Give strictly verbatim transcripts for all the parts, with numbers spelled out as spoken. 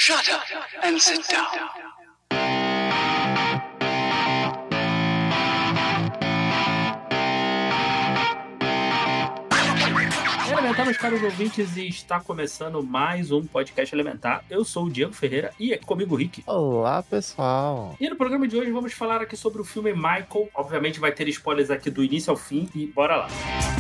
Shut up and sit down. Elementar, meus caros ouvintes, e está começando mais um podcast Elementar. Eu sou o Diego Ferreira e é comigo o Rick. Olá, pessoal. E no programa de hoje vamos falar aqui sobre o filme Michael. Obviamente vai ter spoilers aqui do início ao fim e bora lá.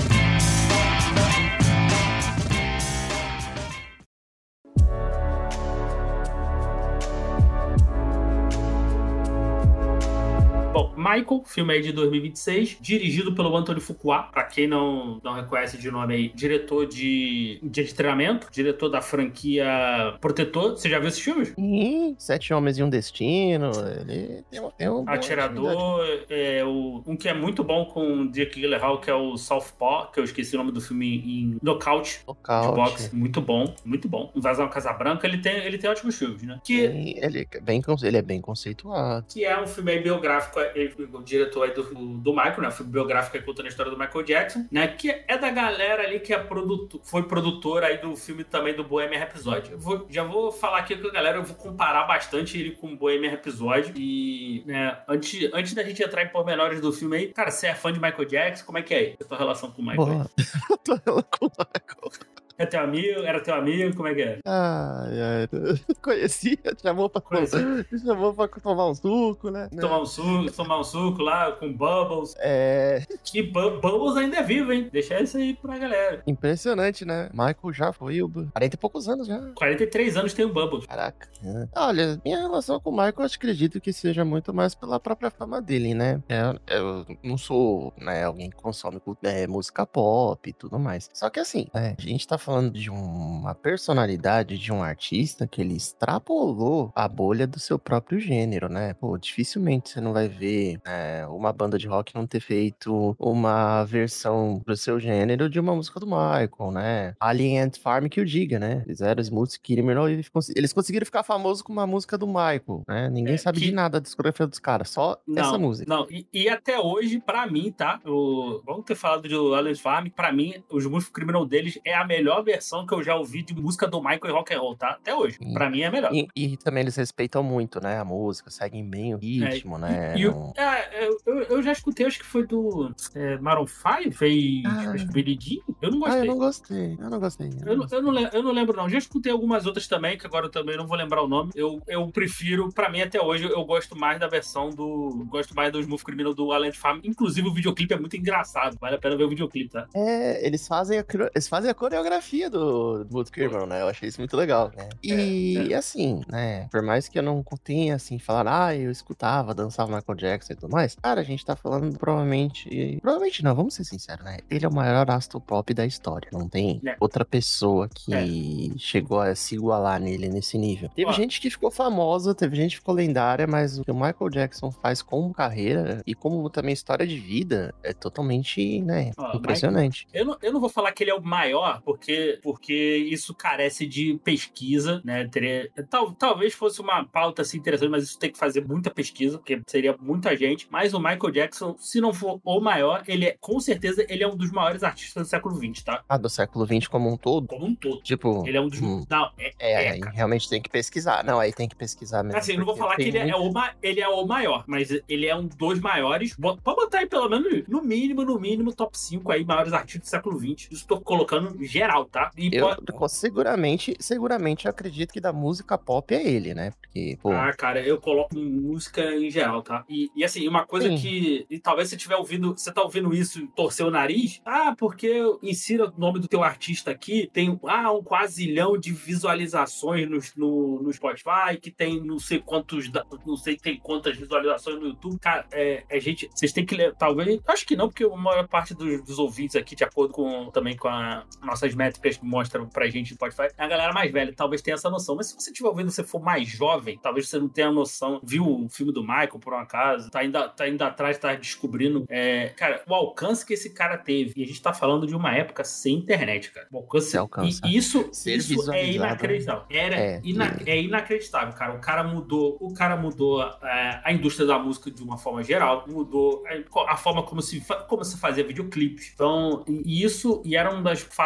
Bom, Michael, filme aí de dois mil e vinte e seis, dirigido pelo Anthony Fuqua. Pra quem não, não reconhece de nome aí, diretor de Dia de Treinamento, diretor da franquia Protetor. Você já viu esses filmes? Sim, Sete Homens e um Destino. Ele tem um, tem um Atirador, é, o, um que é muito bom com o Jake Gyllenhaal, que é o Southpaw, que eu esqueci o nome do filme em Knockout, Knockout. de boxe. Muito bom, muito bom. Invasão Casabranca, ele tem, ele tem ótimos filmes, né? Que, Sim, ele, é bem, ele é bem conceituado. que é um filme aí biográfico, ele, o diretor aí do, do Michael, né? Um filme biográfico aí contando a história do Michael Jackson, né? Que é da galera ali que é produtor, foi produtor aí do filme também do Bohemian Rhapsody. Eu vou, já vou falar aqui com a galera, eu vou comparar bastante ele com o Bohemian Rhapsody. E, né, antes, antes da gente entrar em pormenores do filme aí, cara, você é fã de Michael Jackson? Como é que é a tua relação com o Michael? Boa. Eu tô relação com o Michael. É teu amigo? Era teu amigo? Como é que é? Ai, ai. Conhecia, te chamou pra, Conhecia. te chamou pra tomar um suco, né? Tomar um suco, tomar um suco lá com Bubbles. É. Que Bu- Bubbles ainda é vivo, hein? Deixa isso aí pra galera. Impressionante, né? Michael já foi o quarenta e poucos anos já. quarenta e três anos tem o Bubbles. Caraca. É. Olha, minha relação com o Michael, eu acredito que seja muito mais pela própria fama dele, né? Eu, eu não sou, né, alguém que consome é, música pop e tudo mais. Só que assim, é, a gente tá falando de uma personalidade de um artista que ele extrapolou a bolha do seu próprio gênero, né? Pô, dificilmente você não vai ver é, uma banda de rock não ter feito uma versão pro seu gênero de uma música do Michael, né? Alien Ant Farm que o diga, né? Fizeram Smooth Criminal e eles conseguiram ficar famosos com uma música do Michael, né? Ninguém É, sabe que- de nada da discografia dos caras, só Não, essa música. não. E, e até hoje, pra mim, tá? O, vamos ter falado do Alan Farm. Pra mim, o Smooth Criminal deles é a melhor versão que eu já ouvi de música do Michael e rock and roll, tá? Até hoje. Sim. Pra mim é melhor. E, e também eles respeitam muito, né? A música, seguem bem o ritmo, É, né? E, e o- Não- é, eu, eu já escutei, acho que foi do é, Maroon cinco, fez Ah. acho que Billie Jean. Eu não Ah, gostei. eu não gostei, eu não gostei. Eu, não- eu, não, le- eu não lembro, não. Já escutei algumas outras também, que agora eu também não vou lembrar o nome. Eu, eu prefiro, pra mim, até hoje, eu gosto mais da versão do. Gosto mais do Smooth Criminal do Alan Farm. Inclusive, o videoclipe é muito engraçado. Vale a pena ver o videoclipe, tá? É, eles fazem a, cro- eles fazem a coreografia do Smooth Criminal, né? Eu achei isso muito legal, né? E, É, é. assim, né? Por mais que eu não tenha, assim, falar, ah, eu escutava, dançava Michael Jackson e tudo mais, cara, a gente tá falando provavelmente... Provavelmente não, vamos ser sinceros, né? Ele é o maior astro pop da história. Não tem É. outra pessoa que chegou a se igualar nele nesse nível. Teve Ó. gente que ficou famosa, teve gente que ficou lendária, mas o que o Michael Jackson faz como carreira e como também história de vida é totalmente, né, Ó, impressionante. Eu não, eu não vou falar que ele é o maior, porque, porque isso carece de pesquisa, né? Teria, tal, talvez fosse uma pauta assim, interessante, mas isso tem que fazer muita pesquisa, porque seria muita gente. Mas o Michael Jackson, se não for o maior, ele é, com certeza, ele é um dos maiores artistas do século vinte, tá? Ah, do século vinte como um todo? Como um todo. Tipo, Ele é um dos. hum, Não, é. é, é, aí cara. realmente tem que pesquisar. Não, aí tem que pesquisar mesmo. Assim, eu não vou porque falar que tem ele é, muito- o, ma- ele é o maior, mas ele é um dos maiores. Bo- Pode botar aí pelo menos, no mínimo, no mínimo, top cinco aí, maiores artistas do século vinte. Isso tô colocando geral, tá? E Eu, pode- seguramente, seguramente eu acredito que da música pop é ele, né? Porque, pô, Ah, cara, eu coloco música em geral, tá? E, e assim, uma coisa Sim. que. E talvez você tiver ouvindo. Você tá ouvindo isso e torceu o nariz. Ah, porque insira o nome do teu artista aqui. Tem ah, um quasilhão de visualizações no, no, no Spotify, que tem não sei quantos. da- Não sei tem quantas visualizações no YouTube. Cara, é, é gente. Vocês têm que ler. Talvez. Acho que não, porque a maior parte dos, dos ouvintes aqui, de acordo com também com as nossas métricas que mostram pra gente no Spotify, é a galera mais velha. Talvez tenha essa noção. Mas se você estiver ouvindo, você for mais jovem, talvez você não tenha noção. Viu o filme do Michael, por um acaso, tá indo, tá indo atrás, tá descobrindo. É, cara, o alcance que esse cara teve. E a gente tá falando de uma época sem internet, cara. O alcance. Se alcança. E isso, Ser isso é visualizado, inacreditável. Era É, ina- e- é inacreditável, cara. O cara mudou, o cara mudou é, a indústria da música de uma forma geral, mudou a, a forma como se, fa- como se fazia videoclipes. Então, e isso, e era uma das faces mais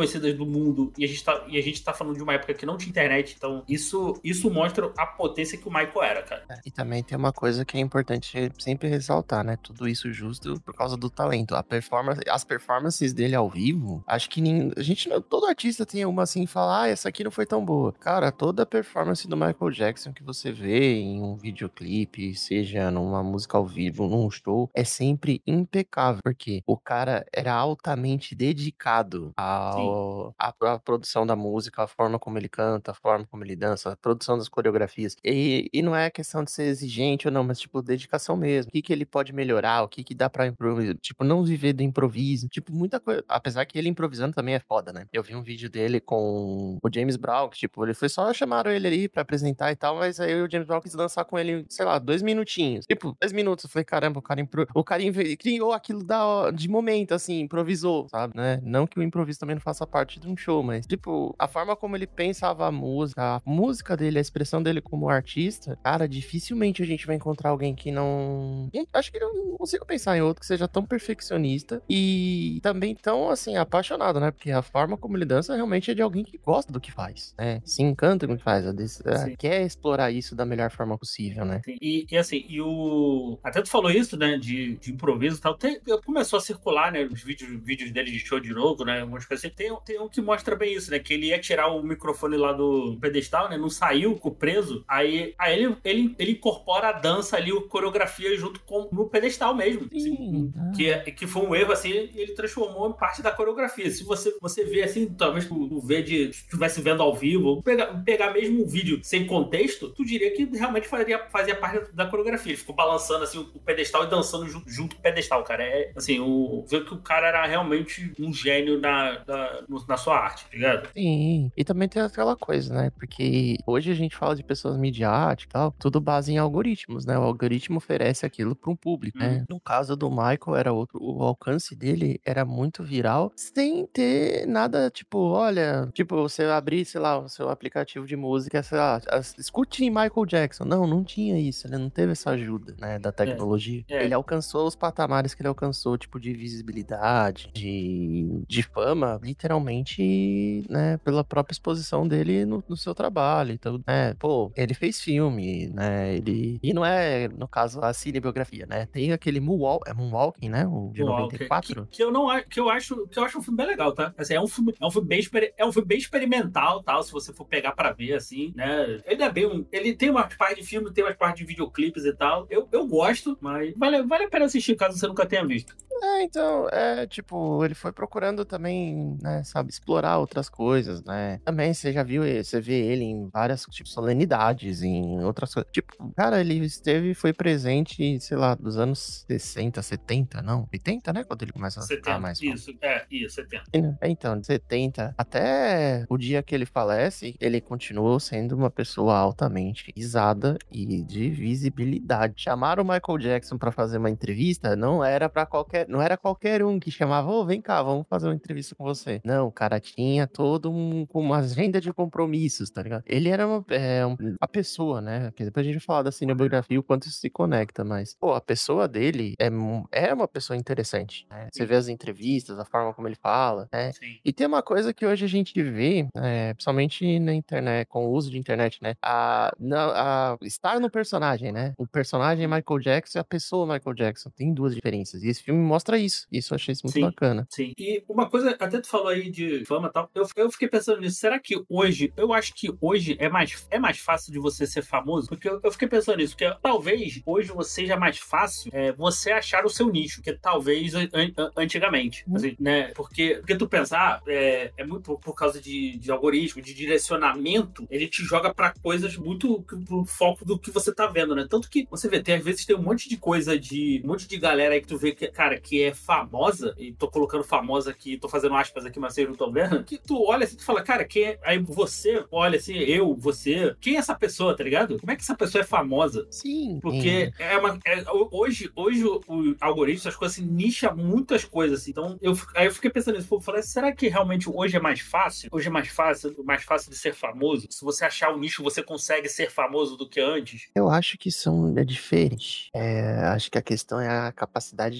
conhecidas do mundo, e a gente tá, e a gente tá falando de uma época que não tinha internet, então isso, isso mostra a potência que o Michael era, cara. É, e também tem uma coisa que é importante sempre ressaltar, né? Tudo isso justo por causa do talento. A performance, as performances dele ao vivo, acho que nem, a gente não, todo artista tem uma assim, falar, ah, essa aqui não foi tão boa. Cara, toda a performance do Michael Jackson que você vê em um videoclipe, seja numa música ao vivo, num show, é sempre impecável, porque o cara era altamente dedicado ao, à, à produção da música, a forma como ele canta, a forma como ele dança, a produção das coreografias. E, e não é questão de ser exigente ou não, mas, tipo, dedicação mesmo. O que que ele pode melhorar, o que que dá pra improvisar. Tipo, não viver do improviso. Tipo, muita coisa. Apesar que ele improvisando também é foda, né? Eu vi um vídeo dele com o James Brown, que, tipo, ele foi só chamaram ele ali pra apresentar e tal, mas aí o James Brown quis dançar com ele, sei lá, dois minutinhos. Tipo, dois minutos. Eu falei, caramba, o cara, impro... o cara inve... criou aquilo da... de momento, assim, improvisou, sabe, né? Não que o improviso também não faça parte de um show, mas, tipo, a forma como ele pensava a música, a música dele, a expressão dele como artista, cara, dificilmente a gente vai encontrar alguém que não... Acho que eu não consigo pensar em outro que seja tão perfeccionista e também tão, assim, apaixonado, né? Porque a forma como ele dança realmente é de alguém que gosta do que faz, né? Se encanta com o que faz, é, quer explorar isso da melhor forma possível, né? Sim. E, e assim, e o... Até tu falou isso, né, de, de improviso e tal. Tem, começou a circular, né, os vídeos, vídeos dele de show de novo, né, algumas coisas assim. Tem, tem um que mostra bem isso, né, que ele ia tirar o microfone lá do pedestal, né, não saiu, ficou preso. Aí, aí ele, ele, ele incorpora a dança ali, a coreografia junto com no pedestal mesmo. Assim, que, que foi um erro, assim, ele transformou em parte da coreografia. Se você, você vê, assim, talvez tu, tu vê de... Se estivesse vendo ao vivo, ou pegar, pegar mesmo um vídeo sem contexto, tu diria que realmente fazia, fazia parte da coreografia. Ele ficou balançando, assim, o pedestal e dançando junto, junto com o pedestal, cara. É, assim, o, ver que o cara era realmente um gênio na, na, na sua arte, tá ligado? Sim, e também tem aquela coisa, né? Porque hoje a gente fala de pessoas midiáticas e tal, tudo base em algoritmos, né? O algoritmo oferece aquilo para um público, né? Uhum. No caso do Michael, era outro, o alcance dele era muito viral, sem ter nada, tipo, olha, tipo, você abrir, sei lá, o seu aplicativo de música, sei lá, escute Michael Jackson. Não, não tinha isso, ele não teve essa ajuda, né, da tecnologia. É, é. Ele alcançou os patamares que ele alcançou, tipo, de visibilidade, de, de fama, literalmente, né, pela própria exposição dele no, no seu trabalho. Então, né, pô, ele fez filme, né, ele... E não é, no caso, a cinebiografia, né, tem aquele Moonwalk, é Moonwalking, né, o de Moonwalk, noventa e quatro. Que, que eu não que eu acho que eu acho um filme bem legal, tá? Assim, é um filme, é um filme bem exper, é um filme bem experimental, tal, se você for pegar pra ver, assim, né, ele é bem um, ele tem umas partes de filme, tem umas partes de videoclipes e tal, eu, eu gosto, mas vale, vale a pena assistir caso você nunca tenha visto. É, então, é, tipo, ele foi procurando também, né, sabe, explorar outras coisas, né? Também você já viu, você vê ele em várias, tipo, solenidades, em outras coisas. Tipo, cara, ele esteve, foi presente, sei lá, dos anos sessenta, setenta, não? oitenta, né? Quando ele começa a setenta, ficar mais... isso, é, isso, setenta. É, então, de setenta até o dia que ele falece, ele continuou sendo uma pessoa altamente visada e de visibilidade. Chamaram o Michael Jackson pra fazer uma entrevista, não era para qualquer, não era qualquer um que chamava, ô, oh, vem cá, vamos fazer uma entrevista com você. Não, o cara tinha todo um, uma agenda de compromissos, tá ligado? Ele era uma, é, uma pessoa, né? Porque depois a gente vai falar da cinebiografia, o quanto isso se conecta, mas, pô, a pessoa dele é, é uma pessoa interessante, né? Você vê as entrevistas, a forma como ele fala, né? Sim. E tem uma coisa que hoje a gente vê, é, principalmente na internet, com o uso de internet, né? A, a, a estar no personagem, né? O personagem Michael Jackson e a pessoa Michael Jackson. Tem duas diferenças. E esse filme mostra isso. Isso eu achei isso muito sim, bacana. Sim. E uma coisa, até tu falou aí de fama e tal, eu, eu fiquei pensando nisso. Será que hoje, eu acho que hoje é mais, é mais fácil de você ser famoso? Porque eu, eu fiquei pensando nisso, porque talvez hoje você seja mais fácil é, você achar o seu nicho, que talvez an, an, antigamente, hum. assim, né? Porque, porque tu pensar, é, é muito por causa de, de algoritmo, de direcionamento, ele te joga pra coisas muito pro foco do que você tá vendo, né? Tanto que você vê, tem, às vezes tem um monte de coisa de, um monte de galera aí que tu vê que, cara, que é famosa, e tô colocando famosa aqui, tô fazendo aspas aqui, mas vocês não estão vendo, que tu olha assim, tu fala, cara, quem é? Aí você olha assim, eu, você, quem é essa pessoa, tá ligado? Como é que essa pessoa é famosa? Sim. Porque é uma, é, hoje, hoje o, o algoritmo, as coisas assim, nicha muitas coisas, assim. Então, eu, aí eu fiquei pensando nisso, eu falei, será que realmente hoje é mais fácil? Hoje é mais fácil, mais fácil de ser famoso? Se você achar o nicho, você consegue ser famoso do que antes? Eu acho que são, é diferente. É, acho que a questão é a capacidade de furar a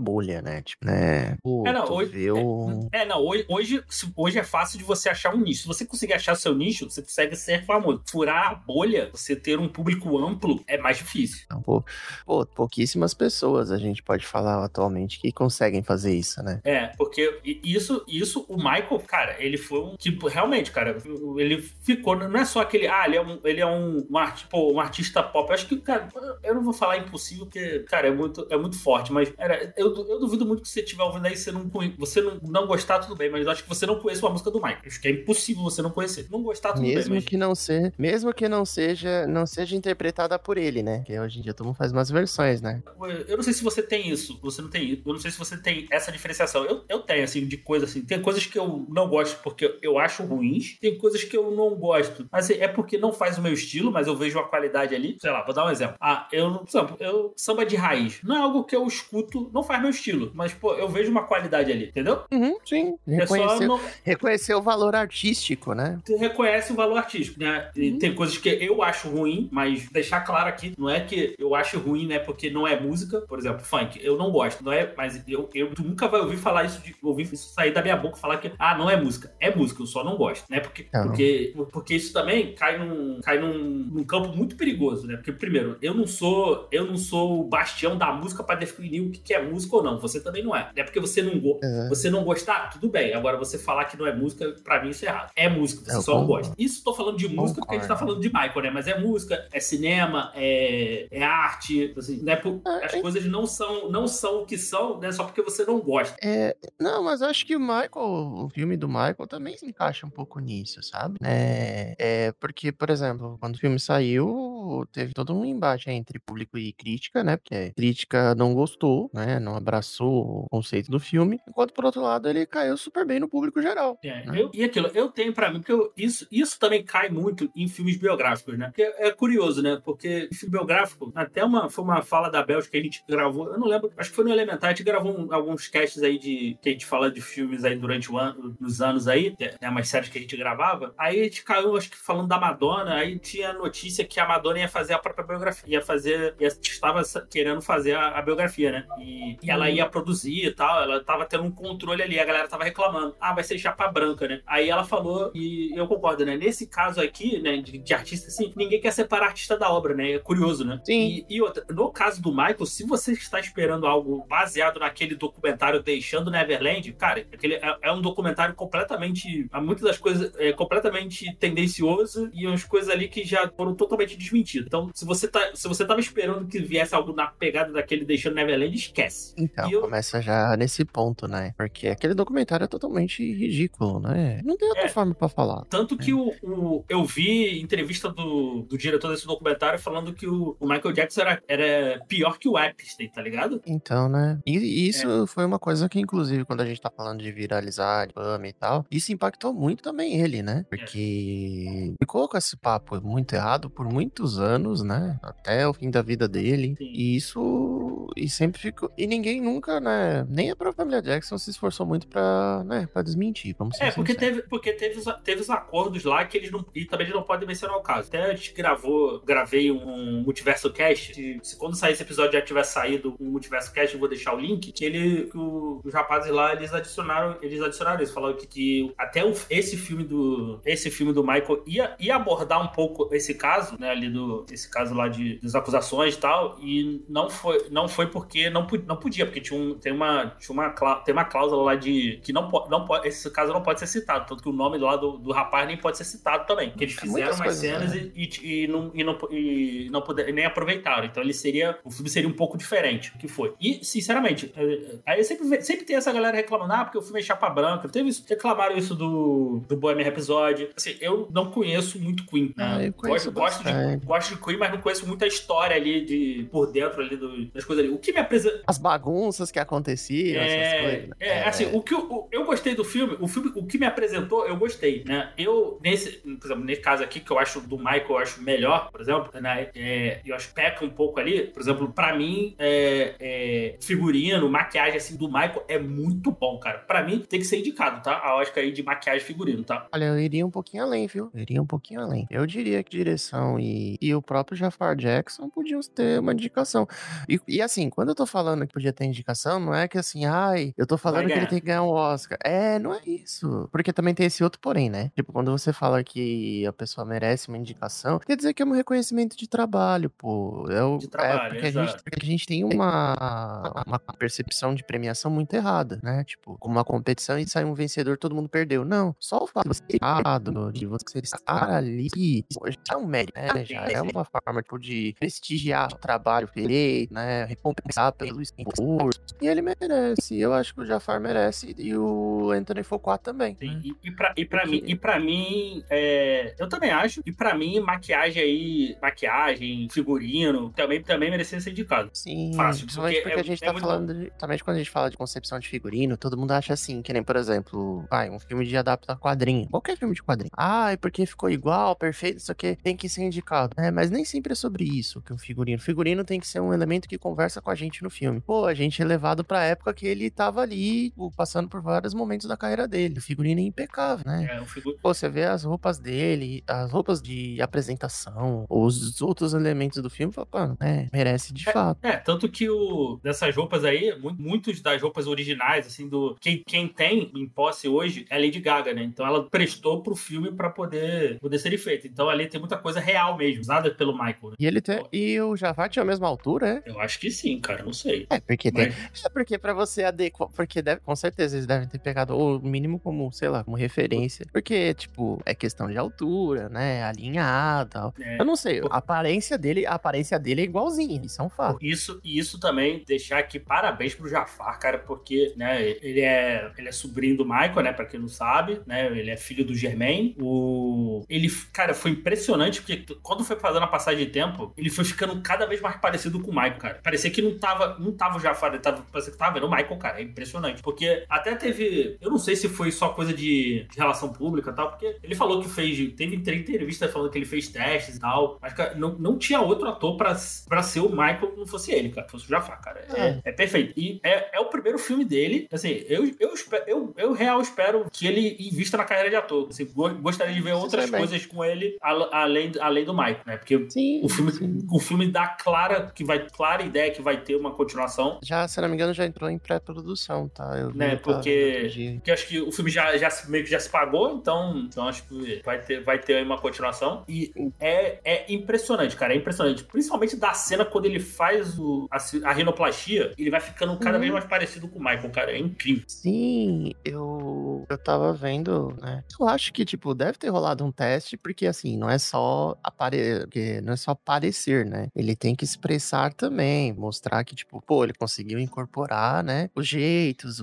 bolha, né? Tipo, né? Pô, É, não, tu hoje, vê o... é, não, hoje, hoje, se- hoje é fácil de você achar um nicho. Se você conseguir achar seu nicho, você consegue ser famoso. Furar a bolha, você ter um público amplo, é mais difícil. Então, pô, pô, pouquíssimas pessoas a gente pode falar atualmente que conseguem fazer isso, né? É, porque i- isso, isso, o Michael, cara, ele foi um tipo, realmente, cara, ele ficou, não é só aquele, ah, ele é um, ele é um, um, art, pô, um artista pop. Eu acho que, cara, eu não vou falar impossível, porque, cara, é muito, é muito forte, mas, cara, eu, eu duvido muito que você estiver ouvindo aí, você não, conhe- você não, não gostar, tudo bem, mas eu acho que você não conhece uma música do Michael. Acho que é impossível você não conhecer. Não gostar, tudo bem, Mesmo mas... que não ser, mesmo que não seja, não seja interpretada por ele, né? Porque hoje em dia todo mundo faz umas versões, né? Eu não sei se você tem isso, você não tem isso. Eu não sei se você tem essa diferenciação. Eu, eu tenho, assim, de coisa assim. Tem coisas que eu não gosto porque eu acho ruins. Tem coisas que eu não gosto. Assim, é porque não faz o meu estilo, mas eu vejo a qualidade ali. Sei lá, vou dar um exemplo. Ah, eu, por exemplo, eu, samba de raiz. Não é algo que eu escuto, não faz meu estilo. Mas, pô, eu vejo uma qualidade ali, entendeu? Uhum, sim. É só Reconhecer, não... reconhecer o valor artístico, né? Você reconhece o valor artístico, né? E Uhum. tem coisas que eu acho ruim, mas deixar claro aqui, não é que eu acho ruim, né? Porque não é música, por exemplo, funk, eu não gosto, não é, mas eu, eu tu nunca vai ouvir falar isso, de, ouvir isso sair da minha boca, falar que, ah, não é música, é música, eu só não gosto, né? Porque, Não. porque, porque isso também cai num, cai num, num campo muito perigoso, né? Porque, primeiro, eu não sou, eu não sou o bastião da música pra definir o que que é música ou não, você também não é. Não é porque você não, go É. você não gostar, tudo bem, agora você falar que não é música, pra mim isso é errado. É música, você Eu só não concordo. gosta. Isso tô falando de música porque a gente tá Concordo. falando de Michael, né? Mas é música, é cinema, é, é arte, assim, né? Por- É, As é- coisas não são, não são o que são, né? Só porque você não gosta. É, não, mas eu acho que o Michael, o filme do Michael também se encaixa um pouco nisso, sabe? É, é porque, por exemplo, quando o filme saiu, teve todo um embate entre público e crítica, né? Porque a crítica não gostou, né? Não abraçou o conceito do filme, enquanto por outro lado ele caiu super bem no público geral. É, Né? eu, e aquilo, eu tenho pra mim, porque eu- isso, isso também cai muito em filmes biográficos, né? Porque é curioso, né? Porque filme biográfico, até uma, foi uma fala da Bélgica que a gente gravou, eu não lembro, acho que foi no Elementar, a gente gravou um- alguns casts aí de que a gente fala de filmes aí durante o ano, nos anos aí, né? Umas séries que a gente gravava. Aí a gente caiu, acho que falando da Madonna, aí tinha a notícia que a Madonna ia fazer a própria biografia, ia fazer, ia, estava querendo fazer a, a biografia, né? E, e ela ia produzir e tal, ela tava tendo um controle ali, a galera tava reclamando. Ah, vai ser chapa branca, né? Aí ela falou, e eu concordo, né? Nesse caso aqui, né, de, de artista, assim, ninguém quer separar artista da obra, né? É curioso, né? Sim. E, e outra, no caso do Michael, se você está esperando algo baseado naquele documentário Deixando Neverland, cara, aquele é, é um documentário completamente, há muitas das coisas é completamente tendencioso e umas coisas ali que já foram totalmente desmentidas. Então, se você tá, se você tava esperando que viesse algo na pegada daquele Deixando Neverland, esquece. Então, E eu- começa já nesse ponto, né? Porque aquele documentário é totalmente ridículo, né? Não tem outra É. forma pra falar. Tanto que o, o- eu vi entrevista do, do diretor desse documentário falando que o, o Michael Jackson era, era pior que o Epstein, tá ligado? Então, né? E e É. isso foi uma coisa que, inclusive, quando a gente tá falando de viralizar, de fama e tal, isso impactou muito também ele, né? Porque ficou com esse papo muito errado por muitos anos, né? Até o fim da vida dele. Sim. E isso. E sempre ficou. E ninguém nunca, né? Nem a própria família Jackson se esforçou muito pra, né? Pra desmentir. Vamos ser É, porque sinceros. teve, porque teve, os, teve os acordos lá que eles não. E também eles não podem mencionar o caso. Até a gente gravou, gravei um Multiverso Cast. Se, se quando sair esse episódio já tiver saído um Multiverso Cast, eu vou deixar o link. Que ele. Que o- os rapazes lá, eles adicionaram. Eles adicionaram isso. Falaram que, que até o, esse filme do. Esse filme do Michael ia, ia abordar um pouco esse caso, né? Ali do. Esse caso lá de, das acusações e tal. E não foi, não foi porque não, pu- não podia, porque tinha, um, tem, uma, tinha uma, clá- tem uma cláusula lá de. Que não, po- não pode. Esse caso não pode ser citado. Tanto que o nome lá do, do rapaz nem pode ser citado também. Que eles É, fizeram muitas umas coisas, cenas né? e, e, e não, e, não, e não puder, nem aproveitaram. Então ele seria. O filme seria um pouco diferente do que foi. E, sinceramente, eh, aí sempre, ve- sempre tem essa galera reclamando, ah, porque o filme é chapa branca. Teve isso, reclamaram isso do, do Bohemian Rhapsody. Assim, eu não conheço muito Queen, Ah, né? eu conheço gosto, gosto, de, bastante. gosto de Queen, mas não conheço muita história ali de, por dentro ali do- das coisas ali. O que me apresenta. As bagunças que aconteciam, essas coisas. É, é, assim, o que eu, o- eu gostei do filme, o filme, o que me apresentou, eu gostei, né? Eu, nesse, por exemplo, nesse caso aqui, que eu acho do Michael, eu acho melhor, por exemplo, né? É, eu acho que peca um pouco ali, por exemplo, pra mim, é, é, figurino, maquiagem, assim, do Michael é muito bom, cara. Pra mim, tem que ser indicado, tá? A Oscar aí de maquiagem e figurino, tá? Olha, eu iria um pouquinho além, viu? Eu iria um pouquinho além. Eu diria que direção e, e o próprio Jafar Jackson podiam ter uma indicação. E, e assim, quando eu tô falando que podia ter indicação, não é que assim, ai, eu tô falando que ele tem que ganhar um Oscar. É, não é isso. Porque também tem esse outro porém, né? Tipo, quando você fala que a pessoa merece uma indicação, quer dizer que é um reconhecimento de trabalho, pô. É, o, De trabalho, é porque, a gente, porque a gente tem uma, uma percepção de premiação muito errada, né? Tipo, como uma competição e sai um vencedor, todo mundo perdeu. Não, só o fato de você ter errado, de você estar ali, já é um mérito, né? Já é uma forma, tipo, de prestigiar o trabalho feito, né? Recompensar pelo esforço. E ele merece. Eu acho que o Jafar merece e o Anthony Fuqua também. Sim, e, e, pra, e, pra Porque... mim, e pra mim, é... eu também acho. E pra mim, maquiagem aí, maquiagem, figurino, também, também merecia ser indicado. Sim, fácil. principalmente porque, porque é, a gente é tá falando, de, também quando a gente fala de concepção de figurino, todo mundo acha assim, que nem, por exemplo, vai, um filme de adaptar quadrinho. Qualquer filme de quadrinho. Ah, é porque ficou igual, perfeito, isso aqui tem que ser indicado. É, mas nem sempre é sobre isso que o figurino. O figurino tem que ser um elemento que conversa com a gente no filme. Pô, a gente é levado pra época que ele tava ali, passando por vários momentos da carreira dele. O figurino é impecável, né? É, um figu... Pô, você vê as roupas dele, as roupas de apresentação, os outros elementos do filme, fala, pô, é, merece de é, fato. É, tanto que o dessas roupas aí, muitas das roupas originais, assim, do quem, quem tem em posse hoje é a Lady Gaga, né? Então ela prestou pro filme pra poder, poder ser feito. Então ali tem muita coisa real mesmo, usada pelo Michael. Né? E ele tem, e o Jafar tinha a mesma altura, é? Eu acho que sim, cara, não sei. É, porque Mas... tem. É porque pra você adequar. Porque deve, com certeza eles devem ter pegado o mínimo como, sei lá, como referência. Porque, tipo, é questão de altura, né? Alinhado e tal. É, eu não sei, a aparência dele, a aparência dele é igualzinha. Isso é um fato. Isso, e isso também, deixar aqui parabéns pro Jafar, cara, porque, né, ele é, ele é sobrinho do Michael, né, pra quem não sabe, né, ele é filho do Germain. O... Ele, cara, foi impressionante, porque quando foi fazendo a passagem de tempo, ele foi ficando cada vez mais parecido com o Michael, cara. Parecia que não tava, não tava o Jafar, ele tava, parecia que tava vendo o Michael, cara, é impressionante. Porque até teve, eu não sei se foi só coisa de, de relação pública e tal, porque ele falou que fez, teve entrevista falando que ele fez testes e tal, mas, cara, não, não tinha outro ator pra, pra ser o Michael, não fosse ele, cara, fosse o Jafar, cara. É, é. é perfeito. E é, é o primeiro filme dele, assim, eu, eu, espero, eu, eu real espero que ele invista na carreira de ator. Assim, gostaria de ver outras coisas com ele, além, além do Michael, né? Porque sim, o, filme, o filme dá clara, que vai, clara ideia que vai ter uma continuação. Já, se não me engano, já entrou em pré-produção, tá? Eu né? Porque, porque acho que o filme já, já meio que já se pagou, então, então acho que vai ter, vai ter aí uma continuação. E é, é impressionante, cara, é impressionante. Principalmente da cena quando ele faz o, a, a rinoplastia, ele vai ficando cada hum. vez mais parecido com o Michael, cara, é incrível. Sim, eu, eu tava vendo, né? Eu acho que, tipo, deve ter rolado um teste, porque, assim, não é só aparecer, não é só aparecer, né? Ele tem que expressar também, mostrar que, tipo, pô, ele conseguiu incorporar, né, os jeitos,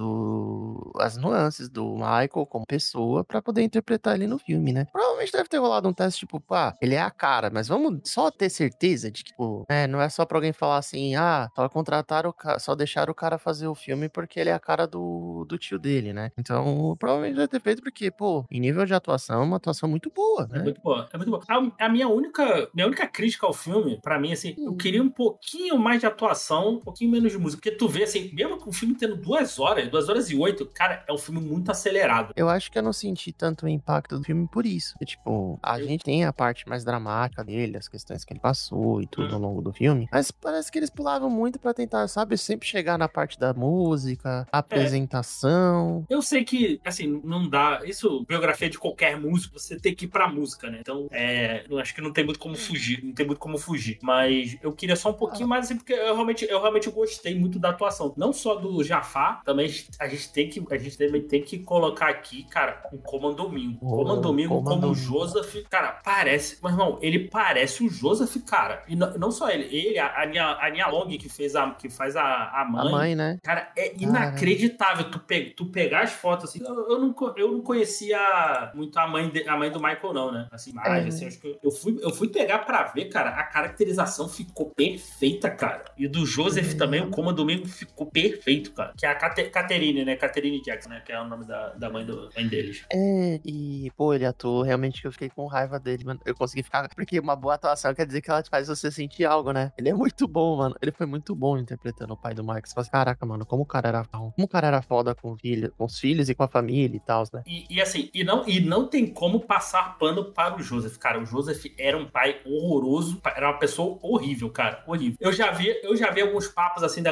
o, as nuances do Michael como pessoa pra poder interpretar ele no filme, né? Provavelmente deve ter rolado um teste, tipo, pá, ele é a cara, mas vamos só ter certeza de que, tipo, né, não é só pra alguém falar assim, ah, só contratar o cara, só deixar o cara fazer o filme porque ele é a cara do, do tio dele, né? Então, provavelmente deve ter feito porque, pô, em nível de atuação, é uma atuação muito boa, né? É muito boa, é muito boa. A, a minha única, minha única crítica ao filme, pra mim, assim, hum. eu queria um pouquinho mais de atuação, um pouquinho menos de música, porque tu vê, assim, mesmo com o filme tendo duas horas, duas horas e oito, cara, é um filme muito acelerado. Eu acho que eu não senti tanto o impacto do filme por isso. E, tipo, a eu... gente tem a parte mais dramática dele, as questões que ele passou e tudo hum. ao longo do filme, mas parece que eles pulavam muito pra tentar, sabe, sempre chegar na parte da música, apresentação. É. Eu sei que, assim, não dá, isso, biografia de qualquer músico, você tem que ir pra música, né? Então, é, eu acho que não tem muito como fugir, não tem muito como fugir, mas eu queria só um pouquinho ah. mais, assim, porque eu realmente, eu realmente gostei muito da atuação, não só do Jafar, também a gente tem que, a gente também tem que colocar aqui, cara, o Coman Domingo. O Coman Domingo como Domingo. Joseph, cara, parece, mas irmão, ele parece o Joseph, cara, e não, não só ele, ele, a Nia, a Nia Long, que fez a, que faz a, a mãe, a mãe, né? Cara, é inacreditável tu, pe, tu pegar as fotos, assim, eu, eu, não, eu não conhecia muito a mãe, de, a mãe do Michael, não, né? Assim, imagem, é. assim, acho que eu, eu, fui, eu fui pegar pra ver, cara, a caracterização ficou perfeita, cara, e do Joseph é. também, o Coman Domingo ficou perfeito, cara, que é a Cate, Catherine, né? Catherine Jackson, né? Que é o nome da, da mãe, do, mãe deles. É, e, pô, ele atuou, realmente que eu fiquei com raiva dele, mano, eu consegui ficar, porque uma boa atuação quer dizer que ela faz você sentir algo, né? Ele é muito bom, mano, ele foi muito bom interpretando o pai do Michael. Você fala assim, caraca, mano, como o cara era como o cara era foda com, filho, com os filhos e com a família e tal, né? E, e assim, e não, e não tem como passar pano para o Joseph, cara. O Joseph era um pai horroroso, era uma pessoa horrível, cara, horrível. Eu já vi, eu já vi alguns papos assim da galera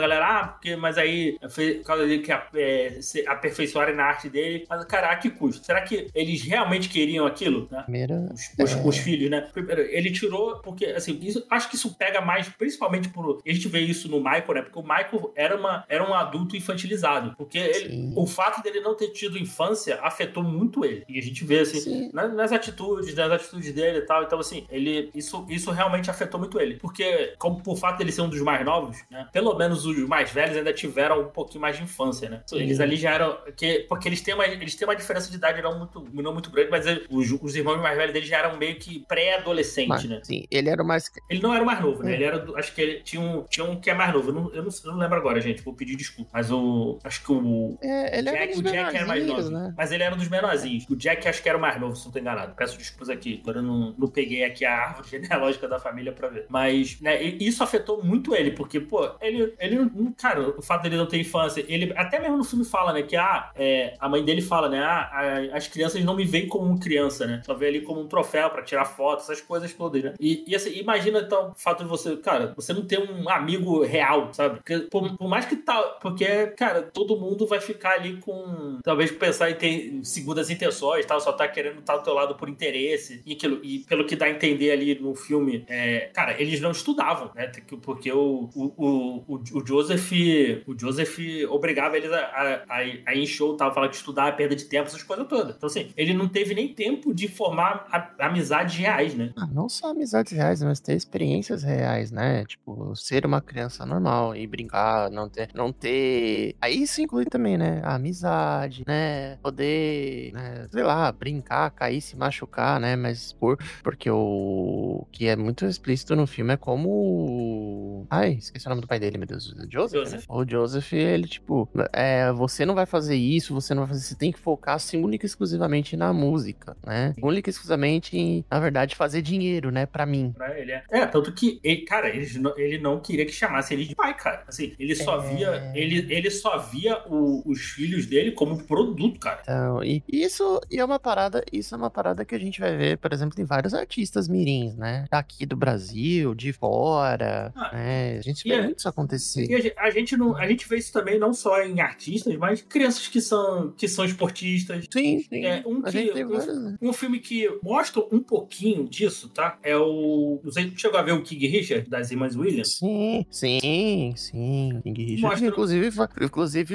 galera, ah, porque, mas aí, por causa dele que é, se aperfeiçoarem na arte dele. Mas, cara, a que custo? Será que eles realmente queriam aquilo? Né? Primeiro, Os, os, é... os filhos, né? Primeiro, ele tirou, porque, assim, isso, acho que isso pega mais, principalmente por. A gente vê isso no Michael, né? Porque o Michael era, uma, era um adulto infantilizado. Porque ele, o fato dele não ter tido infância afetou muito ele. E a gente vê, assim, nas, nas atitudes, nas atitudes dele e tal. Então, assim, ele, isso, isso realmente afetou muito ele. Porque, como por fato dele ser um dos mais novos, né? Pelo menos os mais velhos ainda tiveram um pouquinho mais de infância, né? Sim. Eles ali já eram. Que, porque eles têm, uma, eles têm uma diferença de idade não muito, não muito grande, mas ele, os, os irmãos mais velhos dele já eram meio que pré-adolescente, né? Sim, ele era o mais. Ele não era o mais novo, né? É. Ele era. Do, acho que ele tinha um, tinha um que é mais novo. Eu não, eu, não, eu não lembro agora, gente. Vou pedir desculpa. Mas o. Acho que o. É, ele Jack, era o Jack era mais novo. Né? Mas ele era um dos menorzinhos. O Jack acho que era o mais novo, se não tô enganado. Peço desculpas aqui. Agora eu não, não peguei aqui a árvore genealógica da família pra ver. Mas, né, isso afetou muito ele, porque, pô, ele, ele não. Cara, o fato dele não ter infância, ele até mesmo no filme fala, né, que ah, é, a mãe dele fala, né, ah, a, as crianças não me veem como uma criança, né? Só vê ali como um troféu pra tirar foto, essas coisas todas, né? E, e assim, imagina então o fato de você, cara, você não ter um amigo real, sabe? Porque, por, por mais que tal, porque, cara, todo mundo vai ficar ali com, talvez pensar em ter segundas intenções, tal, só tá querendo estar do teu lado por interesse e aquilo, e pelo que dá a entender ali no filme, é, cara, eles não estudavam, né? Porque o, o, o, o Joseph, o Joseph obrigava eles a, a, a, a ir em show, tal, falar que estudar é perda de tempo, essas coisas todas. Então, assim, ele não teve nem tempo de formar a, amizades reais, né? Ah, não só amizades reais, mas ter experiências reais, né? Tipo, ser uma criança normal e brincar, não ter, não ter... Aí isso inclui também, né? A amizade, né? Poder, né? Sei lá, brincar, cair, se machucar, né? Mas por... Porque o que é muito explícito no filme é como... Ai, esqueci o nome do pai dele, meu Deus. Joseph, Joseph. Né? O Joseph, ele, tipo... É, você não vai fazer isso, você não vai fazer... Você tem que focar, assim, única e exclusivamente na música, né? Única e exclusivamente em, na verdade, fazer dinheiro, né? Pra mim. Pra ele, é. É, tanto que, ele, cara, ele não, ele não queria que chamasse ele de pai, cara. Assim, ele só é... via... Ele, ele só via o, os filhos dele como produto, cara. Então, e isso e é uma parada... Isso é uma parada que a gente vai ver, por exemplo, em vários artistas mirins, né? Aqui do Brasil, de fora, ah, né? A gente vê a, muito isso acontecer. E a, a, gente não, a gente vê isso também não só em artistas, mas crianças que são, que são esportistas. Sim, sim. É, um, que, um, várias, né? um filme que mostra um pouquinho disso, tá? É o... Não sei se chegou a ver o King Richard, das irmãs Williams. Sim, sim, sim. King Richard. Mostra... Inclusive, inclusive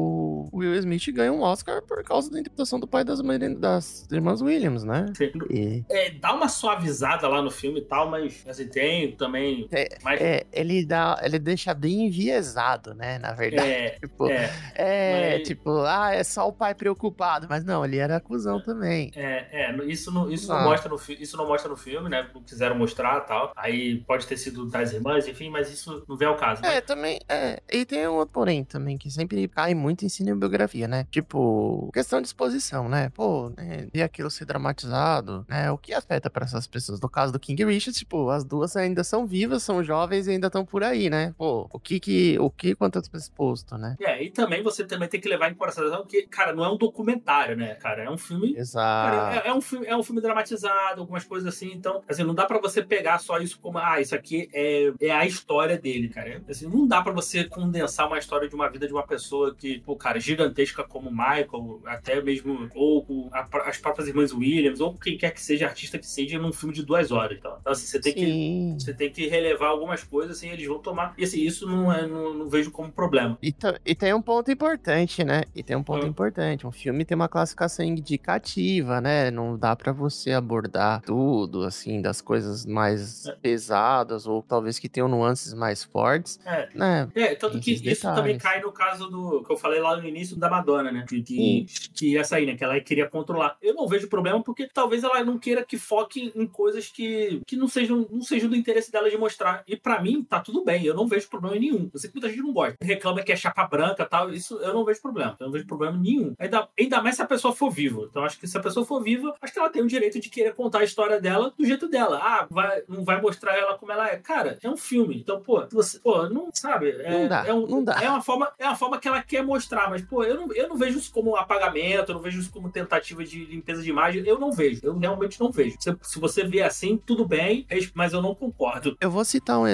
o Will Smith ganhou um Oscar por causa da interpretação do pai das, das irmãs Williams, né? Sim. E... É, dá uma suavizada lá no filme e tal, mas assim, tem também... É, mais... é, ele, dá, ele deixa bem enviesado, né? Na verdade. É, tipo, é, é mas... tipo, ah, é só o pai preocupado. Mas não, ele era acusão é, também. É, é isso, não, isso, ah. não mostra no, isso não mostra no filme, né? Não quiseram mostrar e tal. Aí pode ter sido das irmãs, enfim, mas isso não vem ao caso. É, mas... também, é. E tem um outro porém também, que sempre cai muito em cinebiografia, né? Tipo, questão de exposição, né? Pô, né? E aquilo ser dramatizado, né? O que afeta pra essas pessoas? No caso do King Richard, tipo, as duas ainda são vivas, são jovens e ainda estão por aí, né? Pô, o que que, o que quanto é exposto, né? É, e também você também tem que levar em consideração que, cara, não é um documentário, né, cara? É um filme... Exato. Cara, é, é um filme, é um filme dramatizado, algumas coisas assim, então, assim, não dá pra você pegar só isso como, ah, isso aqui é, é a história dele, cara. Assim, não dá pra você condensar uma história de uma vida de uma pessoa que, pô, cara, gigantesca como Michael, até mesmo, ou a, as próprias irmãs Williams, ou quem quer que seja, artista que seja, num filme de duas horas, então. Então, assim, você tem que, você tem que relevar algumas coisas, assim, eles vão tomar, e assim, isso não é, não, não vejo como problema. E, e tem um ponto importante, né? E tem um ponto hum. importante, um filme tem uma classificação indicativa, né? Não dá pra você abordar tudo, assim, das coisas mais é. pesadas, ou talvez que tenham nuances mais fortes, é. né? É, tanto que isso detalhes. também cai no caso do, que eu falei lá no início, da Madonna, né? Que, que, que ia sair, né? Que ela queria controlar. Eu não vejo problema, porque talvez ela não queira que foque em coisas que, que não, sejam, não sejam do interesse dela de mostrar. E pra mim, tá tudo bem, eu não vejo problema nenhum. Eu sei que muita gente não gosta. Reclama que é chapa branca e tal, isso eu não vejo problema. Eu não vejo problema nenhum. Ainda, ainda mais se a pessoa for viva. Então acho que se a pessoa for viva, acho que ela tem o direito de querer contar a história dela do jeito dela. Ah, vai, não vai mostrar ela como ela é. Cara, é um filme. Então, pô, você, pô, não sabe. É, não dá, é, um, não dá. É uma forma, é uma forma que ela quer mostrar, mas, pô, eu não, eu não vejo isso como apagamento, eu não vejo isso como tentativa de limpeza de imagem. Eu não vejo. Eu realmente não vejo. Se, se você vê assim, tudo bem, mas eu não concordo. Eu vou citar um exemplo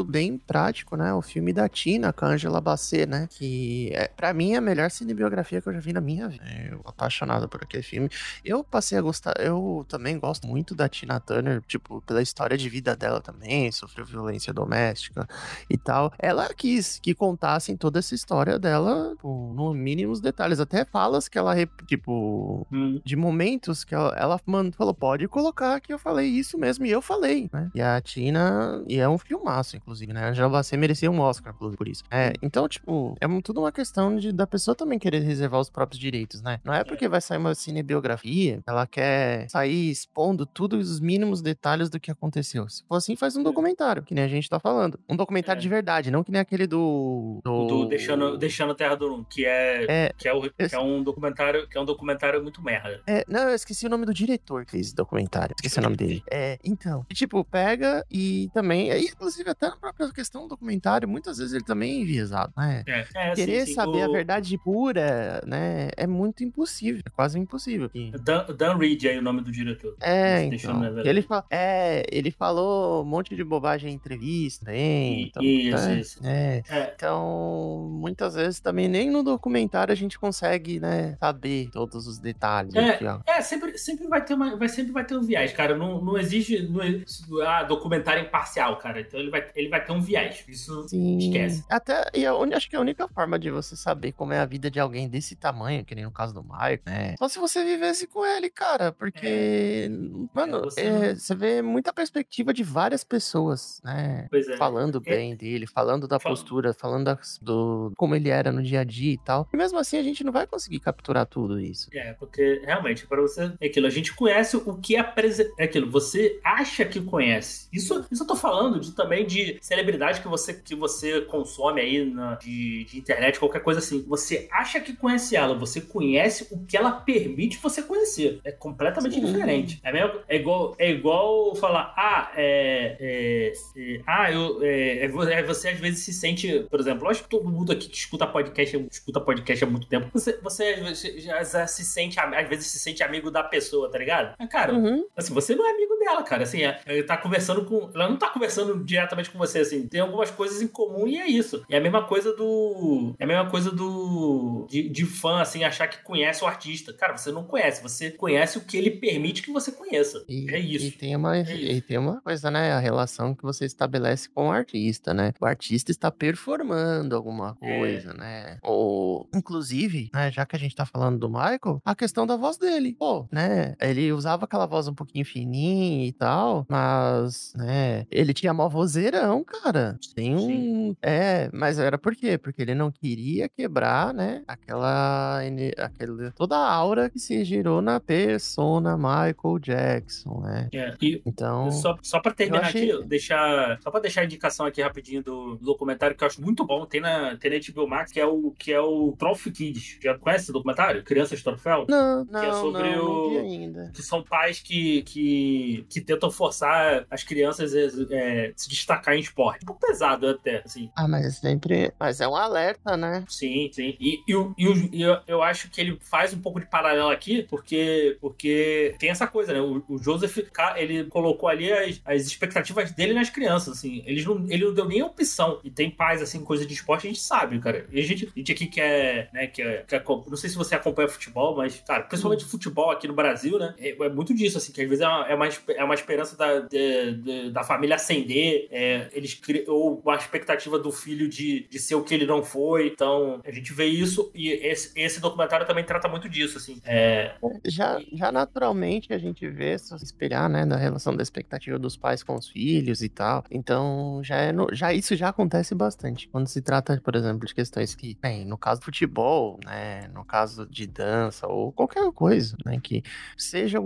bem prático, né? O filme da Tina, com a Angela Bassett, né? Que, é, pra mim, é a melhor cinebiografia que eu já vi na minha vida. Eu apaixonado por aquele filme. Eu passei a gostar... Eu também gosto muito da Tina Turner, tipo, pela história de vida dela também, sofreu violência doméstica e tal. Ela quis que contassem toda essa história dela, tipo, no mínimos detalhes. Até falas que ela, tipo, hum. de momentos que ela, ela mano, falou, pode colocar que eu falei isso mesmo, e eu falei, né? E a Tina, e é um filmaço, inclusive, né? A Angela Bassett merecia um Oscar por isso. É, então, tipo, é tudo uma questão de, da pessoa também querer reservar os próprios direitos, né? Não é porque vai sair uma cinebiografia, ela quer sair expondo todos os mínimos detalhes do que aconteceu. Se for assim, faz um documentário, que nem a gente tá falando. Um documentário é. de verdade, não que nem aquele do... Do, do Deixando, Deixando a Terra do Num, que é, é, que, é o, que é um documentário que é um documentário muito merda. É, não, eu esqueci o nome do diretor que fez esse documentário. Esqueci o nome dele. É, então, e, tipo, pega e também, é, inclusive até na própria questão do documentário, muitas vezes ele também é enviesado, né? É, é Querer sim, sim. saber o... a verdade pura, né, é muito impossível, é quase impossível. Dan, Dan Reed é o nome do diretor. É, então, ele, fa... é, ele falou um monte de bobagem em entrevista, hein? Então, isso, é, isso. É. É. Então, muitas vezes também nem no documentário a gente consegue, né, saber todos os detalhes. É, aqui, ó. é sempre, sempre vai ter uma, vai sempre vai ter um viés, cara. Não, não exige, não exige ah, documentário imparcial, cara. Então ele vai, ele vai ter um viés. Isso Sim. esquece. Até, e eu acho que a única forma de você saber como é a vida de alguém desse tamanho, que nem no caso do Michael, né? Só se você vivesse com ele, cara. Porque, é. mano, é, você, é, você vê muita perspectiva de várias pessoas, né? Pois é. Falando é. bem dele, falando da Fala. postura, falando da, do como ele era no dia a dia e tal. E mesmo assim a gente não vai conseguir capturar tudo isso. É, porque realmente, para você, é aquilo, a gente conhece o que é, prese... é aquilo, você acha que conhece. Isso, isso eu tô falando de, também de celebridade que você, que você consome aí na, de, de internet, qualquer coisa assim. Você acha que conhece ela, você conhece o que ela permite você conhecer. É completamente Sim. diferente. É, mesmo, é, igual, é igual falar, ah, é, é, é, ah, eu, é, é, você às vezes se sente, por exemplo, lógico que todo mundo aqui que escuta podcast, escuta podcast há muito tempo, você, você já, já se sente, às vezes se sente amigo da pessoa, tá ligado? Mas, cara, uhum. assim, você não é amigo dela, cara, assim, ela tá conversando com, ela não tá conversando diretamente com você, assim, tem algumas coisas em comum e é isso. É a mesma coisa do, é a mesma coisa do, de, de fã, assim, achar que conhece o artista. Cara, você não conhece, você conhece o que ele permite que você conheça. E, é isso. E tem, uma, é e tem uma coisa, né, a relação que você estabelece com o artista, né? O artista está performando alguma coisa, é. né? Ou, inclusive, né, já que a gente tá falando do Michael, a questão da voz dele. Pô, né, ele usava aquela voz um pouquinho fininha e tal, mas, né, ele tinha mó vozeirão, cara. Tem um... Sim. É, mas era por quê? Porque ele não queria quebrar, né, aquela... aquela toda a aura que se girou na persona Michael Jackson, né? É, e então... Só, só pra terminar achei... aqui, deixar... Só pra deixar a indicação aqui rapidinho do, do documentário que eu acho muito bom, tem na, tem na H B O Max, que é o, que é o Trophy Kids. Já conhece esse documentário? Crianças Troféu? Não, não, que é sobre não, o... não vi ainda. Que são pais que, que, que tentam forçar as crianças a é, se destacar em esporte. Um pouco pesado até, assim. Ah, mas sempre... Mas é um alerta, né? Sim, sim. E, e, e, e eu, eu acho que ele faz um pouco de paralelo aqui, porque, porque tem essa coisa, né? O, o Joseph, ele colocou ali as, as expectativas dele nas crianças, assim. Eles não, ele não deu nem opção. E tem pais, assim, coisa de esporte, a gente sabe, cara. E a gente, a gente aqui quer, né, quer, quer... Não sei se você acompanha futebol, mas, cara, principalmente hum. futebol aqui no Brasil, né? É, é muito disso, assim, que às vezes é uma, é uma, é uma esperança da, de, de, da família ascender, é, eles ou uma expectativa do filho de, de ser o que ele não foi. Então, a gente vê isso e esse, esse documentário também trata muito disso, assim. É... Já, já naturalmente a gente vê, se espelhar, né, na relação da expectativa dos pais com os filhos e tal. Então, já, é no, já isso já acontece bastante. Quando se trata, por exemplo, de questões que, bem, no caso do futebol, né, no caso de dança ou qualquer coisa, né, que seja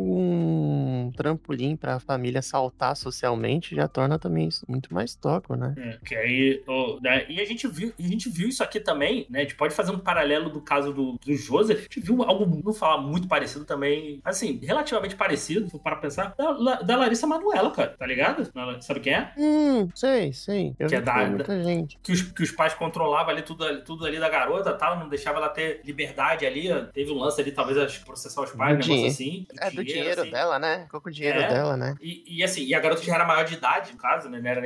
um trampolim para a família saltar socialmente, já torna também isso muito mais tóxico, né? É, que aí, oh, né, e a gente viu, a gente viu isso aqui também, né? A gente pode fazer um paralelo do caso do, do Joseph. A gente viu algo, não falar muito parecido também, assim, relativamente parecido, se for para pensar, da, da Larissa Manoela, cara, tá ligado? Sabe quem é? Hum, sei, sei. Eu que é da, muita da, gente. Que os, que os pais controlavam ali tudo, tudo ali da garota, tal, não deixava ela ter liberdade ali. Teve um lance ali, talvez, acho, processar os pais, um negócio assim. É, do dinheiro assim. dela, né? Ficou com o dinheiro é, dela, né? E, e assim, e a garota já era maior de idade, no caso, né? Não era nem mais criança.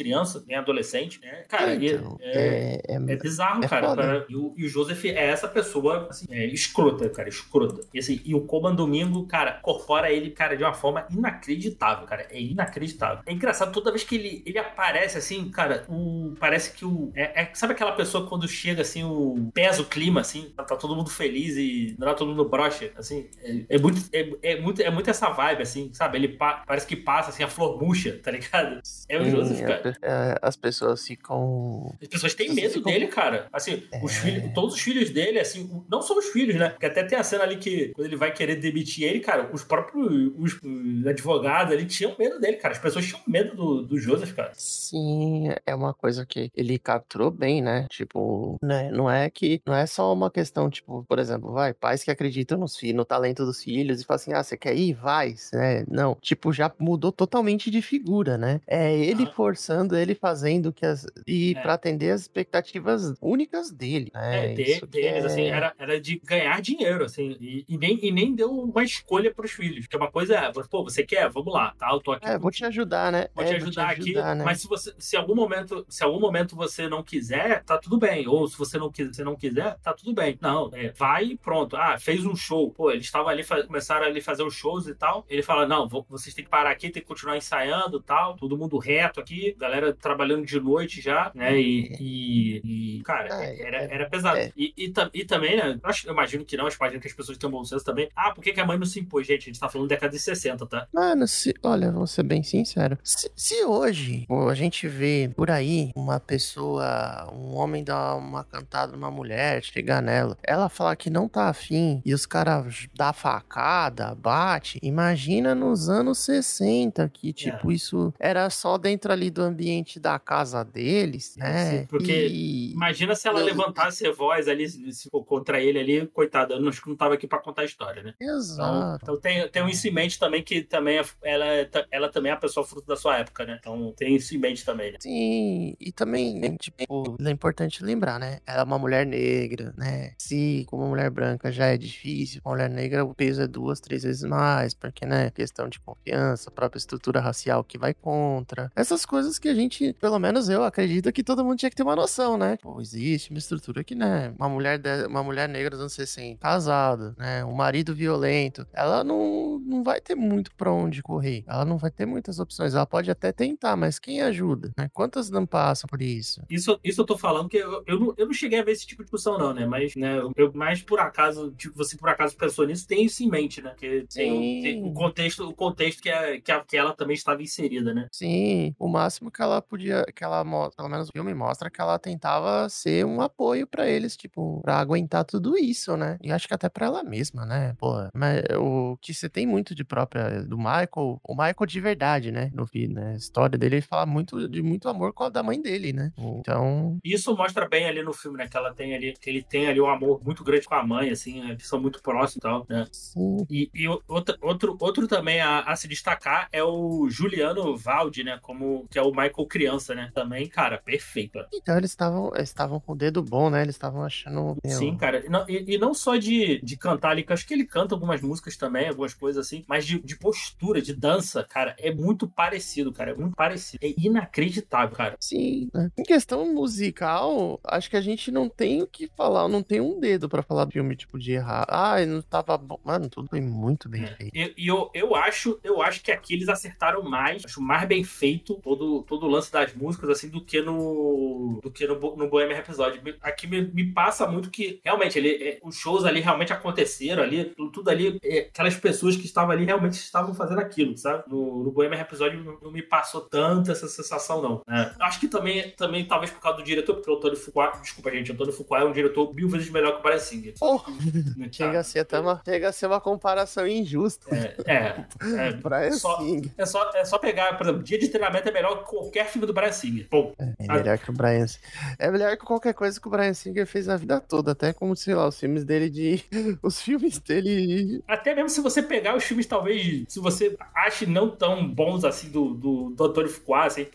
criança, nem adolescente, né? Cara, Então, é, é, é, é, é bizarro, é cara. foda. cara. E, o, e o Joseph é essa pessoa, assim, é, escrota, cara, escrota. E, assim, e o Coban Domingo, cara, incorpora ele, cara, de uma forma inacreditável, cara. É inacreditável. É engraçado, toda vez que ele, ele aparece, assim, cara, o, parece que o... É, é, sabe aquela pessoa que quando chega, assim, o pesa o clima, assim, tá, tá todo mundo feliz e não tá todo mundo broxa, assim. É, é, muito, é, é, muito, é muito essa vibe, assim, sabe? Ele pa, parece que passa, assim, a flor murcha, tá ligado? É o Sim, Joseph, a cara. pe- é, as pessoas ficam. As pessoas têm As pessoas medo ficam- dele, cara. Assim, os É. filhos, todos os filhos dele, assim, não só os filhos, né? Porque até tem a cena ali que, quando ele vai querer demitir ele, cara, os próprios os, os advogados ali tinham medo dele, cara. As pessoas tinham medo do, do Joseph, cara. Sim, é uma coisa que ele capturou bem, né? Tipo, né? Não é que não é só uma questão, tipo, por exemplo, vai, pais que acreditam nos filhos, no talento dos filhos e falam assim, ah, você quer ir? Vai, né? Não, tipo, já mudou totalmente de figura, né? É ele Aham. forçando, ele fazendo que as e É. pra atender as expectativas únicas dele, É, né? de- Isso que deles, assim, é. era, era de ganhar dinheiro, assim, e, e nem, e nem deu uma escolha pros filhos, que é uma coisa, é, pô, você quer? Vamos lá, tá? Eu tô aqui É, vou te contigo. ajudar, né? Vou te É, vou te ajudar aqui, ajudar, né? mas se você, se algum momento, se algum momento você não quiser, tá tudo bem. Ou se você não, quis- se não quiser, tá tudo bem. Não, é, vai e pronto. Ah, fez um show. Pô, eles estavam ali, fa- começaram ali a fazer os shows e tal. Ele fala, não, vou- vocês têm que parar aqui, tem que continuar ensaiando e tal. Todo mundo reto aqui, galera trabalhando de noite já, né? E, e, e, cara, Ah, era, é- era pesado. é. E, e, tam- e também, né? Eu, acho- eu imagino que não, eu imagino que as pessoas têm bom senso também. Ah, por que, que a mãe não se impôs? Gente, a gente tá falando década de sessenta, tá? Mano, se, olha, vou ser bem sincero. Se, se hoje pô, a gente vê por aí uma pessoa, um homem dar uma cantada numa mulher, chegar nela, ela falar que não tá afim e os caras dá facada, bate, imagina nos anos sessenta que, tipo, isso era só dentro ali do ambiente da casa deles, né? Sim, porque E... imagina se ela Eu- levantasse a voz ali, se for contra ele ali, coitada, eu não, acho que não tava aqui pra contar a história, né? Então, Exato. então tem, tem um isso em mente também, que também é, ela, é- ela também é a pessoa fruto da sua época, né? Então tem isso em mente também, né? Sim, e também, tipo, é importante lembrar, né? Ela é uma mulher negra, né? Se com uma mulher branca já é difícil, com uma mulher negra o peso é duas, três vezes mais, porque, né? Questão de confiança, própria estrutura racial que vai contra. Essas coisas que a gente, pelo menos eu acredito que todo mundo tinha que ter uma noção, né? Pô, existe uma estrutura que, né? Uma mulher, de, uma mulher negra dos anos sessenta, casada, né? Um marido violento, ela não, não vai ter muito pra onde correr. Ela não vai ter muitas opções. Ela pode até tentar, mas quem ajuda, né? Quantas não passam por isso? Isso, isso eu tô falando que eu, eu, não, eu não cheguei a ver esse tipo de discussão, não, né? Mas, né, eu, eu- mais por acaso, tipo, você por acaso pensou nisso, tem isso em mente, né? Porque tem, o- tem o Sim. contexto, o contexto que, é, que, a- que ela também estava inserida, né? Sim, o máximo que ela podia, que ela mostra, pelo menos o filme mostra que ela tentava ser um apoio pra eles, tipo, pra aguentar tudo isso, né? E acho que até pra ela mesma, né? Pô, mas o que você tem muito de própria do Michael, o Michael de verdade, né? No filme, né? A história dele ele fala muito de muito amor com a da mãe dele, né? Então, Isso mostra bem ali no filme, né? Que ela tem ali, que ele tem ali um amor muito grande com a mãe, assim, né, eles são muito próximos e tal, né? sim. E, e o- outro, outro, outro também a, a se destacar é o Juliano Valdi, né? Como, que é o Michael criança, né? Também, cara, perfeito. Então eles estavam eles estavam com o dedo bom, né? Eles estavam achando, meu, Sim, cara. E não, e, e não só de, de cantar ali, que eu acho que ele canta algumas músicas também, algumas coisas assim, mas de, de postura, de dança, cara, é muito parecido, cara. É muito parecido. É inacreditável, cara. sim, né? Em questão musical, acho que a gente não tem o que falar, não tem um dedo pra falar do filme, tipo, de errar. Ah, não tava bom. Mano, tudo foi muito bem feito. E, e eu, eu, acho, eu acho que aqui eles acertaram mais, acho mais bem feito todo, todo o lance das músicas, assim, do que no do que no, Bo- no Bohemian Rhapsody. Me- Aqui me, me passa muito que, realmente, ele, é, os shows ali realmente aconteceram ali, tudo, tudo ali, é, aquelas pessoas que estavam ali realmente estavam fazendo aquilo, sabe? No, no Bohemian Rhapsody não, não me passou tanto essa sensação, não. né? Acho que também, também, talvez por causa do diretor, porque o Antônio Fuqua, desculpa, gente, o Antônio Fuqua é um diretor mil vezes melhor que o Bryan Singer. Oh, Né, chega cara? a ser até uma, chega a ser uma comparação injusta. É, é, é, Bryan só- Singer. É só, é só pegar, por exemplo, Dia de Treinamento é melhor que qualquer filme do Bryan Singer. Bom, É melhor que o Bryan Singer. É melhor que qualquer coisa que o Bryan Singer fez a vida toda, até como, sei lá, os filmes dele de... Os filmes dele... até mesmo se você pegar os filmes, talvez, se você ache não tão bons assim do, do, do Antônio Fuqua, assim,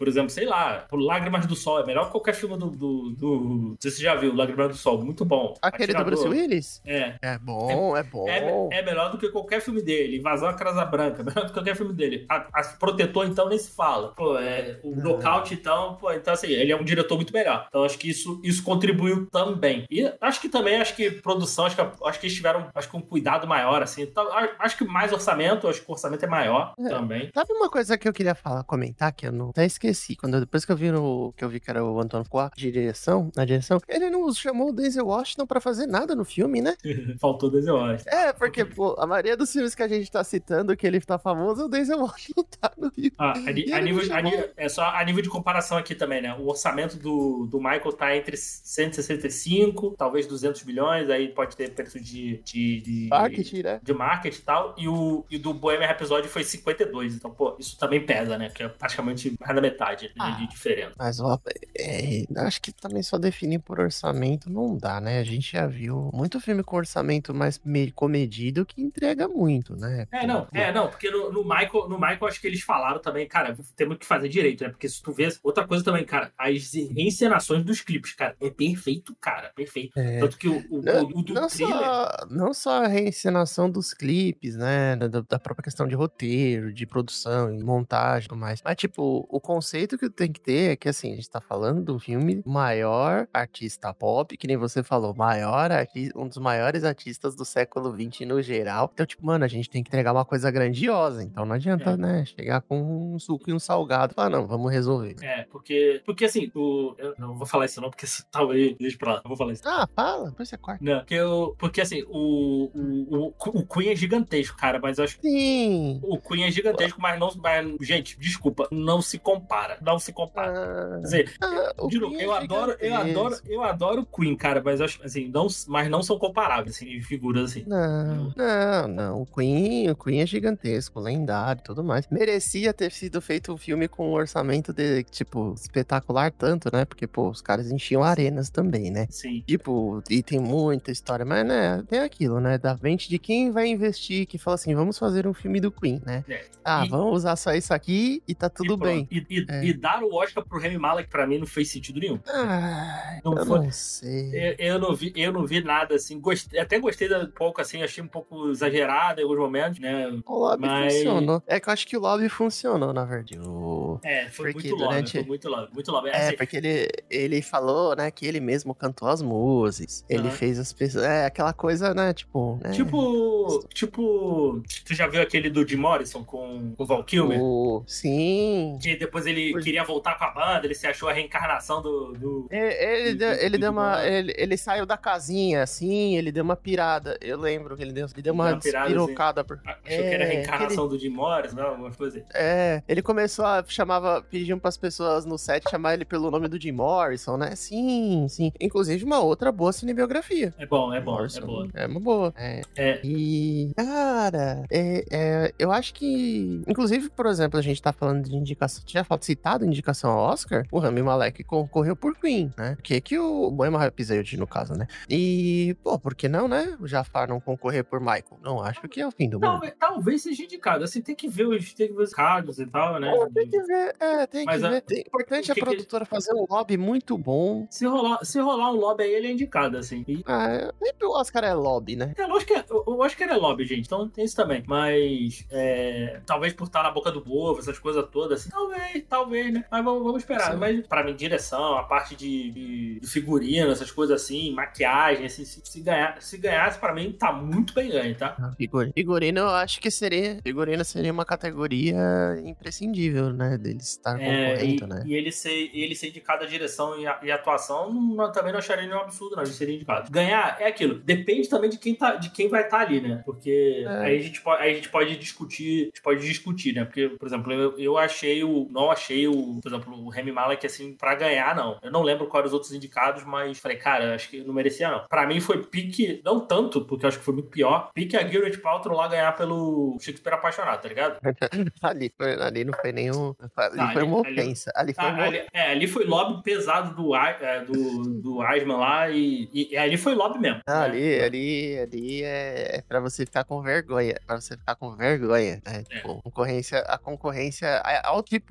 por exemplo, sei lá, Lágrimas do Sol é melhor que qualquer filme do, do, do... Não sei se você já viu, Lágrimas do Sol, muito bom. Aquele do Bruce Willis? É. É bom, é, é bom. É, é melhor do que qualquer filme dele. Invasão à Casa Branca, é melhor do que qualquer filme dele. A, a Protetor, então, nem se fala. Pô, é, o Não. Nocaute, então, pô, então assim, ele é um diretor muito melhor. Então, acho que isso, isso contribuiu também. E acho que também, acho que produção, acho que, acho que eles tiveram, acho que um cuidado maior, assim. Então, acho que mais orçamento, acho que o orçamento é maior é. também. Sabe uma coisa que eu queria falar, comentar, que eu não até esqueci, quando eu, depois que eu vi no, que eu vi que era o Antônio Fuqua, direção, na direção, ele não chamou o Denzel Washington pra fazer nada no filme, né? Faltou Denzel Washington. É, porque, pô, a maioria dos filmes que a gente tá citando que ele tá famoso, o Denzel Washington tá no filme. Ah, a, a nível, a nível, é só a nível de comparação aqui também, né? O orçamento do, do Michael tá entre cento e sessenta e cinco, talvez duzentos milhões, aí pode ter preço de... de, de marketing, né? De marketing e tal, e o e do Bohemian Rhapsody foi cinquenta e dois, então, pô, isso também pesa, né? Que é praticamente mais da metade, né, Ah, de diferença. Mas, ó, é, acho que também só definir por orçamento não dá, né? A gente já viu muito filme com orçamento mais meio comedido que entrega muito, né? É, não, é, não, porque no, no Michael, no Michael, acho que eles falaram também, cara, temos que fazer direito, né? Porque se tu vê, outra coisa também, cara, as reencenações dos clipes, cara, é perfeito, cara, perfeito. É. Tanto que o, o, Não, o, o do não thriller... Só, não só a reencenação dos clipes, né? Da, da própria questão de roteiro, de produção e montagem e tudo mais. Mas, tipo, o conceito que tem que ter é que, assim, a gente tá falando do filme maior artista pop, que nem você falou, maior arti- um dos maiores artistas do século vinte no geral. Então, tipo, mano, a gente tem que entregar uma coisa grandiosa. Então não adianta, É. né, chegar com um suco e um salgado. Ah, não, vamos resolver. É, porque, porque assim, o, eu não vou falar isso não, porque isso, talvez, deixa pra lá, não vou falar isso. Ah, fala, depois você corta. Não, porque, eu, porque assim, o, o, o, o Queen é gigantesco, cara, mas eu acho que Sim. o Queen é gigantesco, mas não. Mas, gente, desculpa, não se compara. Não se compara. Ah, Quer dizer, ah, o de novo, Queen eu é adoro, eu adoro, gigantesco. eu adoro o Queen, cara, mas eu acho assim, não, mas não são comparáveis, assim, figuras assim. Não, não, não. O Queen, o Queen é gigantesco, lendário e tudo mais. Merecia ter sido feito um filme com um orçamento de, tipo, espetacular tanto, né? Porque, pô, os caras enchiam arenas também, né? Sim. Tipo, e tem muita história, mas, né, tem aquilo, né? Da mente de quem vai investir, que fala assim, vamos fazer um filme do Queen, né? É. Ah, E- vamos usar só isso aqui e tá tudo e bem. pronto. E, e- É. e dar o Oscar pro Remy Malek, pra mim, não fez sentido nenhum. Ah, Não eu foi- não sei. Eu, eu não vi, eu não vi nada assim. Gostei, até gostei da- um pouco assim, achei um pouco exagerado em alguns momentos, né? O lobby Mas- funcionou. É que eu acho que o lobby funcionou, na verdade. O... É, foi Porque muito lobby, durante- foi muito lobby, muito lobby. É, Assim, porque ele, ele falou, né, que ele mesmo cantou as músicas. Ele Aham. fez as pessoas. É, aquela coisa, né, tipo. Né, Tipo, tipo, tu já viu aquele do Jim Morrison com o Val Kilmer? o... Sim. Que depois ele Por- queria voltar com a banda, ele se achou a reencarnação do... do... É, Ele, Do- deu, do- ele do deu uma. Dimar. Ele, ele saiu da casinha, assim, ele deu uma pirada. Eu lembro que ele deu, ele deu uma, uma pirada, despirocada. Por... Achou que era a É, reencarnação do Jim Morrison, não, alguma coisa assim. É, ele começou a chamava, pediam pras pessoas no set chamar ele pelo nome do Jim Morrison, né? Sim, sim. Inclusive uma outra boa cinebiografia. É bom, é bom, Morrison, é boa. É uma boa. É. É, E, cara, é, é, eu acho que, inclusive, por exemplo, a gente tá falando de indicação, tinha falado citado indicação ao Oscar, o Rami Malek concorreu por Queen, né? Que que o Bohemian Rhapsody, no caso, né? E, pô, por que não, né? O Jafar não concorrer por Michael? Não acho que é o fim do mundo. talvez, talvez seja indicado. Assim, tem que ver os, tem que ver os cards e tal, né? É, tem que ver, é, tem Mas que a- ver. Tem- importante o a que que- produtora fazer um lobby muito bom. Se rolar, se rolar um lobby aí, ele é indicado, assim. E, Ah, sempre o Oscar é lobby, né? é lógico que é, eu, eu acho que ele é lobby, gente. Então tem isso também. Mas é, talvez por estar na boca do povo, essas coisas todas, assim. Talvez, talvez, né? Mas vamos, vamos esperar. Sim. Mas pra mim, direção, a parte de, de, de figurino, essas coisas assim, maquiagem, assim, se, se, ganhar, se ganhasse, pra mim, tá muito bem ganho, tá? Figurino. Figurino, eu acho que seria. Figurino seria uma categoria imprescindível, né? Deles estar É, e, concorrendo, né? e ele ser, e ele ser indicado a direção e, a, e atuação, não, também não acharia nenhum absurdo, não. Ele seria indicado. Ganhar é aquilo. Depende também de quem, tá, de quem vai estar ali, né? Porque É. aí, a gente pode, aí a gente pode discutir, a gente pode discutir, né? Porque, por exemplo, eu, eu achei o. Não achei o. Por exemplo, o Rami Malek, assim, pra ganhar, não. Eu não lembro quais eram os outros indicados, mas falei, cara, acho que não merecia, não. Pra mim foi pique, não tanto, porque eu acho que foi muito pior. Pique a Gwyneth Paltrow lá ganhar pelo Shakespeare Apaixonado, tá ligado? ali, foi, ali não foi nenhum. Ali Não, foi ali- uma ali- ofensa. Ali, foi Ah, uma ali, é, ali foi lobby pesado do, A- é, do, do Asman lá e, e ali foi lobby mesmo. Ah, né? ali, ali, ali é, é pra você ficar com vergonha. Pra você ficar com vergonha, né? Tipo, concorrência, a concorrência. a- Ao tipo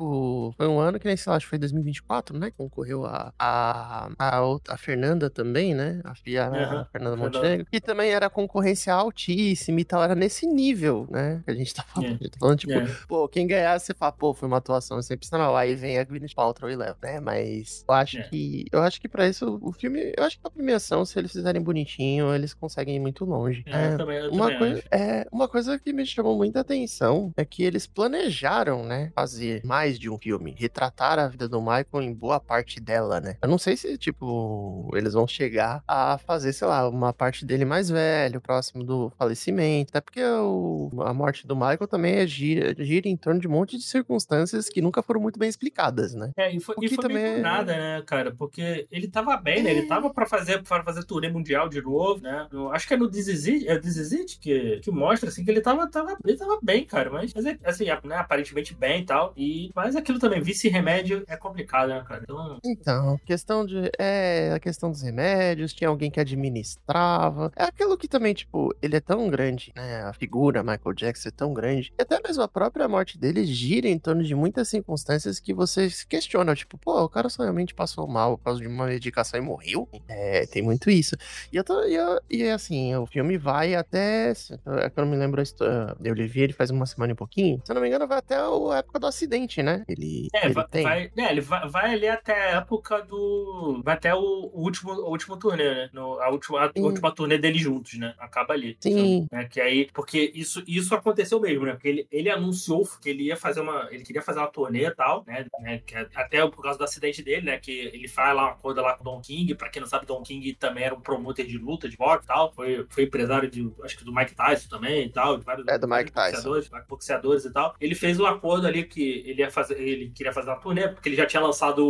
tipo, foi um ano que nem, sei lá, acho que foi dois mil e vinte e quatro, né? Concorreu a, a, a, outra- a Fernanda também, né? A filha, Aham. a Fernanda Fernanda. Montenegro. Que também era concorrência altíssima e tal. Era nesse nível, né? Que a gente tá falando. É. A gente tá falando, tipo, É. pô, quem ganhasse, você fala, pô, foi uma atuação excepcional. Aí vem a Gwyneth Paltrow e leva, né? Mas eu acho É. que. Eu acho que pra isso, o filme. Eu acho que a premiação, se eles fizerem bonitinho, eles conseguem ir muito longe. É, eu também, eu uma também coisa, acho. é, uma coisa que me chamou muita atenção é que eles planejaram, né, fazer mais de um filme, retratar a vida do Michael em boa parte dela, né? Eu não sei se, tipo, eles vão chegar a fazer, sei lá, uma parte dele mais velho, próximo do falecimento, até porque o- a morte do Michael também é gira, gira em torno de um monte de circunstâncias que nunca foram muito bem explicadas, né? É, e foi, O e que foi meio também por é- nada, né, cara? Porque ele tava bem, né? Ele tava pra fazer, pra fazer turnê mundial de novo, né? No- acho que é no This Is It, é This Is It que, que mostra, assim, que ele tava, tava, ele tava bem, cara. Mas, mas é, assim, né, aparentemente bem e tal. E, mas aquilo também, vice-remédio é complicado, né, cara? Então, Então, questão de. É, a questão dos remédios, tinha alguém que administrava. É aquilo que também, tipo, ele é tão grande, né? A figura Michael Jackson é tão grande. E até mesmo a própria morte dele gira em torno de muitas circunstâncias que você se questiona. Tipo, pô, o cara só realmente passou mal por causa de uma medicação e morreu? É, tem muito isso. E eu tô. E, eu- e assim, o filme vai até. É que eu não me lembro a história. Eu vi ele faz uma semana e pouquinho. Se eu não me engano, vai até a época do acidente, né? Ele, é, ele vai, tem. vai, é, ele vai, vai ali até a época do. Vai até o, o último, o último turnê, né? No, a, última, a Sim. última turnê deles juntos, né? Acaba ali. o Sim. filme, né? Que aí. Porque isso, isso aconteceu mesmo, né? Porque ele, ele anunciou que ele ia fazer uma. Ele queria fazer uma turnê e tal, né? né que é- até por causa do acidente dele, né? Que ele faz lá uma coisa lá com o Don King. Pra quem não sabe, Don King também era um promotor de luta, de boxe e tal. Foi, foi empresário de. Acho que do Mike Tyson também e tal. De vários, É, do vários Mike Tyson. boxeadores, boxeadores e tal. Ele fez um acordo ali que ele ia fazer. Ele queria fazer uma turnê, porque ele já tinha lançado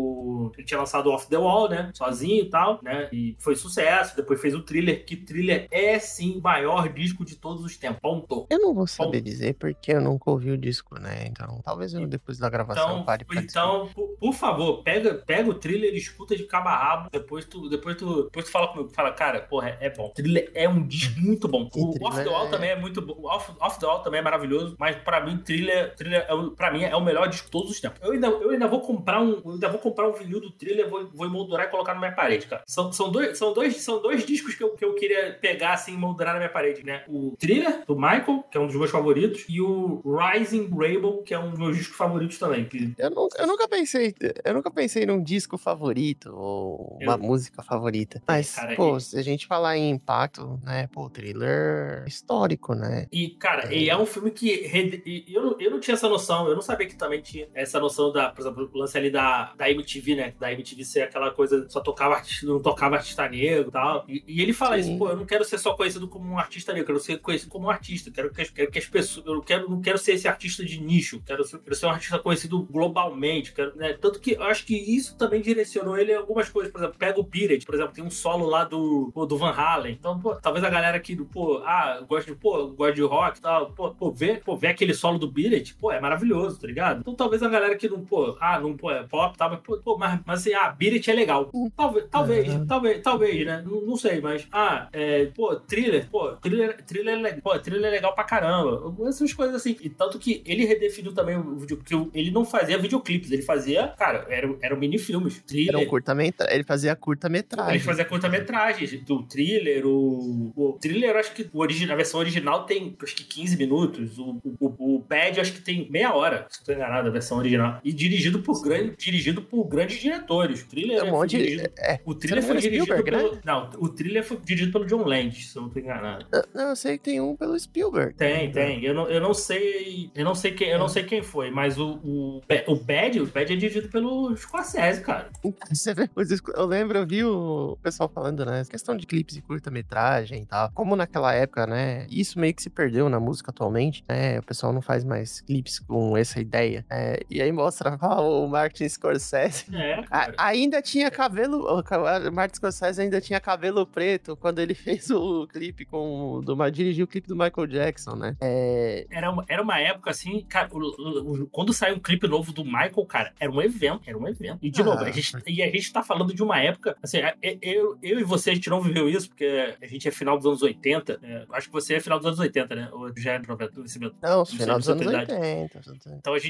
o. Ele tinha lançado o Off the Wall, né? Sozinho e tal, né? E foi sucesso. Depois fez o Thriller, que Thriller é sim o maior disco de todos os tempos. Ponto. Eu não vou saber Ponto. dizer porque eu nunca ouvi o disco, né? Então, talvez eu depois da gravação Então, pare pra então por, por favor, pega, pega o Thriller e escuta de cabo a rabo. Depois tu, depois tu, depois tu fala comigo. Fala, cara, porra, é, é bom. Thriller é um disco muito bom. E O Thriller Off the Wall é- também é muito bom. O Off, Off the Wall também é maravilhoso. Mas pra mim, Thriller, Thriller é, o- pra mim, é o melhor disco de todos os tempos. Eu ainda, eu ainda vou comprar um. Eu ainda vou comprar um vinil do Thriller, vou, vou emoldurar e colocar na minha parede, cara. São, são, dois, são, dois, são dois discos que eu, que eu queria pegar assim e emoldurar na minha parede, né? O Thriller, do Michael, que é um dos meus favoritos, e o Rising Rainbow, que é um dos meus discos favoritos também. Que Eu, nu- eu nunca pensei, eu nunca pensei num disco favorito ou uma Eu- música favorita. Mas, cara, pô, e- se a gente falar em impacto, né? Pô, Thriller histórico, né? E, cara, e é um filme que. rede- e Eu, não- eu não tinha essa noção, eu não sabia que também tinha essa noção da, por exemplo, o lance ali da, da M T V, né? Da M T V ser aquela coisa, só tocava artista, não tocava artista negro e tal. E, e ele fala Sim. isso, pô, eu não quero ser só conhecido como um artista negro, eu quero ser conhecido como um artista. Quero que, as- quero que as pessoas. Eu quero, não quero ser esse artista de nicho, quero ser, quero ser um artista conhecido globalmente. Quero, né? Tanto que eu acho que isso também direcionou ele em algumas coisas. Por exemplo, pega o Pirate, por exemplo, tem um solo lá do, pô, do Van Halen. Então, pô, talvez a galera aqui do, pô, ah, gosta de, pô, gosta de rock e tal, pô, pô, vê, pô, vê aquele solo do Pirate, pô, é maravilhoso, tá ligado? Então talvez a galera que não, pô, ah, não, pô, é pop e tal, mas, pô, pô, mas, mas assim, ah, Pirate é legal. Talvez, talvez, Uhum. talvez, talvez, né? Não, não sei, mas, ah, é, pô, thriller, pô, thriller, thriller, é le- pô, thriller é legal pra caramba. Essas coisas assim. E tanto que ele redefiniu também o vídeo, porque ele não fazia videoclipes, ele fazia, cara, eram era mini-filmes. Thriller. Era um curta-metragem. Ele fazia Ele curta-metragem. fazia curta-metragem do Thriller, o, o Thriller, eu acho que o origi- a versão original tem acho que quinze minutos, o, o, o Bad eu acho que tem meia hora, se não tô enganado, a versão original. E dirigido por, grande, dirigido por grandes diretores. O Thriller É um foi monte de- dirigido... é. O Thriller Você não foi lembra dirigido Spielberg, pelo... Não, o Thriller foi dirigido pelo John Landis, se eu não tô enganado. Não, eu sei que tem um pelo Spielberg. Tem, tem. Eu não, eu não sei. Eu não sei quem, eu não sei quem foi, mas o, o, o Bad, o Bad é dirigido pelo Scorsese, cara. Você vê, os discos- eu lembro, eu vi o pessoal falando, né? Questão de clipes e curta-metragem e tal. Como naquela época, né? Isso meio que se perdeu na música atualmente, né? O pessoal não faz mais clipes com essa ideia. É, e aí mostra ah, o Martin Scorsese. É, A- cara. ainda tinha cabelo. O ca- o Martin Scorsese ainda tinha cabelo preto quando ele fez o clipe com. Do, dirigiu o clipe do Michael Jackson, né? É, Era uma, era uma época assim, cara, o- o- o- quando saiu um clipe novo do Michael, cara, era um evento, era um evento. E de Ah. novo, a gente, e a gente tá falando de uma época, assim, a- eu, eu e você, a gente não viveu isso, porque a gente é final dos anos oitenta, né? Acho que você é final dos anos oitenta, né? Ou já é noventa, nesse meu- não, sei, final dos sua anos idade. oitenta. Então a gente, a gente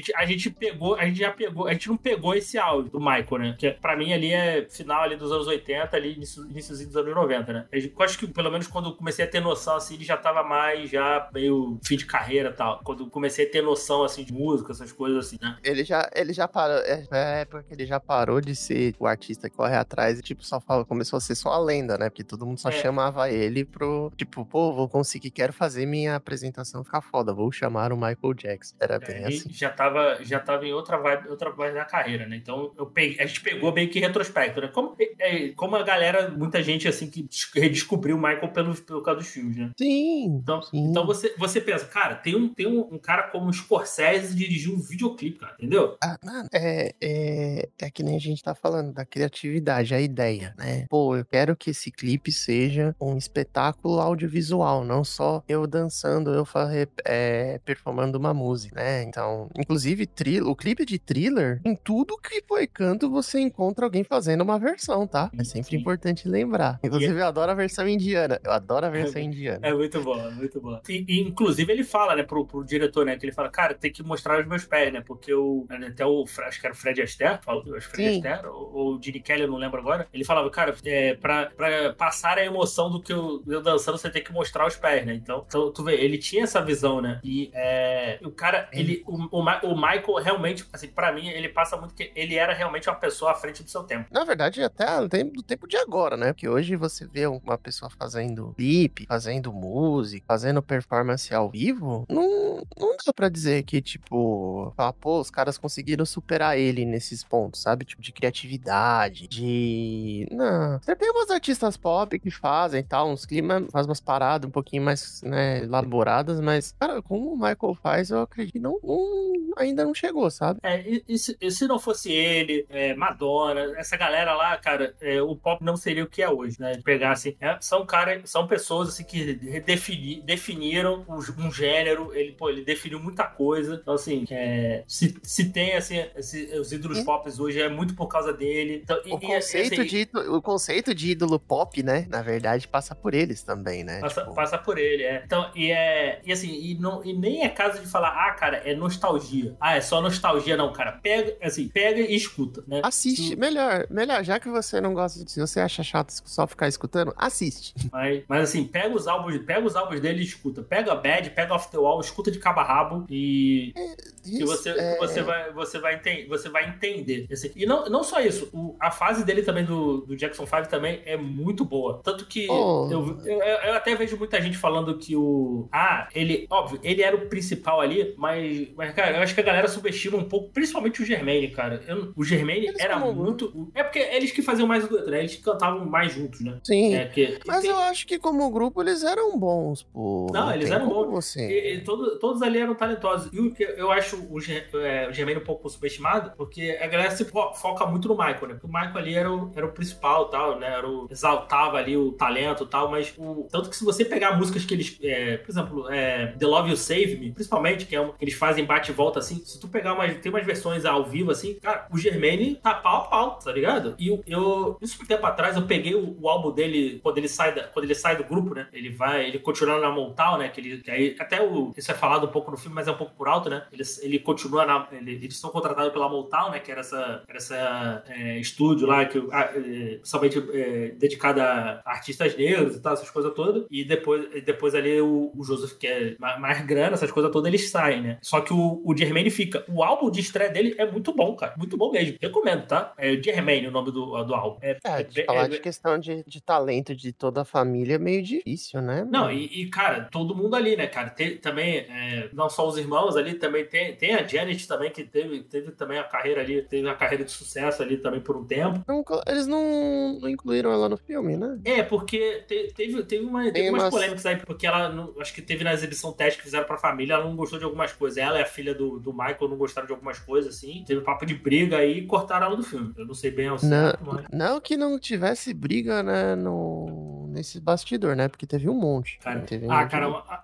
gente pegou, a gente já pegou, a gente não pegou esse áudio do Michael, né? Que pra mim ali é final ali dos anos oitenta, ali início, iníciozinho dos anos noventa, né? Eu acho que pelo menos quando eu comecei a ter noção, assim, ele já tava mais, já meio fim de carreira e tal. Quando eu comecei a ter noção, assim, de música, essas coisas assim, né? Ele já, ele já parou, é a época que ele já parou de ser o artista que corre atrás e, tipo, só fala, começou a ser só a lenda, né? Porque todo mundo só É. chamava ele pro, tipo, pô, vou conseguir, quero fazer minha apresentação ficar foda, vou chamar o Michael Jackson. Era bem Ele assim. já tava, já tava em outra vibe, outra vibe da carreira, né? Então eu peguei, a gente pegou meio que retrospecto, né? Como, é, como a galera, muita gente assim que redescobriu o Michael pelo, pelo causa dos filmes, né? Sim, Então, sim. então você, você pensa, cara, tem, um, tem um, um cara como o Scorsese dirigiu um videoclipe, cara, entendeu? Ah, mano, é, é, é que nem a gente tá falando da criatividade, a ideia, né? Pô, eu quero que esse clipe seja um espetáculo audiovisual, não só eu dançando, eu fa- é, performando uma música, né? Então, inclusive, thriller, o clipe de Thriller, em tudo que foi canto, você encontra alguém fazendo uma versão, tá? É sempre Sim. importante lembrar. Inclusive, eu adoro a versão indiana. Eu adoro a versão indiana. É muito bom, é muito bom. E, e, inclusive, ele fala, né, pro, pro diretor, né, que ele fala, cara, tem que mostrar os meus pés, né, porque o, até o, acho que era o Fred Astaire, falou, o Fred Sim. Astaire, ou, ou o Gene Kelly, eu não lembro agora, ele falava, cara, é, pra, pra passar a emoção do que eu, eu dançando, você tem que mostrar os pés, né, então, então tu vê, ele tinha essa visão, né, e é, o cara, ele, o, o, o Michael realmente, assim, pra mim, ele passa muito que ele era realmente uma pessoa à frente do seu tempo. Na verdade, até do tempo, do tempo de agora, né? Porque hoje você vê uma pessoa fazendo clipe, fazendo música, fazendo performance ao vivo, não, não dá pra dizer que, tipo, fala, pô, os caras conseguiram superar ele nesses pontos, sabe? Tipo, de criatividade, de... Não. Você tem umas artistas pop que fazem tal, uns climas, faz umas paradas um pouquinho mais, né, elaboradas, mas, cara, como o Michael faz, eu acredito que não, não ainda não chegou, sabe? É, e, e, se, e se não fosse ele, é, Madonna, essa galera lá, cara, é, o pop não seria o que é hoje, né? Pegar assim, é, são cara, são pessoas assim que defini, definiram um gênero, ele, pô, ele definiu muita coisa. Então, assim, é, se, se tem assim, esse, os ídolos pop hoje é muito por causa dele. Então, O, e, conceito e, assim, de, ídolo- o conceito de ídolo pop, né? Na verdade, passa por eles também, né? Passa, Tipo, passa por ele, é. Então, e é. E assim, e, não, e nem é caso de falar, ah, cara, é nostalgia. Ah, é só nostalgia, não, cara. Pega, assim, pega e escuta, né? assiste. Se- Melhor, melhor, já que você não gosta de. Se você acha chato só ficar escutando, assiste. Mas, mas assim, pega os álbuns, pega os álbuns dele e escuta. Pega a Bad, pega Off the Wall, escuta de cabo a rabo e. Que Isso, você, é... que você, vai, você, vai, enten você vai entender. Assim, e não, não só isso, o, a fase dele também do, do Jackson cinco também é muito boa. Tanto que Oh. eu, eu, eu até vejo muita gente falando que o. Ah, ele. Óbvio, ele era o principal ali, mas, mas cara, eu acho que a galera subestima um pouco, principalmente o Germaine, cara. Eu, o Germaine Eles era como muito. É porque eles que faziam mais o dueto, né? Eles que cantavam mais juntos, né? Sim. É, que, Mas tem... eu acho que como grupo eles eram bons, pô. Não, Não eles tem eram como bons. Você... E, e todo, todos ali eram talentosos. E o que eu acho o, é, o Germaine um pouco subestimado, porque a galera se fo foca muito no Michael, né? Porque o Michael ali era o, era o principal, tal, né? Era o, exaltava ali o talento e tal, mas o, tanto que se você pegar músicas que eles, é, por exemplo, é, The Love You Save Me, principalmente, que é um, que eles fazem bate e volta assim, se tu pegar umas, tem umas versões ao vivo assim, cara, o Germaine tá pau a pau, tá ligado? E eu, eu isso um tempo atrás, eu peguei o, o álbum dele, quando ele sai da, quando ele sai do grupo, né? Ele vai, ele continua na Motown, né? Que ele, que aí, até o, isso é falado um pouco no filme, mas é um pouco por alto, né? Ele, ele continua na, ele, eles são contratados pela Motown, né? Que era essa, era essa é, estúdio lá, que é, principalmente é, dedicado a artistas negros e tal, essas coisas todas. E depois, depois ali o, o Joseph, que é mais, mais grana, essas coisas todas, eles saem, né? Só que o, o Germaine fica. O álbum de estreia dele é muito bom, cara. Muito bom mesmo. Recomendo, tá? É Germaine o nome do, do álbum. É, É, de é, falar é, de questão de, de talento de toda a família é meio difícil, né? Não, e, e, cara, todo mundo ali, né, cara? Tem, também, é, não só os irmãos ali, também tem, tem a Janet também, que teve, teve também a carreira ali, teve a carreira de sucesso ali também por um tempo. Não, eles não, não incluíram ela no filme, né? É, porque te, teve, teve, uma, teve Tem umas umas- polêmicas aí, porque ela, não- acho que teve na exibição teste que fizeram pra família, ela não gostou de algumas coisas. Ela e a filha do, do Michael não gostaram de algumas coisas, assim. Teve papo de briga aí e cortaram ela do filme. Eu não sei bem ao Não, certo, mas... não que não tivesse briga, né, no, nesse bastidor, né? Porque teve um monte. Cara, teve ah, um cara, de- a-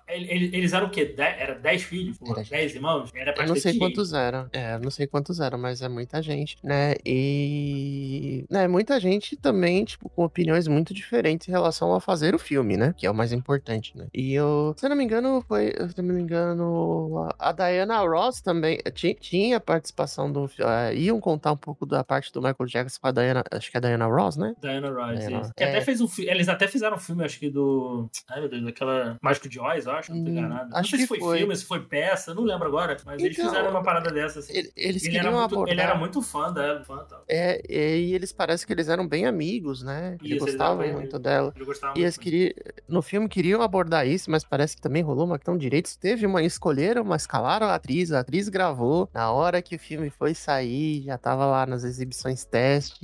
eles eram o quê? Dez, era dez filhos? Pô, Era dez irmãos? Era Eu não sei bastante quantos gente. eram. É, eu não sei quantos eram, mas é muita gente, né? E, né, muita gente também, tipo, com opiniões muito diferentes em relação a fazer o filme, né? Que é o mais importante, né? E eu, se eu não me engano, foi, se eu não me engano, a a Diana Ross também eh, ti- tinha participação do, fi- eh, iam contar um pouco da parte do Michael Jackson com a Diana, acho que é a Diana Ross, né? Diana Ross, Diana, isso. Que até é, fez um filme. Eles até fizeram um filme, acho que do. Ai, meu Deus, daquela. Mágico de Oz, eu acho, não tô hum, enganado. Não acho sei que se foi foi. filme, se foi peça, não lembro agora. Mas eles fizeram Então, uma parada dessa, assim. ele- eles Ele era queriam muito, ele era abordar. muito fã dela, fã e tal. É, e eles parecem que eles eram bem amigos, né? Ele Isso, eles eram gostava bem muito amigos. dela. Ele gostava E muito eles dele. queriam, no filme queriam abordar isso, mas parece que também rolou uma questão de direitos. Teve uma, escolheram, uma, escalaram a atriz, a atriz gravou. Na hora que o filme foi sair, já tava lá nas exibições teste,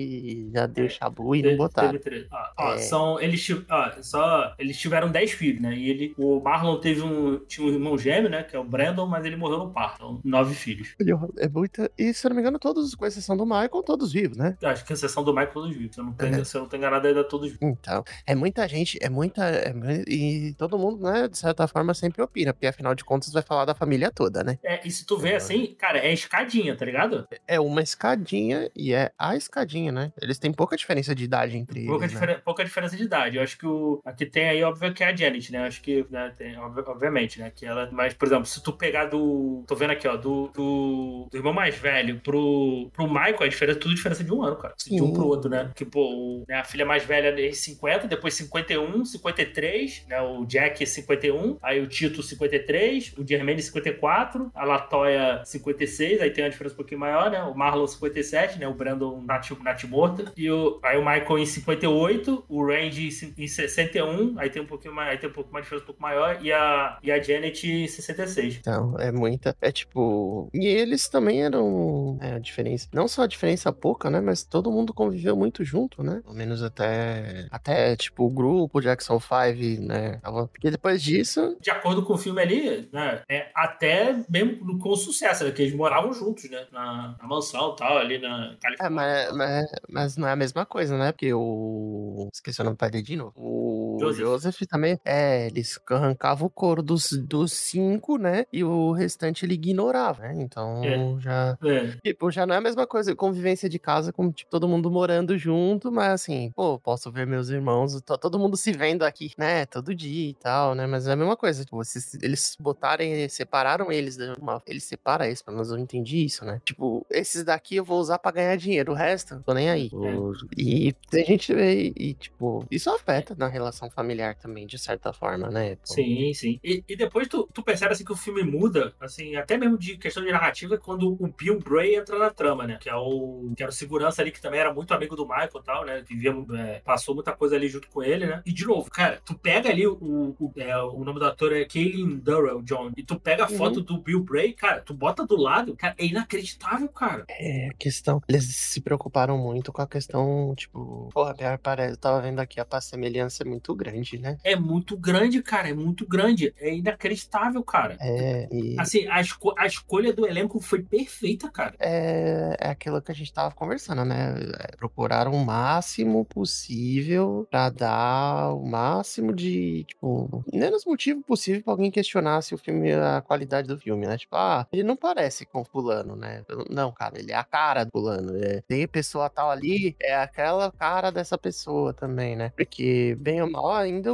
e já deu É, chabu e não te- teve botaram. três. Ó, ó, É, são, eles, ti- ó, só, eles tiveram dez filhos, né? E ele, o Marlon teve um, tinha um irmão gêmeo, né? Que é o Brandon, mas ele morreu no parto. Então, nove filhos. é muita. E se eu não me engano, todos, com exceção do Michael, todos vivos, né? Acho que a exceção do Michael todos vivos. Se eu não tô, É. se eu não tô enganado, ainda todos vivos. Então, é muita gente, é muita. é mu- e todo mundo, né, de certa forma, sempre opina, porque afinal de contas vai falar da família toda, né? É, e se tu vê assim, cara, é escadinha, tá ligado? É uma escadinha e é a escadinha, né? Eles têm pouca diferença de idade entre Pouca, eles, né? diferen- pouca diferença de idade. Eu acho que o. A que tem aí, óbvio, que é a Janet, né? Eu acho que, né, tem, obvi- obviamente, né? Que ela. Mas, por exemplo, se tu pegar do. Tô vendo aqui, ó, do, do, do irmão mais velho pro, pro Michael, a diferença, tudo diferença de um ano, cara. De um pro Sim. outro, né? Que, pô, o- né, a filha mais velha é cinquenta, depois cinquenta e um, cinquenta e três, né? O Jack é cinquenta e um, aí o Tito cinquenta e três, o Jermaine cinquenta e quatro, a Latoya cinquenta e seis, aí tem uma diferença um pouquinho maior, né? O Marlon cinquenta e sete, né? O Brandon nat, nat morta. E o, aí o Michael em cinquenta e oito, o Randy em sessenta e um, aí tem um pouquinho mais, aí tem um pouco mais diferença um pouco maior, e a, e a Janet em sessenta e seis. Então, é muita. É tipo. E eles também eram. É, a diferença. Não só a diferença pouca, né? Mas todo mundo conviveu muito junto, né? Pelo menos até. Até, tipo, o grupo Jackson Five, né? tava- Porque depois disso. De acordo com o filme ali, né, é, até mesmo com sucesso, né, que eles moravam juntos, né, na, na mansão e tal, ali na É, Califórnia. mas, mas, mas não é a mesma coisa, né? Porque o. Esqueci o nome do pai dele de novo. O Joseph. Joseph também. É, eles arrancavam o couro dos, dos cinco, né? E o restante ele ignorava, né? Então já. É. Tipo, já não é a mesma coisa. Convivência de casa com, tipo, todo mundo morando junto, mas assim, pô, posso ver meus irmãos, tá todo mundo se vendo aqui, né? Todo dia e tal, né? Mas é a mesma coisa. Tipo, vocês, eles botarem, separaram eles, de uma- eles separam isso, pelo menos eu entendi isso, né? Tipo, esses daqui eu vou usar pra ganhar dinheiro, o resto, tô nem aí. É. O- E tem gente, e, e, tipo, isso afeta na relação familiar também, de certa forma, né? Pô. Sim, sim. E, e depois tu, tu percebe assim que o filme muda, assim, até mesmo de questão de narrativa, quando o Bill Bray entra na trama, né? Que é o que era o segurança ali, que também era muito amigo do Michael e tal, né? Vivia, é, passou muita coisa ali junto com ele, né? E de novo, cara, tu pega ali o, o, é, o nome do ator é Kaylin Durrell John, e tu pega a Uhum. foto do Bill Bray, cara, tu bota do lado, cara, é inacreditável, cara. É, a questão. Eles se preocuparam muito com a questão, tipo, porra, parece, eu tava vendo aqui, a semelhança é muito grande, né? É muito grande, cara, é muito grande. É inacreditável, cara. É, e Assim, a, esco a escolha do elenco foi perfeita, cara. é, é aquilo que a gente tava conversando, né? É, procuraram o máximo possível pra dar o máximo de, tipo, menos motivo possível pra alguém questionar se o filme, a qualidade do filme, né? Tipo, ah, ele não parece com fulano, né? Não, cara, ele é a cara do fulano. É, tem pessoa tal ali, é aquela cara dessa pessoa também, né? Porque, bem ou mal, ainda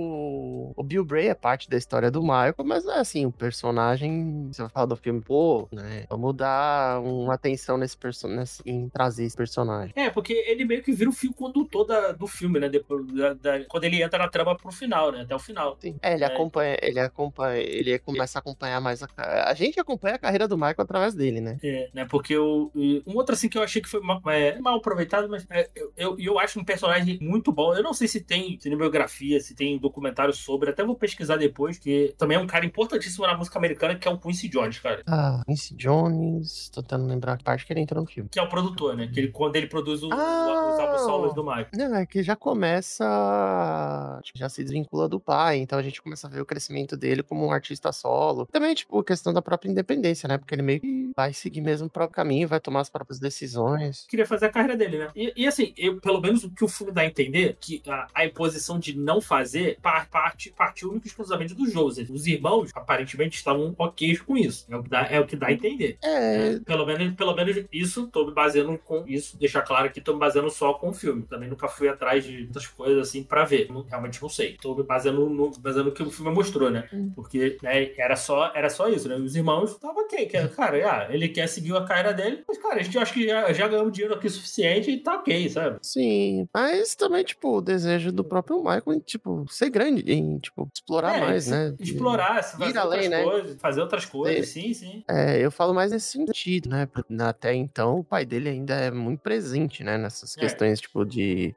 o, o Bill Bray é parte da história do Michael, mas é assim, o personagem, você vai falar do filme, pô, né? Vamos dar uma atenção nesse personagem, em trazer esse personagem. É, porque ele meio que vira o fio condutor da, do filme, né? Depois, da, da, quando ele entra na trama pro final, né? Até o final. Sim. É, ele É, acompanha, ele acompanha, ele começa a acompanhar mais a, a gente acompanha a carreira do Michael através dele, né? É, né? Porque o, um outro assim que eu achei que foi mal, é, mal aproveitado, mas é, eu, eu, eu acho um personagem muito bom. Eu não sei se tem cinebiografia, se tem documentário sobre, até vou pesquisar depois, que também é um cara importantíssimo na música americana, que é o Quincy Jones, cara. Ah, Quincy Jones, tô tentando lembrar que parte que ele entrou no filme. Que é o produtor, né? Que ele, quando ele produz o, Ah! os álbuns solos do Michael. Não, é que já começa, tipo, já se desvincula do pai, então a gente começa a ver o crescimento dele como um artista solo. Também, tipo, questão da própria independência, né? Porque ele meio que vai seguir mesmo o próprio caminho, vai tomar as próprias decisões. Queria fazer a carreira dele, né? E, e assim, eu, pelo menos o que o filme dá a entender, que a, a imposição de não fazer par, parte, partiu única e exclusivamente do Joseph. Os irmãos, aparentemente, estavam ok com isso. É o que dá, é o que dá a entender. É. É, pelo, menos, pelo menos isso, tô me baseando com isso, deixar claro que tô me baseando só com o filme. Também nunca fui atrás de outras coisas assim pra ver. Não, realmente não sei. Tô me baseando no, baseando no que o filme mostrou, né? Porque, né, era só, era só isso, né? Os irmãos estavam ok. Que, cara, ah, ele quer seguir a carreira dele, mas, cara, a gente acha que já, já ganhamos dinheiro aqui o suficiente e tá ok, sabe? Sim, mas também, tipo, o desejo do próprio Michael em, tipo, ser grande, em, tipo, explorar É, mais, se- né? explorar, se Ir fazer além, outras né? coisas, fazer outras coisas, É, sim, sim. é, eu falo mais nesse sentido, né? Porque até então o pai dele ainda é muito presente, né? Nessas É. questões, tipo, de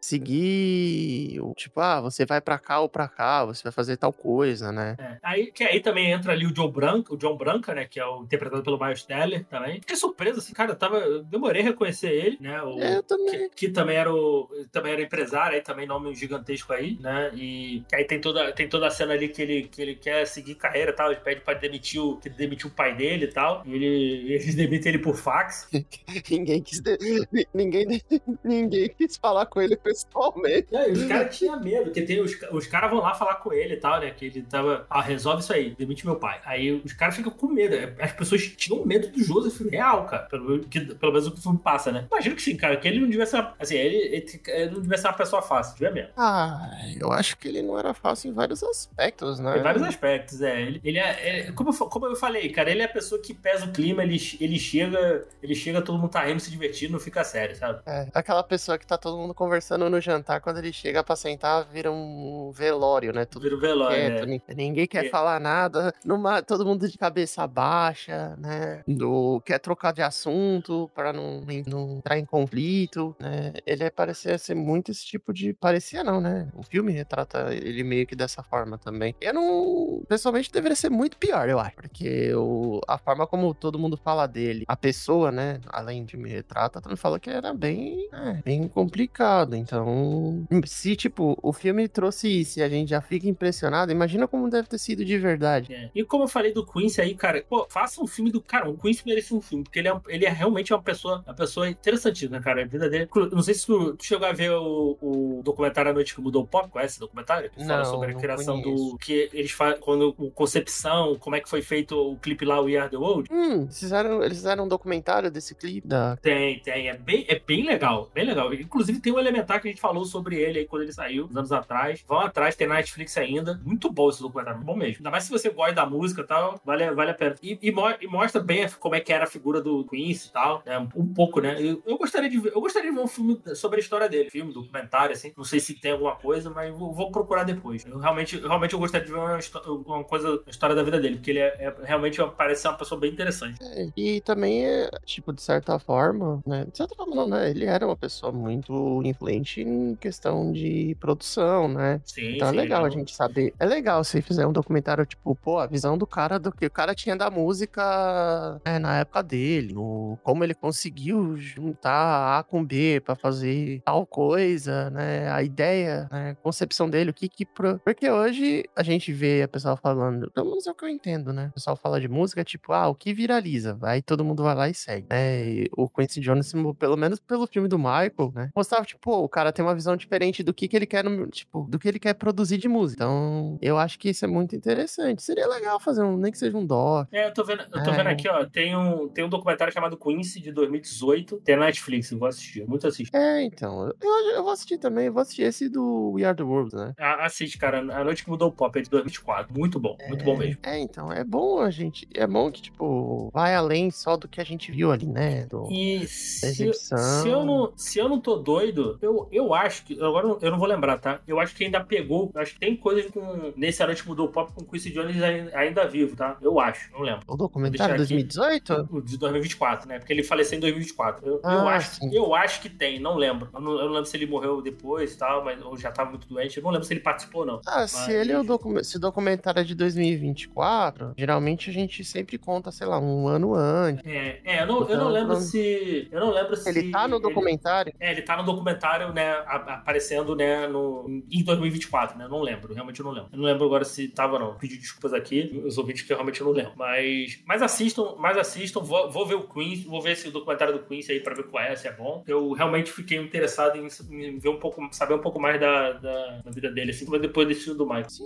seguir, o- tipo, ah, você vai pra cá ou pra cá, você vai fazer tal coisa, né? É. Aí, que aí também entra ali o John Branca, o John Branca, né? Que é o interpretado pelo Miles Teller também. Fiquei surpreso, assim, cara, eu tava. Eu demorei a reconhecer ele, né? É, O, eu também. que, que também era o. Também era empresário, aí também nome gigantesco aí, né? E aí tem toda, tem toda a cena ali que ele, que ele quer seguir carreira e tal. Ele pede pra demitir o, que demitir o pai dele e tal. E ele, eles demitem ele por fax. Ninguém quis, de- ninguém, ninguém quis falar com ele pessoalmente. E aí, os caras tinham medo, porque tem, os, os caras vão lá falar com ele e tal, né? Que ele tava. Ah, resolve isso aí, demite meu pai. Aí os caras ficam com medo. As pessoas tinham medo do Joseph real, cara. Pelo, que, pelo menos o que o filme passa, né? Imagino que sim, cara, que ele não devia ser. Assim, ele, ele, ele não devia ser uma pessoa fácil, devia mesmo. Ah, eu acho que ele não era fácil em vários aspectos, né? Tem vários aspectos, é. Ele, ele é, é como, eu, como eu falei, cara, ele é a pessoa que pesa o clima, ele, ele chega, ele chega, todo mundo tá rindo, se divertindo, não fica sério, sabe? É, aquela pessoa que tá todo mundo conversando no jantar, quando ele chega pra sentar, vira um velório, né? Tudo Vira o velório, quieto, é. ni- ninguém quer É. falar nada, numa, todo mundo de cabeça baixa, né? Do, quer trocar de assunto pra não, não entrar em conflito, né? Ele é, parecia ser muito esse tipo de... Parecia não, né? O filme retrata ele meio que dessa forma também. Eu não... Pessoalmente, deveria ser muito pior, eu acho. Porque o, a forma como todo mundo fala dele, a pessoa, né? Além de me retrata, também fala que era bem, é, bem complicado. Então, se, tipo, o filme trouxe isso e a gente já fica impressionado, imagina como deve ter sido de verdade. É. E como eu falei do Quincy aí, cara, pô, faça um filme do. Cara, o Quincy merece um filme, porque ele é, ele é realmente uma pessoa, uma pessoa interessantíssima, cara. A vida dele. Não sei se tu, tu chegou a ver o, o documentário A Noite que Mudou o Pop, conhece esse documentário? Que fala Não, sobre a não criação conheço. do. Que eles fazem. Quando o concepção, como é que foi feito o clipe lá, We Are the World. Hum, eles fizeram, eles fizeram um documentário desse clipe da... Tem, tem. É bem, é bem legal, bem legal. Inclusive tem um Elementar que a gente falou sobre ele aí quando ele saiu, uns anos atrás. Vão atrás, tem na Netflix ainda. Muito bom esse documentário, muito bom mesmo. Ainda mais se você gosta da música e tal, vale, vale a pena. E, e, mo- e mostra bem como é que era a figura do Quincy e tal, né? Um pouco, né? Eu, eu gostaria de ver, eu gostaria de ver um filme sobre a história dele, filme, documentário, assim. Não sei se tem alguma coisa, mas vou, vou procurar depois. Eu realmente, realmente eu gostaria de ver uma, histó- uma coisa, a história da vida dele, porque ele é, é- realmente parece ser uma pessoa bem interessante. É, e também é, tipo, de certa forma, né? De certa forma não, né? Ele era uma pessoa muito influente em questão de produção, né? Sim, Então é sim, legal ele a é um- gente saber. É legal se fizer um documentário, tipo, pô, a visão do cara, do que o cara tinha da música, né, na época dele, no, como ele conseguiu juntar A com B pra fazer tal coisa, né? A ideia, né? A concepção dele, o que que... Pro... Porque hoje a gente vê a pessoa falando, pelo menos é o que eu entendo, né? O pessoal fala de música, tipo, ah, o que viraliza? Aí todo mundo vai lá e segue, né? E o Quincy Jones, pelo menos pelo filme do Michael, né? Mostrava, tipo, pô, o cara tem uma visão diferente do que que ele quer, no, tipo, do que ele quer produzir de música. Então, eu acho que isso é muito interessante. Seria legal fazer um, nem que seja um doc. É, eu tô vendo, eu tô É. vendo aqui, ó, tem um, tem um documentário chamado Quincy, de dois mil e dezoito, tem na Netflix, eu vou assistir, eu muito assisto. É, então, eu, eu vou assistir também, eu vou assistir esse do We Are The World, né? Ah, assiste, cara, A Noite que Mudou o Pop, é de dois mil e vinte e quatro, muito bom, muito bom mesmo. É, então, é bom a gente, é bom que, tipo, vai além só do que a gente viu ali, né? Do, E se, exibição. se, eu não, se eu não tô doido, eu, eu acho que. Agora eu não vou lembrar, tá? Eu acho que ainda pegou. Eu acho que tem coisas com. Nesse A Noite que Mudou o Pop com o Quincy Jones ainda, ainda vivo, tá? Eu acho, não lembro. O Vou documentário deixar aqui. dois mil e dezoito? O de dois mil e vinte e quatro, né? Porque ele faleceu em dois mil e vinte e quatro. Eu, Ah, eu, acho, sim. eu acho que tem, não lembro. Eu não, eu não lembro se ele morreu depois e tal, mas ou já tava muito doente. Eu não lembro se ele participou, não. Ah, Mas- se ele é o docu se o documentário é de dois mil e vinte e quatro, geralmente a gente sempre conta, sei lá, um ano antes. É, é eu, não, eu não Então, lembro não- se. Eu não lembro se. Ele tá no documentário? É, ele tá no documentário, né, a- aparecendo, né, no, em dois mil e vinte e quatro, né, eu não lembro, realmente eu não lembro. Eu não lembro agora se tava ou não, pedi desculpas aqui, os ouvintes que eu realmente não lembro. Mas, mas assistam, mas assistam, vou, vou ver o Queen, vou ver esse documentário do Queen aí pra ver qual é, se é bom. Eu realmente fiquei interessado em, em ver um pouco, saber um pouco mais da, da, da vida dele, assim, depois desse filme do Michael. Sim,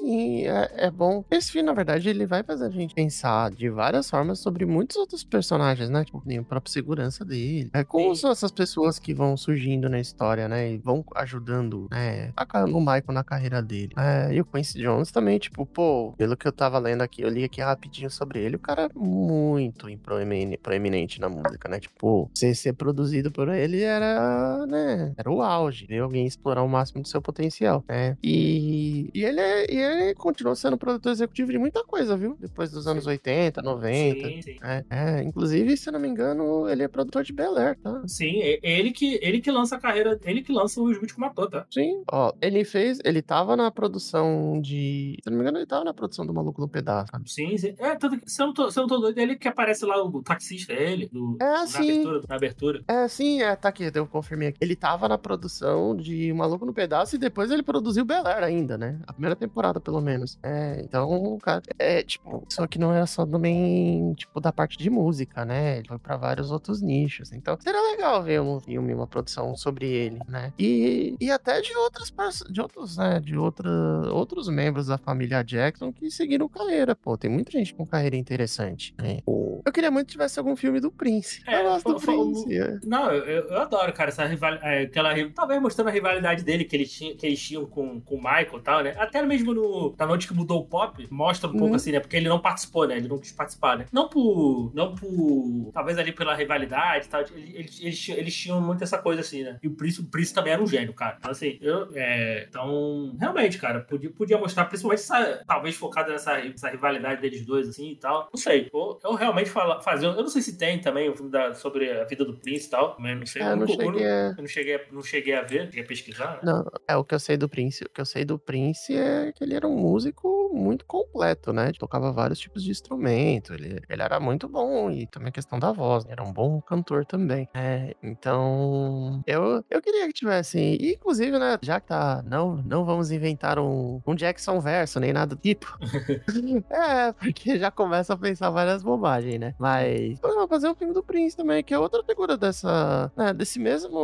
Sim, é, é bom. Esse filme, na verdade, ele vai fazer a gente pensar de várias formas sobre muitos outros personagens, né? Tipo, nem a própria segurança dele. É, como Sim. são essas pessoas que vão surgindo na história, né? E vão ajudando, né? A, ca- no Michael na carreira dele. É, e o Quincy Jones também, tipo, pô, pelo que eu tava lendo aqui, eu li aqui rapidinho sobre ele, o cara é muito proemine- proeminente na música, né? Tipo, ser, ser produzido por ele era, né? Era o auge, ver alguém explorar o máximo do seu potencial, né? E, e ele, é, e ele continuou sendo produtor executivo de muita coisa, viu? Depois dos anos Sim, oitenta, noventa. sim. sim. É, é, inclusive, se eu não me engano, ele é produtor de Bel Air, tá? Sim, é é ele que, ele que lança a carreira, ele que lança o Smith como ator, tá? Sim, ó, ele fez, ele tava na produção de, se eu não me engano, ele tava na produção do Maluco no Pedaço, sabe? Sim, sim. É, tanto que, se eu não tô, se eu não tô doido, é ele que aparece lá, o taxista, é ele, do, É na assim, abertura, na abertura. é sim, é, tá aqui, eu confirmei aqui. Ele tava na produção de Maluco no Pedaço e depois ele produziu Bel Air ainda, né? A primeira temporada, pelo menos. É, então, cara, é, tipo, só que não era só também, tipo, da parte de música, né? Ele foi pra vários outros nichos. Então, seria legal ver um filme, uma produção sobre ele, né? E, e até de outras, perso- de outros, né? De outra, outros membros da família Jackson que seguiram carreira, pô. Tem muita gente com carreira interessante, né? Pô, eu queria muito que tivesse algum filme do Prince. Eu É, gosto fo- do fo- Prince, é. não, eu, eu adoro, cara, essa rivalidade, aquela, ri- talvez mostrando a rivalidade dele que eles tinham, que eles tinham com, com o Michael e tal, né? Até mesmo no, na noite que mudou o pop, mostra um pouco Hum. assim, né? Porque ele não participou, né? Ele não quis participar, né? Não por, não por, talvez ali pela rivalidade e tal, eles, eles, eles, tinham- eles tinham muito essa coisa assim, né? E o Prince, o Prince também era um gênio, cara. Então assim, eu, é, então, realmente, cara, podia, podia mostrar, principalmente essa, talvez focado nessa, nessa rivalidade deles dois, assim, e tal. Não sei, eu, eu realmente fala, fazer, eu não sei se tem também o filme da, sobre a vida do Prince e tal, mas não sei, É, eu, eu não nunca- eu, cheguei não- a... eu não cheguei, a- não cheguei a ver, cheguei a pesquisar, né? Não, é o que eu sei do Prince. O que eu sei do Prince é que ele era um músico muito completo, né? Ele tocava vários tipos de instrumento. Ele, ele era muito bom e também a questão da voz, né? Era um bom cantor também. É, então, eu, eu queria que tivesse, e, inclusive, né? Já que tá, não, não vamos inventar um, um Jackson verso nem nada do tipo. É, porque já começa a pensar várias bobagens, né? Mas vamos fazer um filme do Prince também, que é outra figura dessa, né, desse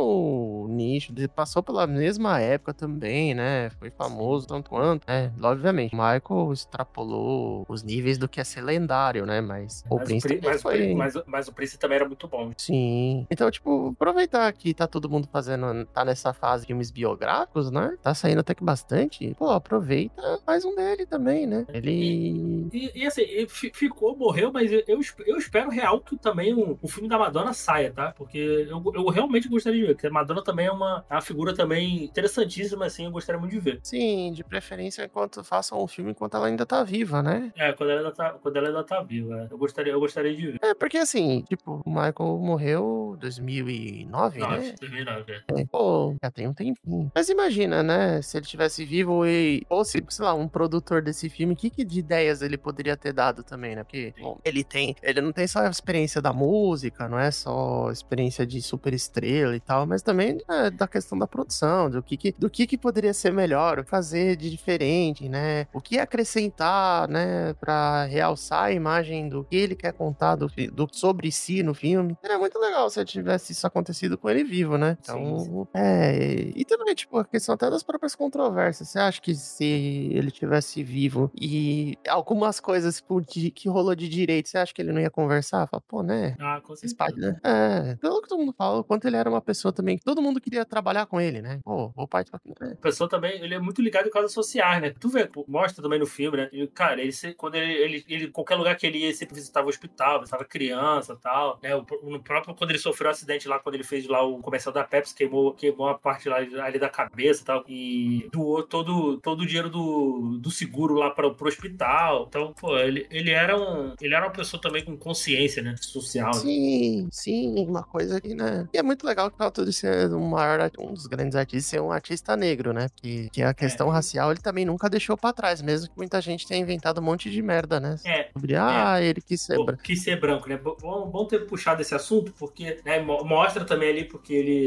mesmo nicho, de- passou pela mesma época também, né? Foi famoso tanto quanto, né? Obviamente, o Michael extrapolou os níveis do que é ser lendário, né? Mas o Mas o, Prince Pri- também mas, o, Pri- foi. mas, o- mas o Prince também era muito bom. Sim. Então, tipo, aproveitar que tá todo mundo fazendo, tá nessa fase de filmes biográficos, né? Tá saindo até que bastante. Pô, aproveita mais um dele também, né? Ele. E, e assim, ele fi- ficou, morreu, mas eu, eu esp- eu espero real que também o, o filme da Madonna saia, tá? Porque eu, eu realmente gostaria de ver, porque a Madonna também é uma, é uma figura também interessantíssima, assim, eu gostaria muito de ver. Sim, de preferência enquanto façam um filme enquanto ela ainda tá viva, né? É, quando ela ainda tá, quando ela ainda tá viva, é. eu gostaria, eu gostaria de ver. É, porque assim, tipo, o Michael morreu em dois mil e nove, Não, né? dois mil e nove, é. É, pô, já tem um tempinho. Mas imagina, né? Se ele tivesse vivo e fosse, sei lá, um produtor desse filme, o que, que de ideias ele poderia ter dado também, né? Porque, bom, ele tem, ele não tem só a experiência da música, não é só a experiência de super estrela e tal, mas também né, da questão da produção, do que, que do que, que poderia ser melhor, o que fazer de diferente, né? O que acrescentar, né, pra realçar a imagem do que ele quer contar do, fi- do sobre si no filme. Seria muito legal se tivesse isso acontecido com ele vivo, né? Então, Sim, é, e também, tipo, a questão até das próprias controvérsias. Você acha que se ele tivesse vivo e algumas coisas tipo, de- que rolou de direito, você acha que ele não ia conversar? Fala, pô, né? ah, com Esse pai, certeza. né? É, pelo que todo mundo fala, o quanto ele era uma pessoa também que todo mundo queria trabalhar com ele, né? Pô, o pai tá aqui, né? A pessoa também, ele é muito ligado em causas sociais, né? Tu vê, pô, mostra também no filme, né? E, cara, ele, se- quando ele, ele, ele, qualquer lugar que ele ia, ele sempre visitava o hospital, visitava criança e tal, né? O, no próprio, quando ele sofreu um acidente lá, quando ele fez lá o comercial da Pepsi, queimou, queimou a parte lá ali da cabeça e tal, e doou todo, todo o dinheiro do, do seguro lá para pro hospital. Então, pô, ele, ele era um, ele era uma pessoa também com consciência, né? Social, né? Sim, sim, uma coisa que, né? E é muito legal que o fato de ser um maior, art- um dos grandes artistas, ser um artista negro, né? Que, que a questão É, racial ele também nunca deixou pra trás, mesmo que muita gente tenha inventado um monte de merda, né? é, Sobre, é. ah, ele quis ser Pô, branco. quis ser branco, né? Bom, bom ter puxado esse assunto, porque né, mo- mostra também ali, porque ele, é,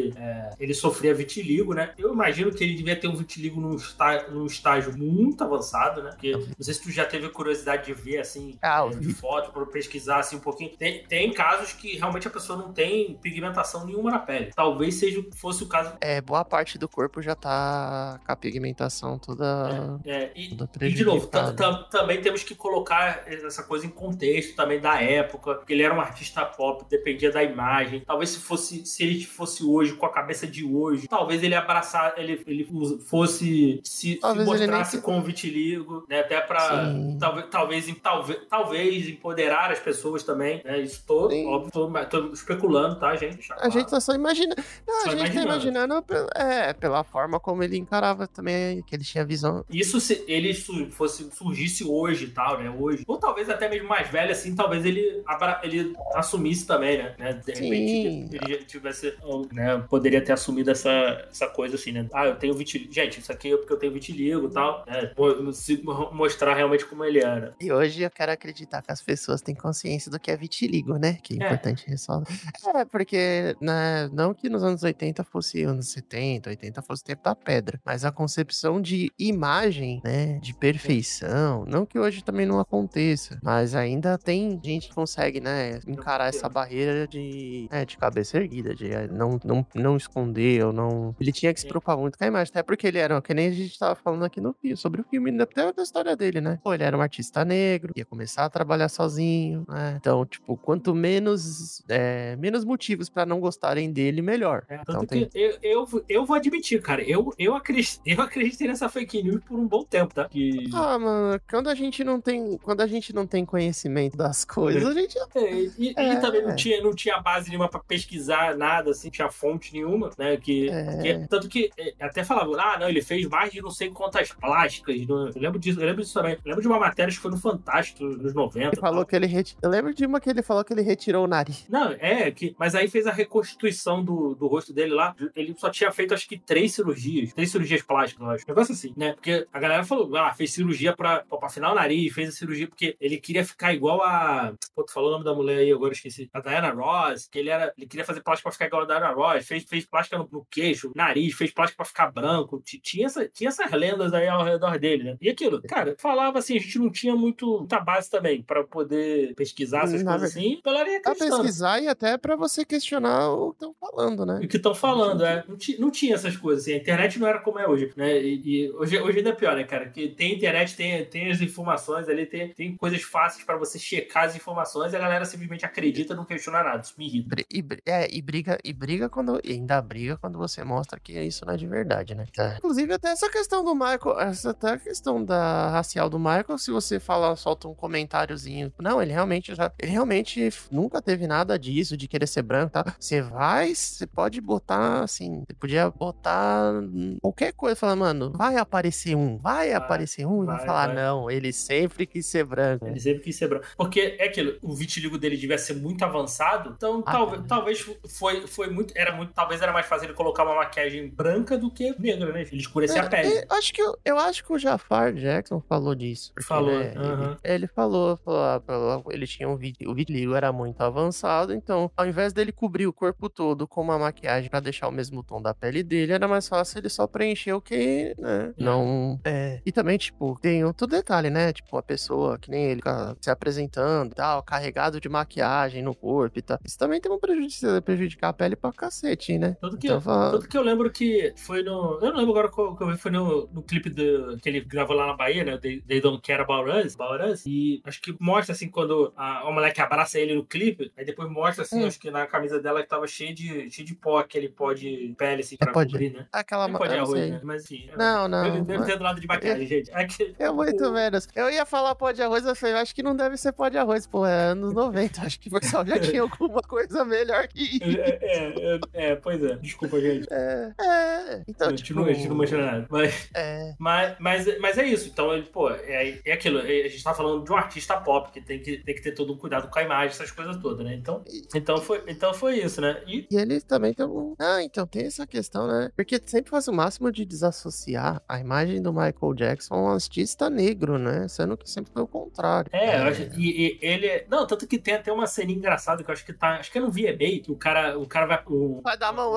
é, ele sofria vitiligo, né? Eu imagino que ele devia ter um vitiligo num, está, num estágio muito avançado, né? Porque não sei se tu já teve curiosidade de ver, assim, Ah, é, de foto, pra pesquisar, assim, um pouquinho. Tem, tem casos que realmente a pessoa não tem pigmentação nenhuma na pele. Talvez seja, fosse o caso... É, boa parte do corpo já tá com a pigmentação toda, É, é. E, toda e, de novo, prejudicada. tam- tam- também temos que colocar essa coisa em contexto também da época, porque ele era um artista pop, dependia da imagem. Talvez se fosse, se ele fosse hoje, com a cabeça de hoje, talvez ele abraçar, ele, ele fosse, se, se Talvez ele nem mostrasse te- com vitiligo, né? Até pra, Sim. talvez, talvez, talvez, talvez empoderar as pessoas também, né? Isso tô, Sim. óbvio, tô, tô especulando, tá, gente? Deixa A claro. gente tá só imaginando. Não, Só a gente imaginando. tá imaginando pela, é, pela forma como ele encarava também, que ele tinha visão. Isso se ele su- fosse, surgisse hoje e tal, né? Hoje. Ou talvez até mesmo mais velho, assim, talvez ele, abra, ele assumisse também, né? né? De Sim. repente ele já tivesse, né? Poderia ter assumido essa, essa coisa assim, né? Ah, eu tenho vitiligo. Gente, isso aqui é porque eu tenho vitiligo e tal. Né? Mo- se- Mostrar realmente como ele era. E hoje eu quero acreditar que as pessoas têm consciência do que é vitiligo, né? Que é É. importante ressaltar. É, porque né, não que nos anos oitenta fosse anos setenta, oitenta fosse o tempo da pedra, mas a concepção de imagem, né, de perfeição, não que hoje também não aconteça, mas ainda tem gente que consegue, né, encarar essa barreira de, é, de cabeça erguida, de é, não, não, não esconder ou não... Ele tinha que se preocupar muito com a imagem, até porque ele era, que nem a gente tava falando aqui no filme, sobre o filme, até da história dele, né? Pô, ele era um artista negro, ia começar a trabalhar sozinho, né? Então, tipo, quanto menos, é, menos motivos pra não gostarem dele, melhor. É, Então tanto tem... que eu, eu, eu vou admitir, cara, eu, eu, acreditei, eu acreditei nessa fake news por um bom tempo, tá? Que... Ah, mano, quando a gente não tem, quando a gente não tem conhecimento das coisas, a gente... É, e, É. e também não tinha, não tinha base nenhuma pra pesquisar nada, assim, não tinha fonte nenhuma, né? Que, É. que- tanto que é, até falava, ah, não, ele fez mais de não sei quantas plásticas. no- eu lembro disso, eu lembro disso também. Eu lembro de uma matéria que foi no Fantástico, nos noventa. Ele falou tal. que ele reti... Eu lembro de uma que ele falou que ele retirou o nariz. Não, é, que, mas aí fez a reconstituição do, do rosto dele lá. Ele só tinha feito, acho que, três cirurgias. Três cirurgias plásticas, eu acho. Um negócio assim, né? Porque a galera falou, ah, fez cirurgia pra, pra afinar o nariz, fez a cirurgia porque ele queria ficar igual a... Pô, tu falou o nome da mulher aí, agora eu esqueci. A Diana Ross, que ele era... Ele queria fazer plástica pra ficar igual a Diana Ross. Fez, fez plástica no, no queixo, nariz, fez plástica pra ficar branco. T- Tinha, essa, tinha essas lendas aí ao redor dele, né? E aquilo, cara, falava assim, a gente não tinha muito, muita base também pra poder pesquisar essas Na coisas assim. A galera ia Pra acreditando. pesquisar e até pra você questionar o que estão falando, né? O que estão falando, é. Não, ti- não tinha essas coisas, assim. A internet não era como é hoje, né? E, e hoje, hoje ainda é pior, né, cara? Que tem internet, tem, tem as informações ali, tem, tem coisas fáceis pra você checar as informações e a galera simplesmente acredita e não questiona nada. Isso me irrita. Bri- E, bri- é, e briga, e briga quando. E ainda briga quando você mostra que isso não é de verdade, né? Tá. Inclusive, até essa questão do Michael, essa até a questão da racial do Michael, se você fala, solta um comentáriozinho. Não, ele realmente já. Ele realmente nunca teve nada disso, de querer ser branco, tá? Você vai, você pode botar assim. Você podia botar qualquer coisa, falar, mano, vai aparecer um, vai, Vai, aparecer um, e vai vai, falar, vai. não, ele sempre quis ser branco. Ele sempre quis ser branco. Porque é aquilo, o vitiligo dele devia ser muito avançado, então Ah, talvez, tá. talvez foi, foi muito, era muito, talvez era mais fácil ele colocar uma maquiagem branca do que negra, né? Ele escurecer a pele. É, eu acho que eu, eu acho que o Jafar Jackson falou disso. porque, Falou, né, aham. ele, ele falou, falou, ah, falou, ele tinha um vit- o vitiligo era muito avançado, então ao invés dele cobrir o corpo todo com uma maquiagem pra deixar o mesmo tom da pele dele, era mais fácil ele só preencher o que, né, não... É. E também, tipo, tem outro detalhe, né, tipo, a pessoa, que nem ele, fica se apresentando e tal, carregado de maquiagem no corpo e tal. Isso também tem um prejudicar, prejudicar a pele pra cacete, né? Tanto que, Então, fala- tanto que eu lembro que foi no. Eu não lembro agora qual que eu vi, foi no, no clipe do, que ele gravou lá na Bahia, né? They, They Don't Care About Us, About Us. E acho que mostra assim, quando a, a moleque abraça ele no clipe, aí depois mostra assim, Hum. acho que na camisa dela que tava cheio de, cheio de pó, aquele pó de pele, assim, pra pode- cobrir, né? aquela Não pode eu não arroz, sei. né? Mas assim. Não, não, Eu deve mas- ter do lado de maquiagem, gente. É que, É muito menos. Eu ia falar pó de arroz, eu falei, eu acho que não deve ser pó de arroz, pô, é anos noventa. Acho que o pessoal já tinha alguma coisa melhor que isso. é, é, é, é, pois é. Desculpa, gente. É, é. Então, a, gente tipo... não, a gente não manja nada. Mas. É, Mas, mas, mas é isso. Então, ele, pô, é, é aquilo. é- A gente tá falando de um artista pop que tem que, tem que ter todo um cuidado com a imagem, essas coisas todas, né? Então, então, foi, então foi isso, né? E e ele também tem um... Ah, então tem essa questão, né? Porque sempre faz o máximo de desassociar a imagem do Michael Jackson a um artista negro, né? Sendo que sempre foi o contrário. É, eu acho, e, e ele é. Não, tanto que tem até uma cena engraçada que eu acho que tá. Acho que é no V M A, que o cara, o cara vai. O, Vai dar a mão,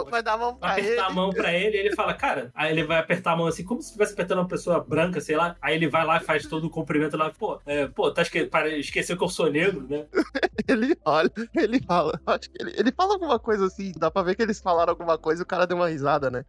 mão, vai dar a mão pra apertar ele. a mão pra ele, e ele fala, cara, aí ele vai apertar a mão assim, como se estivesse apertando uma pessoa branca, sei lá, aí ele vai lá e faz todo o cumprimento lá, pô, é, pô, tá esque... esqueceu que eu sou negro, né? Ele olha, ele fala, acho que ele, ele fala alguma coisa assim, dá pra ver que eles falaram alguma coisa e o cara deu uma risada, né?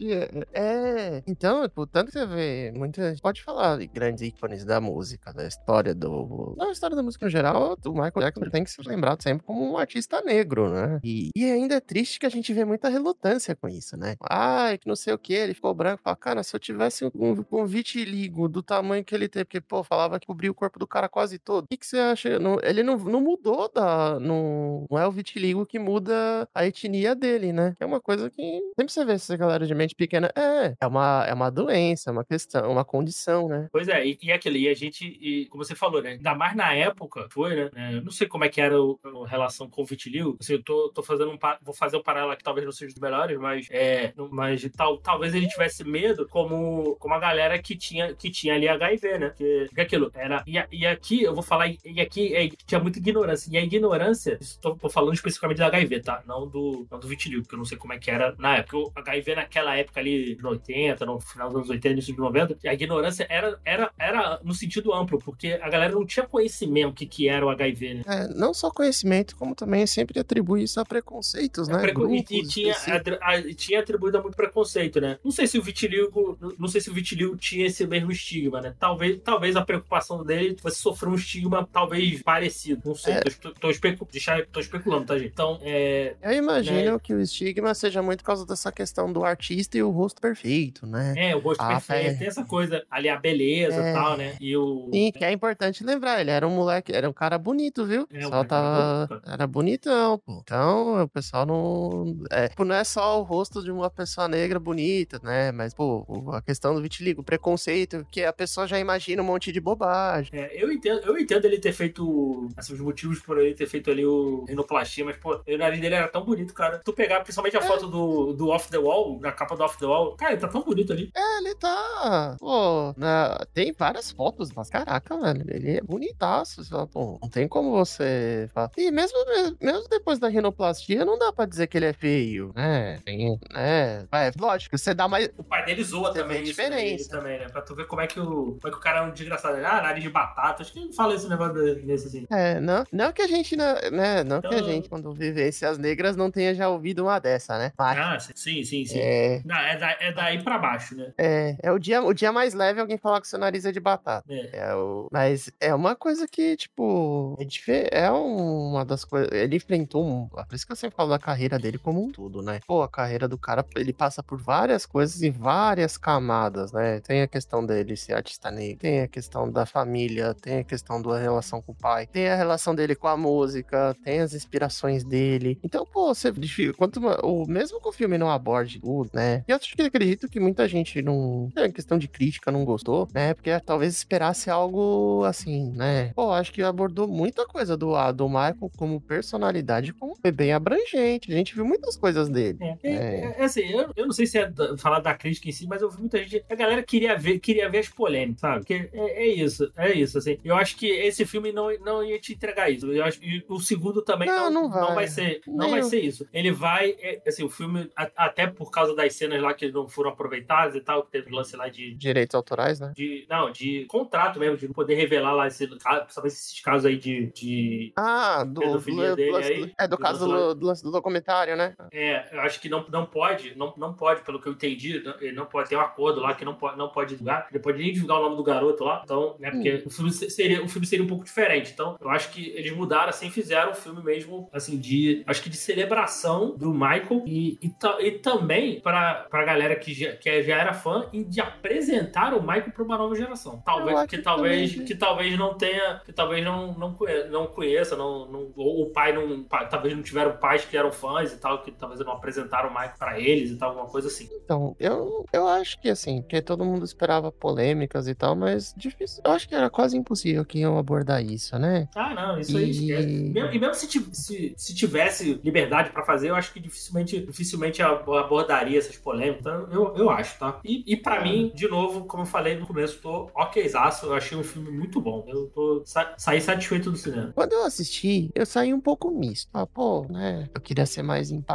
é, é, então, tipo, tanto que você vê, muita gente pode falar de grandes ícones da música, da história do... Não, a história da música no geral, o Michael Jackson tem que ser lembrado sempre como um artista negro, né? E, e ainda é triste que a gente vê muita relutância com isso, né? Ai, que não sei o que, ele ficou branco, fala, cara, se eu tivesse um, um vitiligo do tamanho que ele teve, porque, pô, falava que cobria o corpo do cara quase todo, o que, que você acha? Não, ele não, não mudou da... Não, não é o vitiligo que muda a etnia dele, né? É uma coisa que sempre você vê essa galera de mente pequena, é, é uma, é uma doença, é uma questão, uma condição, né? Pois é, e, e aquilo, e a gente, e, como você falou, né? Ainda mais na época, foi, né? Eu não sei como é que era o, a relação com o vitiligo, assim, eu tô, tô fazendo um, vou fazer um paralelo que talvez não seja dos melhores, mas, é, mas tal, talvez ele tivesse medo como, como a galera que tinha, que tinha ali H I V, né? Porque, porque aquilo, era, e, e aqui, eu vou falar, e aqui é, tinha muita ignorância, e a ignorância, tô, tô falando especificamente do H I V, tá? Não do, não do vitiligo, porque eu não sei como é que era na época. O H I V naquela época ali, de oitenta, no final dos anos oitenta, início de noventa, a ignorância era, era, era no sentido amplo, porque a galera não tinha conhecimento do que, que era o H I V, né? É, não só conhecimento, como também sempre atribui isso a preconceitos, É, né? preco... Grupos e, e tinha, a, a, tinha atribuído a muito preconceito, né? Não sei se o vitiligo, não sei se o vitiligo tinha esse mesmo estigma, né? Talvez, talvez a preocupação dele fosse sofrer um estigma talvez parecido. Não sei, É. tô, tô, especu... tô especulando, tá, gente? Então, é... Eu imagino né? que o estigma seja muito por causa dessa questão do artista e o rosto perfeito, né? É, o rosto Ah, perfeito, é. tem essa coisa ali, a beleza e É. tal, né? E o... Sim, que é importante lembrar, ele era um moleque, era um cara bonito, viu? O É, pessoal o cara era tava... bonito. Era bonitão, pô. Então, o pessoal não... É, tipo, não é só o rosto de uma pessoa negra bonita, né? Mas, pô, a questão do vitiligo, o preconceito, que a pessoa já imagina um monte de bobagem. É, eu entendo, eu entendo ele ter feito, assim, os motivos por ele ter feito ali o rinoplastia, mas, pô, o nariz dele era tão bonito, cara. Tu pegar principalmente a É. foto do, do Off the Wall, na capa do Off the Wall, cara, ele tá tão bonito ali. É, ele tá... Pô, na... tem várias fotos, mas caraca, velho, ele é bonitaço. Você fala, pô, não tem como você falar. E mesmo, mesmo depois da rinoplastia, não dá pra dizer que ele é feio, né? Tem, né? É, lógico, você dá mais... O pai dele zoa Você também vê a isso, né, diferença. também, né? Pra tu ver como é que o, como é que o cara é um desgraçado. Ah, nariz de batata. Acho que ele fala esse negócio desse assim. É, não, não que a gente, não, né, não Então- que a gente, quando vivesse as negras, não tenha já ouvido uma dessa, né? Mas, Ah, sim, sim, sim. é, Não, é, da, é daí pra baixo, né? é, é o dia, o dia mais leve alguém falar que seu nariz é de batata. É. É o, mas é uma coisa que, tipo, é, dife- é uma das coisas. Ele enfrentou um. Por isso que eu sempre falo da carreira dele como um todo, né? Pô, a carreira do cara, ele passa por várias coisas e várias camadas, né? Tem a questão dele ser artista negro, tem a questão da família, tem a questão da relação com o pai, tem a relação dele com a música, tem as inspirações dele. Então, pô, você. Quanto, o, mesmo que o filme não aborde tudo, né? E eu acho que acredito que muita gente não. É questão de crítica, não gostou, né? Porque talvez esperasse algo assim, né? Pô, acho que abordou muita coisa do, do Michael como personalidade, como foi bem abrangente. A gente viu muitas coisas dele. É, é, é assim, eu, eu não sei se é da, falar da crítica em si, mas eu vi muita gente. A galera queria ver, queria ver as polêmicas, sabe? Porque é, é isso, é isso, assim. Eu acho que esse filme não, não ia te entregar isso. Eu acho que o segundo também Não, não, não vai. não vai ser, não Nem vai eu. ser isso. Ele vai, é, assim, o filme, a, até por causa das cenas lá que não foram aproveitadas e tal, que teve lance lá de. Direitos autorais, né? De, não, de contrato mesmo, de não poder revelar lá esse, principalmente esses casos aí de, de Ah, do, pedofilia do, dele do, aí. é do do caso lance lá. do, do lance do documentário, né? É, eu acho que não, não pode, não, não pode, pelo que eu entendi, não- ele não pode ter um acordo lá que não pode, não pode divulgar, ele pode nem divulgar o nome do garoto lá, então, né, porque o filme seria, o filme seria um pouco diferente, então eu acho que eles mudaram assim, fizeram um filme mesmo, assim, de, acho que de celebração do Michael e, e, ta- e também pra, pra galera que já, que já era fã e de apresentar o Michael pra uma nova geração, talvez, acho que que talvez, também, né? que talvez não tenha, que talvez não, não, conheça, não conheça, não, não, ou o pai não, pai- talvez não tiveram pais que eram fãs e tal, que talvez não apresentaram o Michael pra eles e tal, alguma coisa assim. Então, eu, eu acho que assim, que todo mundo esperava polêmicas e tal, mas difícil. Eu acho que era quase impossível que iam abordar isso, né? Ah, não, isso aí E- esquece. Mesmo- E mesmo se, ti- se, se tivesse liberdade pra fazer, eu acho que dificilmente, dificilmente ab- abordaria essas polêmicas. Então, eu, eu acho, tá? E, e pra mim, de novo, como eu falei no começo, tô okzaço. Eu achei um filme muito bom. Eu tô sa saí satisfeito do cinema. Quando eu assisti, eu saí um pouco misto. Ah, pô, né? Eu queria ser mais impactado, mas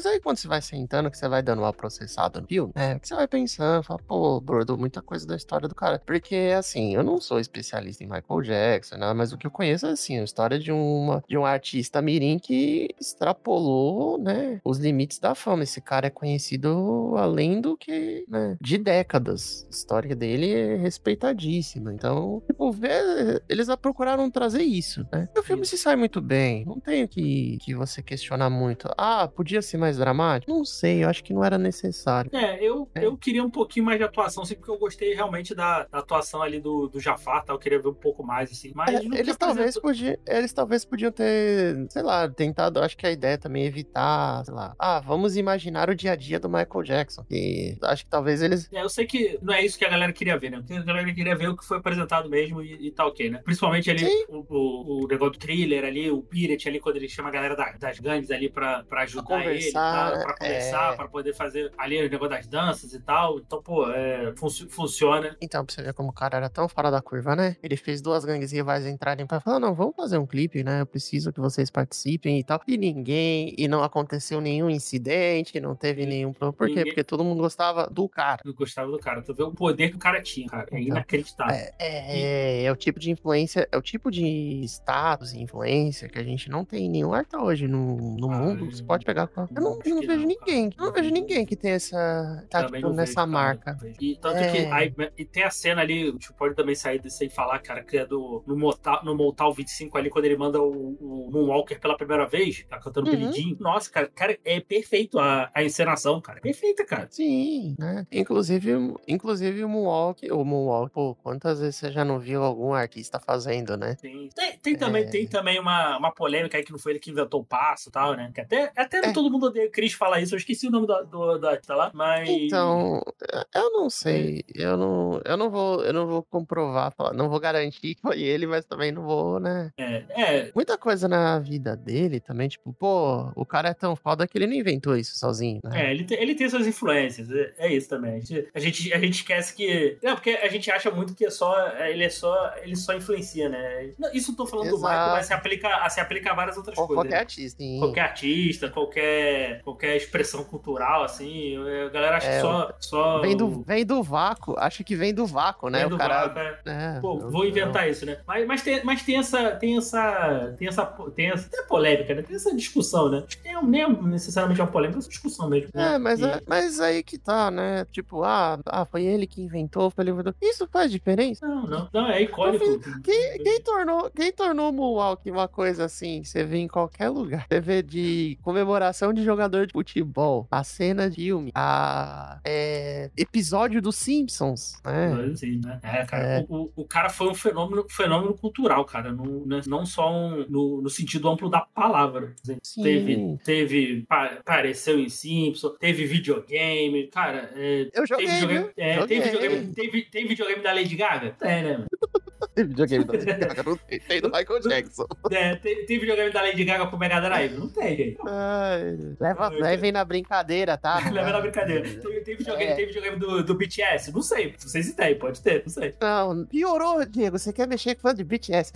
Mas aí quando você vai sentando, que você vai dando uma processada no filme, é, que você vai pensando, fala, pô, bordou muita coisa da história do cara. Porque, assim, eu não sou especialista em Michael Jackson, né? Mas o que eu conheço é, assim, a história de, uma, de um artista mirim que extrapolou, né, os limites da fama. Esse cara é conhecido além do que, né, de décadas. A história dele é respeitadíssima. Então, tipo, vê, eles procuraram trazer isso, né? E o filme Isso. se sai muito bem. Não tem que, que você questionar muito. Ah, podia ser mais dramático? Não sei, eu acho que não era necessário. É, eu, É. eu queria um pouquinho mais de atuação, assim, porque eu gostei realmente da, da atuação ali do, do Jafar, tá? Eu queria ver um pouco mais, assim. Mas É, no que eles, talvez apresentou... podiam, eles talvez podiam ter, sei lá, tentado. Acho que a ideia também é evitar, sei lá. Ah, vamos imaginar o dia a dia do Michael Jackson. E acho que talvez eles. É, eu sei que não é isso que a galera queria ver, né? O que a galera queria ver é o que foi apresentado mesmo e, e tá ok, né? Principalmente ali Sim. o, o, o negócio do thriller ali, o Pirate ali, quando ele chama a galera da- das gangues ali pra, pra ajudar ele e Conversar, tal, pra conversar, é. pra poder fazer ali o negócio das danças e tal. Então, pô, é, funci- funciona. Então, pra você ver como o cara era tão fora da curva, né? Ele fez duas gangues rivais entrarem pra falar: não, vamos fazer um clipe, né? Eu preciso que vocês participem e tal. E ninguém, e não aconteceu nenhum incidente, não teve E nenhum problema. Por quê? ninguém Porque todo mundo gostava do cara. não gostava do cara. Tu vê o poder que o cara tinha, cara. É Então, inacreditável. é, E, é, é o tipo de influência, é o tipo de status e influência que a gente não tem em nenhum artista hoje no, no Ah, mundo. Você pode pegar. com- Eu não, acho eu não que vejo não, ninguém. cara. Eu não vejo ninguém que tem essa. Tá, Também tipo, não nessa vejo, cara. marca. Não vejo. E tanto É. que aí, e tem a cena ali, tipo, pode também sair de- sem falar, cara, que é do no Mortal, no Mortal vinte e cinco ali, quando ele manda o, o Moonwalker pela primeira vez, tá cantando Uhum. Billie Jean. Nossa, cara, cara, é perfeito a, a encenação, cara. É perfeita, cara. Sim, né? Inclusive, inclusive o Moonwalk, o Moonwalk, pô, quantas vezes você já não viu algum artista fazendo, né? Tem, tem, tem também, É. tem também uma, uma polêmica aí que não foi ele que inventou o passo e tal, né? Que até, até É. todo mundo odeia o Chris falar isso. Eu esqueci o nome do, do, do artista lá, mas. Então, eu não sei, eu não, eu não vou, eu não vou comprovar, falar- não vou garantir que foi ele, mas também não vou, né? É, é, Muita coisa na vida dele também, tipo, pô, o cara é tão foda que ele não inventou isso sozinho, né? É, ele tem, ele tem suas influências, é, é isso também. A gente, a gente, a gente esquece que. Não, porque a gente acha muito que é só. Ele é só. Ele só influencia, né? Não, isso eu tô falando do Exato. Michael, mas se aplica, se aplica a várias outras Ou coisas. qualquer né? artista, hein? Qualquer artista, qualquer, qualquer expressão cultural, assim. A galera acha É, que só. só Vem do, o- vem do vácuo, acho que vem do vácuo, né? vem O do cara. vácuo, é. É, Pô, não- vou inventar isso, né? Mas, mas, tem, mas tem essa. Tem essa. Tem essa. Tem essa. Tem a polêmica, né? Tem essa discussão, né? Acho que nem, nem é necessariamente uma polêmica, é uma discussão mesmo. É, né? mas, E- é, mas aí que tá, né? Tipo, ah, ah, foi ele que inventou, foi ele que inventou. Isso faz diferença? Não, não. Não, é icônico. Quem, quem tornou, quem tornou o Moonwalk uma coisa assim que você vê em qualquer lugar? Você vê de comemoração de jogador de futebol, a cena de filme, a é, episódio dos Simpsons, né? Mas, assim, né? É, cara, É. O, o, o cara foi um fenômeno, fenômeno cultural, cara. Não, né? não só um, no, no sentido amplo da palavra. Assim, Sim. Teve, teve pa- apareceu em Simpson, teve videogame. Cara, é, Eu joguei, tem videogame, viu? é, Joguei. tem videogame, tem, tem videogame da Lady Gaga? Tem, né? mano? Tem videogame da Lady Gaga, não tem, tem do Michael Jackson. É, tem, tem videogame da Lady Gaga pro Mega Drive? Não tem, gente. Ai, leva, levem na brincadeira, tá? Leva na brincadeira. Tem, tem videogame, É. tem videogame do, do B T S? Não sei. Não sei se tem, pode ter, não sei. Não, piorou, Diego. Você quer mexer com fã de B T S?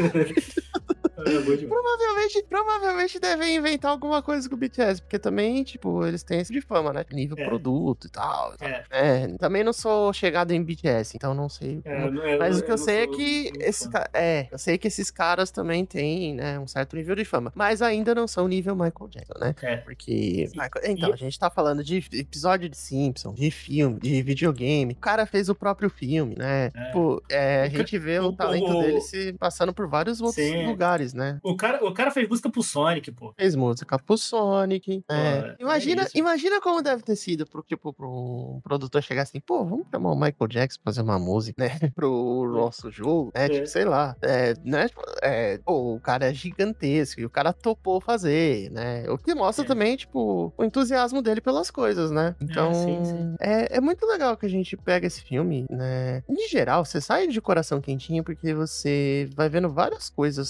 É, bom demais. Provavelmente, provavelmente devem inventar alguma coisa com o B T S, porque também, tipo, eles têm esse de fama, né? Nível É. produto e tal. É. É, também não sou chegado em B T S, então não sei. É, como- não é- Mas o que eu não sei é sou- que não sou esses, fã. ca- é, eu sei que esses caras também têm, né, um certo nível de fama, mas ainda não são nível Michael Jackson, né? É. Porque, E- Michael- então, e- a gente tá falando de episódio de Simpsons, de filme, de videogame. O cara fez o próprio filme, né? É. Tipo, é, a O ca- gente vê o, o- talento o- dele se passando por vários outros Sim. lugares, né? O cara, o cara fez música pro Sonic, pô. Fez música pro Sonic. Pô, é. é Imagina, isso. imagina como deve ter sido pro, tipo, pro um produtor chegar assim, pô, vamos chamar o Michael Jackson pra fazer uma música, né? Pro nosso jogo, né? É. Tipo, sei lá. É, né? Tipo, é, pô, o cara é gigantesco e o cara topou fazer, né? O que mostra É. também, tipo, o entusiasmo dele pelas coisas, né? Então, sim, sim. É, é muito legal que a gente pega esse filme, né? Em geral, você sai de coração quentinho porque você vai vendo várias coisas sobre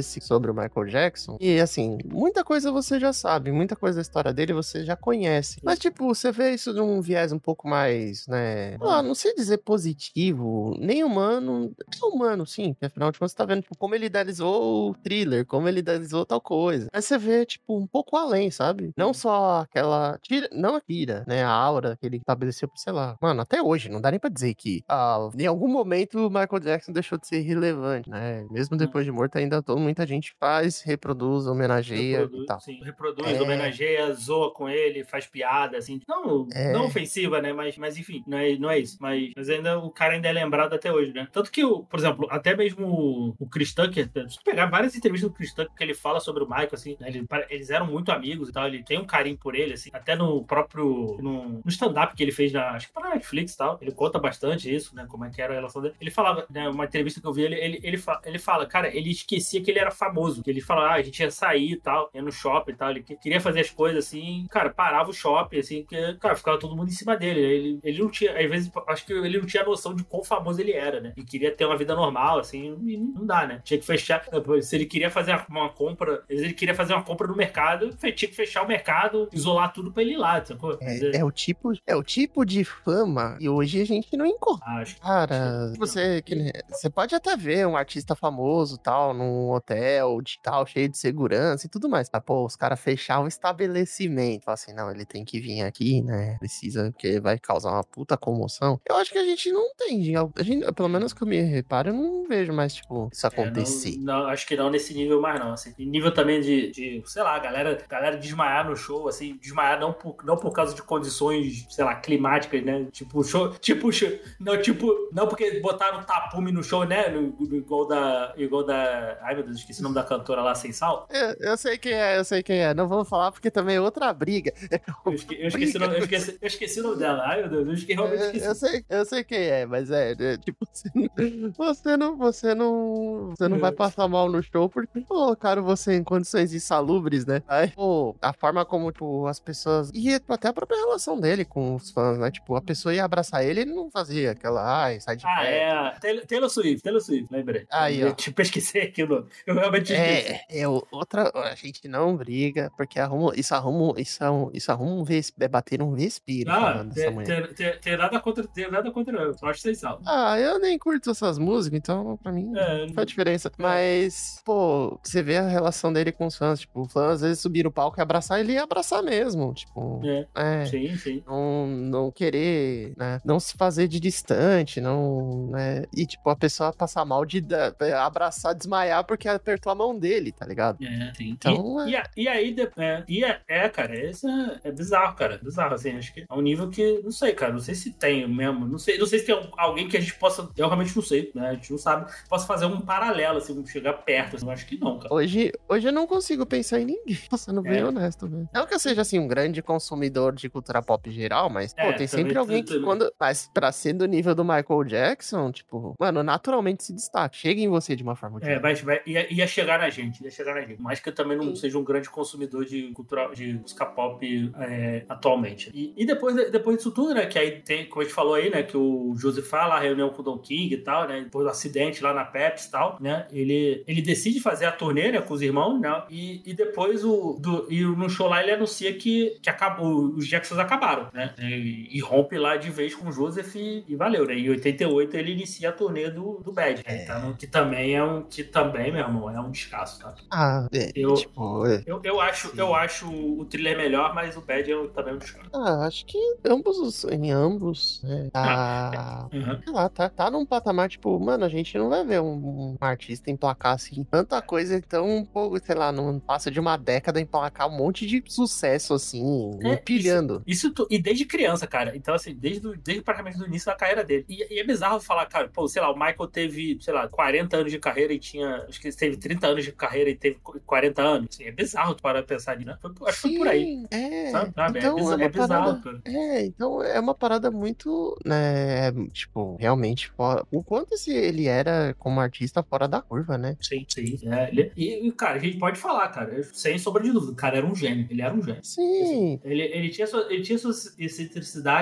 conhece sobre o Michael Jackson, e assim, muita coisa você já sabe, muita coisa da história dele você já conhece. Mas, tipo, você vê isso de um viés um pouco mais, né? Ah, não sei dizer positivo, nem humano. É humano, sim, porque afinal de contas você tá vendo, tipo, como ele idealizou o thriller, como ele idealizou tal coisa. Aí você vê, tipo, um pouco além, sabe? Não só aquela. Tira, não a tira, né? A aura que ele estabeleceu, sei lá. Mano, até hoje, não dá nem pra dizer que ah, em algum momento o Michael Jackson deixou de ser relevante, né? Mesmo depois de morto, ainda todo, muita gente faz, reproduz, homenageia reproduz, e tal. sim, reproduz, É. homenageia, zoa com ele, faz piada, assim. Não, É. não ofensiva, né? Mas, mas enfim, não é, não é isso. Mas, mas ainda o cara ainda é lembrado até hoje, né? Tanto que, o, por exemplo, até mesmo o, o Chris Tucker, se tu pegar várias entrevistas do Chris Tucker que ele fala sobre o Michael, assim, né? Ele, eles eram muito amigos e tal, ele tem um carinho por ele, assim, até no próprio, no, no stand-up que ele fez, na, acho que para Netflix e tal, ele conta bastante isso, né? Como é que era a relação dele. Ele falava, né? Uma entrevista que eu vi, ele, ele, ele, fala, ele fala, cara, ele esquecia que ele era famoso, que ele falava, ah, a gente ia sair e tal, ia no shopping e tal, ele queria fazer as coisas assim, cara, parava o shopping, assim, porque, cara, ficava todo mundo em cima dele, ele, ele não tinha, às vezes, acho que ele não tinha noção de quão famoso ele era, né, e queria ter uma vida normal, assim, e não dá, né, tinha que fechar, se ele queria fazer uma compra, às vezes ele queria fazer uma compra no mercado, tinha que fechar o mercado, isolar tudo pra ele ir lá, sacou? É, é, o tipo, é o tipo de fama e hoje a gente não encontra. Acho, cara, acho, você, que, você pode até ver um artista famoso, tal, num hotel, de tal, cheio de segurança e tudo mais. Mas, pô, os caras fecharam o estabelecimento. Falam assim, não, ele tem que vir aqui, né? Precisa, porque vai causar uma puta comoção. Eu acho que a gente não tem. A gente, pelo menos que eu me reparo, eu não vejo mais, tipo, isso acontecer. É, não, não, acho que não nesse nível mais, não. Assim, nível também de, de, sei lá, galera, galera desmaiar no show, assim, desmaiar não por, não por causa de condições, sei lá, climáticas, né? Tipo, show, tipo, show, não, tipo, não porque botaram tapume no show, né? No, no, igual da, igual da, ai meu Deus, esqueci o nome da cantora lá, Sem Sal. Eu, eu sei quem é, eu sei quem é. Não vamos falar porque também é outra briga. Eu, esque, eu, esqueci, eu, esqueci, eu esqueci o nome dela. Ai, meu Deus, eu esqueci, realmente esqueci. Eu, eu, sei, eu sei quem é, mas é, é tipo, você não, você não, você não, você não vai passar mal no show porque colocaram você em condições insalubres, né? Aí, pô, a forma como, tipo, as pessoas, e até a própria relação dele com os fãs, né? Tipo, a pessoa ia abraçar ele, ele não fazia aquela, ai, sai de ah, perto. Ah, é, Taylor Swift, Taylor Swift, lembrei. Aí, eu ó. te pesquisei aqui o nome. Eu realmente esqueci. É, é outra, a gente não briga, porque arruma, isso arruma, isso, isso arruma um res, é bater um respiro Ah, falando dessa mulher. tem nada contra, tem nada contra eu, só acho que vocês sabem. Ah, eu nem curto essas músicas, então pra mim É, não faz diferença. é. Mas, pô, você vê a relação dele com os fãs, tipo, o fã às vezes subir no palco e abraçar, ele ia abraçar mesmo, tipo, É, é, sim, sim. não, não querer, né, não se fazer de distante, não, né, e tipo, a pessoa passar mal de da- abraçar, desmaiar porque apertou a mão dele, tá ligado? É, sim. Então, e, é. e, a- e aí, de- é, e é, é, cara, isso é, é bizarro, cara. É bizarro, assim. Acho que é um nível que, não sei, cara. Não sei se tem mesmo. Não sei, não sei se tem alguém que a gente possa. Eu realmente não sei, né? A gente não sabe. Possa fazer um paralelo, assim, chegar perto. Assim, eu acho que não, cara. Hoje, hoje eu não consigo pensar em ninguém, sendo bem É. honesto, velho. Não que eu seja, assim, um grande consumidor de cultura pop geral, mas, pô, É, tem também- sempre alguém que também. quando... Mas pra ser do nível do Michael Jackson, tipo, mano, naturalmente se destaca. Chega em você de uma forma É, diferente. vai, vai, ia, ia chegar na gente, ia chegar na gente. Mas que eu também não Sim. seja um grande consumidor de cultura, de música pop é, atualmente. E, e depois, depois disso tudo, né, que aí tem, como a gente falou aí, né, que o Joseph fala a reunião com o Don King e tal, né, depois do acidente lá na Pepsi e tal, né, ele, ele decide fazer a turnê, né, com os irmãos, né, e, e depois o, do, e no show lá ele anuncia que, que acabou, os Jacksons acabaram, né, e, e rompe lá de vez com o Joseph e, e valeu, né, em oitenta e oito ele inicia a turnê do, do Bad, né, então, que também é um, que também, meu irmão, é um descasso, tá? Ah, é, Eu- tipo... é. Eu, eu, acho, eu acho o thriller melhor, mas o Bad é também um descasso. Ah, acho que ambos, os- em ambos, né, tá... Uhum. Sei lá, tá, tá num patamar, tipo, mano, a gente não vai ver um, um artista emplacar, assim, tanta coisa, então, um pouco, sei lá, não passa de uma década emplacar um monte de sucesso, assim, É, empilhando. Isso, tu- e desde criança, cara. Então, assim, desde, do- desde praticamente do início da carreira dele. E, e é bizarro falar, cara, pô, sei lá, o Michael teve, sei lá, quarenta anos de carreira e tinha. Acho que ele teve trinta anos de carreira e teve quarenta anos. Assim, é bizarro tu parar de pensar nisso, né? Foi, acho que foi por aí. Sim, é. Sabe? Sabe? Então é, bizarro, é uma é bizarro, parada. cara. É, então é uma parada muito, né, tipo, realmente fora. O quanto esse, ele era como artista fora da curva, né? Sim, sim. É, ele- e, e, cara, a gente pode falar, cara, sem sombra de dúvida. O cara era um gênio. Ele era um gênio. Sim. Ele, ele tinha sua, ele tinha sua excentricidade, acho que como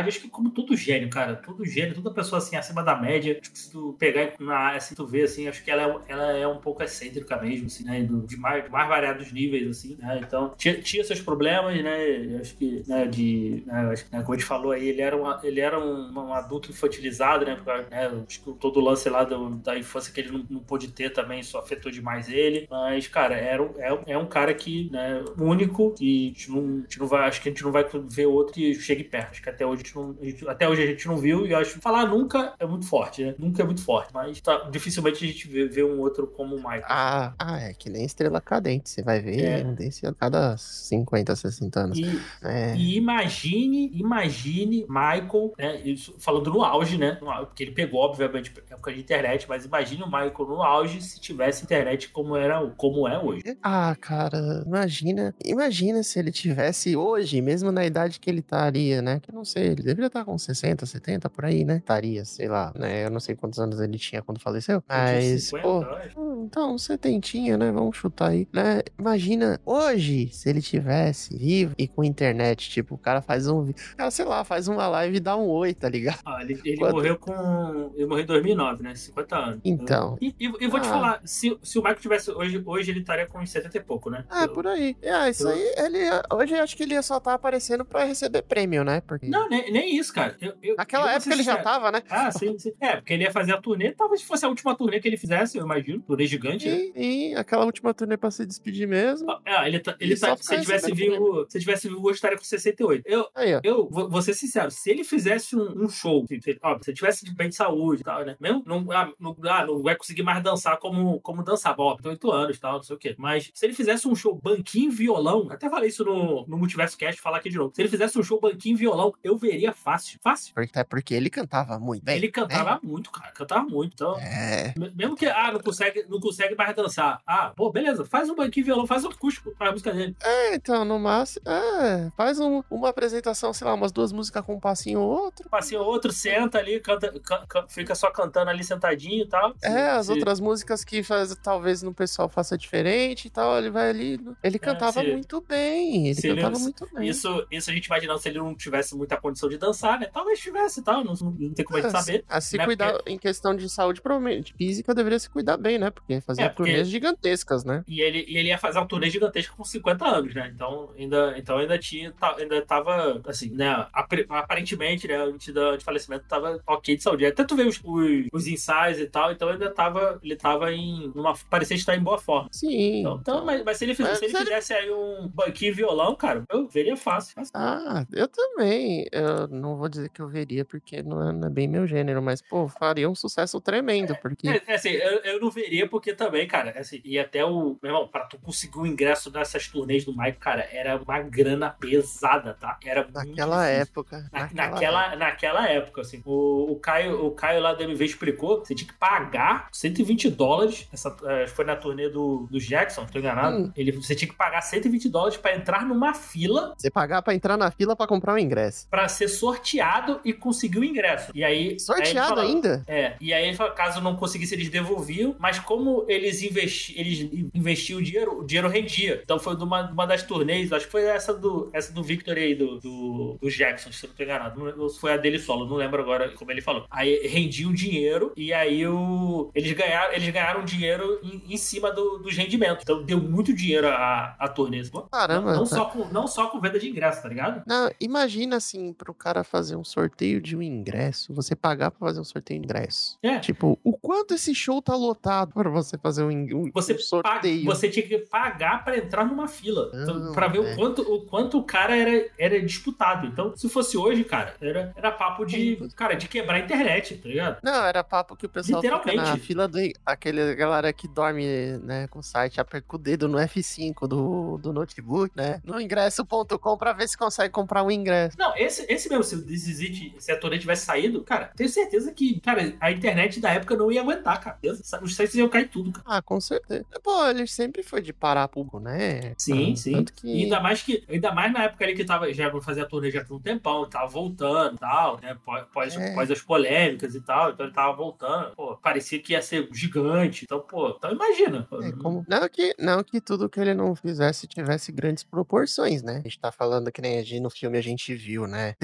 como todo gênio, cara. Todo gênio, toda pessoa assim, acima da média. Acho que se tu pegar na área, assim, tu vê, assim, acho que ela é, ela é um pouco excêntrica mesmo, assim, né? Do, de, mais, de mais variados níveis, assim, né? Então, tinha, tinha seus problemas, né? Acho que, né, de... Né, acho que, né, como a gente falou aí, ele era, uma, ele era um, um adulto infantilizado, né? Porque, né? Acho que todo o lance lá do, da infância que ele não, não pôde ter também, isso afetou demais ele. Mas, cara, era, é, é um cara que, né, único, e a gente não, a gente não vai, acho que a gente não vai ver outro que chegue perto. Acho que até hoje a gente não, a gente, até hoje a gente não viu, e eu acho que falar nunca é muito forte, né? Nunca é muito forte, mas tá, dificilmente a gente vê, vê um outro como o Michael. Ah, ah, é que nem Estrela Cadente. Você vai ver É. um desse a cada cinquenta, sessenta anos. E, É. e imagine, imagine Michael, né? Isso, falando no auge, né? No auge, porque ele pegou, obviamente, época de internet, mas imagine o Michael no auge se tivesse internet como, era, como é hoje. Ah, cara, imagina, imagina se ele tivesse hoje, mesmo na idade que ele estaria, né? Que eu não sei, ele deveria estar com sessenta, setenta, por aí, né? Estaria, sei lá, né? Eu não sei quantos anos ele tinha quando faleceu, mas, cinquenta, pô, acho. então, setentinha, né? Vamos chutar aí, né? Imagina hoje, se ele tivesse vivo e com internet, tipo, o cara faz um, cara, sei lá, faz uma live e dá um oi, tá ligado? Ah, ele ele Quanto- morreu com. Ele morreu em dois mil e nove, né? cinquenta anos. Então. E, e, e vou te Ah. falar, se, se o Michael tivesse hoje, hoje ele estaria com uns setenta e pouco, né? Ah, Eu- por aí. É, isso eu- aí, ele, hoje eu acho que ele ia só estar aparecendo pra receber prêmio, né? Porque Não, nem, nem isso, cara. Eu, eu, naquela eu vou época ser ele já sincero. tava, né? Ah, sim, sim. É, porque ele ia fazer a turnê, talvez fosse a última turnê que ele fizesse, eu imagino. Turnê gigante, né? E, e aquela última turnê pra se despedir mesmo. Ah, ele tá, ele E tá, só se ficar ele tivesse recebendo vivo, se ele tivesse vivo hoje, estaria com sessenta e oito. Eu, Aí, ó. eu vou, vou ser sincero, se ele fizesse um, um show, se, se, ó, se ele tivesse de bem de saúde e tal, né? Mesmo, não, ah, não, ah, não vai conseguir mais dançar como, como dançava, ó, tem oito anos e tal, não sei o quê. Mas se ele fizesse um show banquinho e violão, até falei isso no, no Multiverso Cast, falar aqui de novo. Se ele fizesse um show banquinho e violão, eu veria fácil. Fácil. Até porque ele cantava muito bem. Ele cantava né? muito, cara. Cantava muito. Então, É. mesmo que, ah, não consegue, não consegue mais dançar. Ah, pô, beleza, faz um banquinho e violão, faz um acústico, faz a música dele. É, então, no máximo. É, faz um- uma apresentação, sei lá, umas duas músicas com um passinho ou outro. Passinho outro, senta ali, canta, can- can- fica só cantando ali sentadinho e tal. Se- É, as se- outras músicas que faz, talvez no pessoal faça diferente e tal, ele vai ali. Ele cantava se- muito bem. Ele se ele- cantava muito bem. Isso, isso a gente imaginando se ele não tivesse muita condição de dançar, né? Talvez tivesse e tal, não, não tem como a gente É, saber. A se né? cuidar em questão de saúde, provavelmente física, deveria se cuidar bem, né? Porque fazia É, porque- turnês gigantescas, né? E ele, e ele ia fazer uma turnê gigantesca com cinquenta anos, né? Então ainda, então ainda tinha, tá- ainda tava, assim, né? apre- Aparentemente, né? Antes do de falecimento, tava ok de saúde. Até tu vê os, os, os ensaios e tal, então ainda tava, ele tava em, numa, parecia estar em boa forma. Sim. Então, então, mas, mas se ele, fiz- Mas se ele ele- fizesse aí um banquinho e violão, cara, eu veria fácil. fácil. Ah, eu também. Eu não vou dizer que eu veria, porque não é, não é bem meu gênero, mas, pô, faria um sucesso tremendo, porque. É, é assim, eu, eu não veria porque também, cara, é assim, e até o. Meu irmão, pra tu conseguir o ingresso nessas turnês do Mike, cara, era uma grana pesada, tá? Era muito Naquela difícil. época. Na- naquela naquela, naquela época, assim. O, o, Caio, o Caio lá do M V explicou, você tinha que pagar cento e vinte dólares. Essa, eh, foi na turnê do, do Jackson, tô enganado. Hum. Ele, você tinha que pagar cento e vinte dólares pra entrar numa fila Você pagar pra entrar na fila pra comprar o ingresso. pra ser sorteado e conseguir o ingresso. E aí. aí ele Sorteado falava- ainda? É, e aí, ele falou, caso não conseguisse, eles devolviam, mas como eles, investi eles investiam o dinheiro, o dinheiro rendia. Então foi de uma, uma das turnês, acho que foi essa do, essa do Victor aí, do, do, do Jackson, se eu não tô enganado. Não, ou se foi a dele solo, não lembro agora como ele falou. Aí rendia o dinheiro e aí o, eles, ganharam, eles ganharam dinheiro em, em cima do, dos rendimentos. Então deu muito dinheiro a, a turnê. Pô, Caramba. Não, não, só com, não só com venda de ingresso, tá ligado? Não, imagina assim, pro cara fazer um sorteio de um ingresso, você pagar pra fazer um sorteio de ingresso. É. Tipo, o quanto esse show tá lotado pra você fazer um, in- um- Você, um paga, sorteio? você tinha que pagar pra entrar numa fila. Então, Não, pra ver é. o, quanto, o quanto o cara era, era disputado. Então, se fosse hoje, cara, era, era papo de, cara, de quebrar a internet, tá ligado? Não, era papo que o pessoal fica na Literalmente. fila do... Aquele galera que dorme, né, com o site, aperta o dedo no F cinco do, do notebook, né? No ingresso ponto com pra ver se consegue comprar um ingresso. Não, esse, esse mesmo, se o This Is It, se a turnê tivesse saído, cara, tenho certeza que, cara, a internet da época não ia aguentar, cara. Os sites iam cair tudo, cara. Ah, com certeza. Pô, ele sempre foi de parar público, né? Sim, Ah, sim. Tanto E que... ainda mais que, ainda mais na época ali que tava, já fazia a turnê já por um tempão, tava voltando e tal, né? Pós, pós, É. pós as polêmicas e tal, então ele tava voltando. Pô, parecia que ia ser gigante. Então, pô, então imagina. Pô, É, como... não, que, não que tudo que ele não fizesse tivesse grandes proporções, né? A gente tá falando que nem a gente, no filme a gente viu, né? Thriller,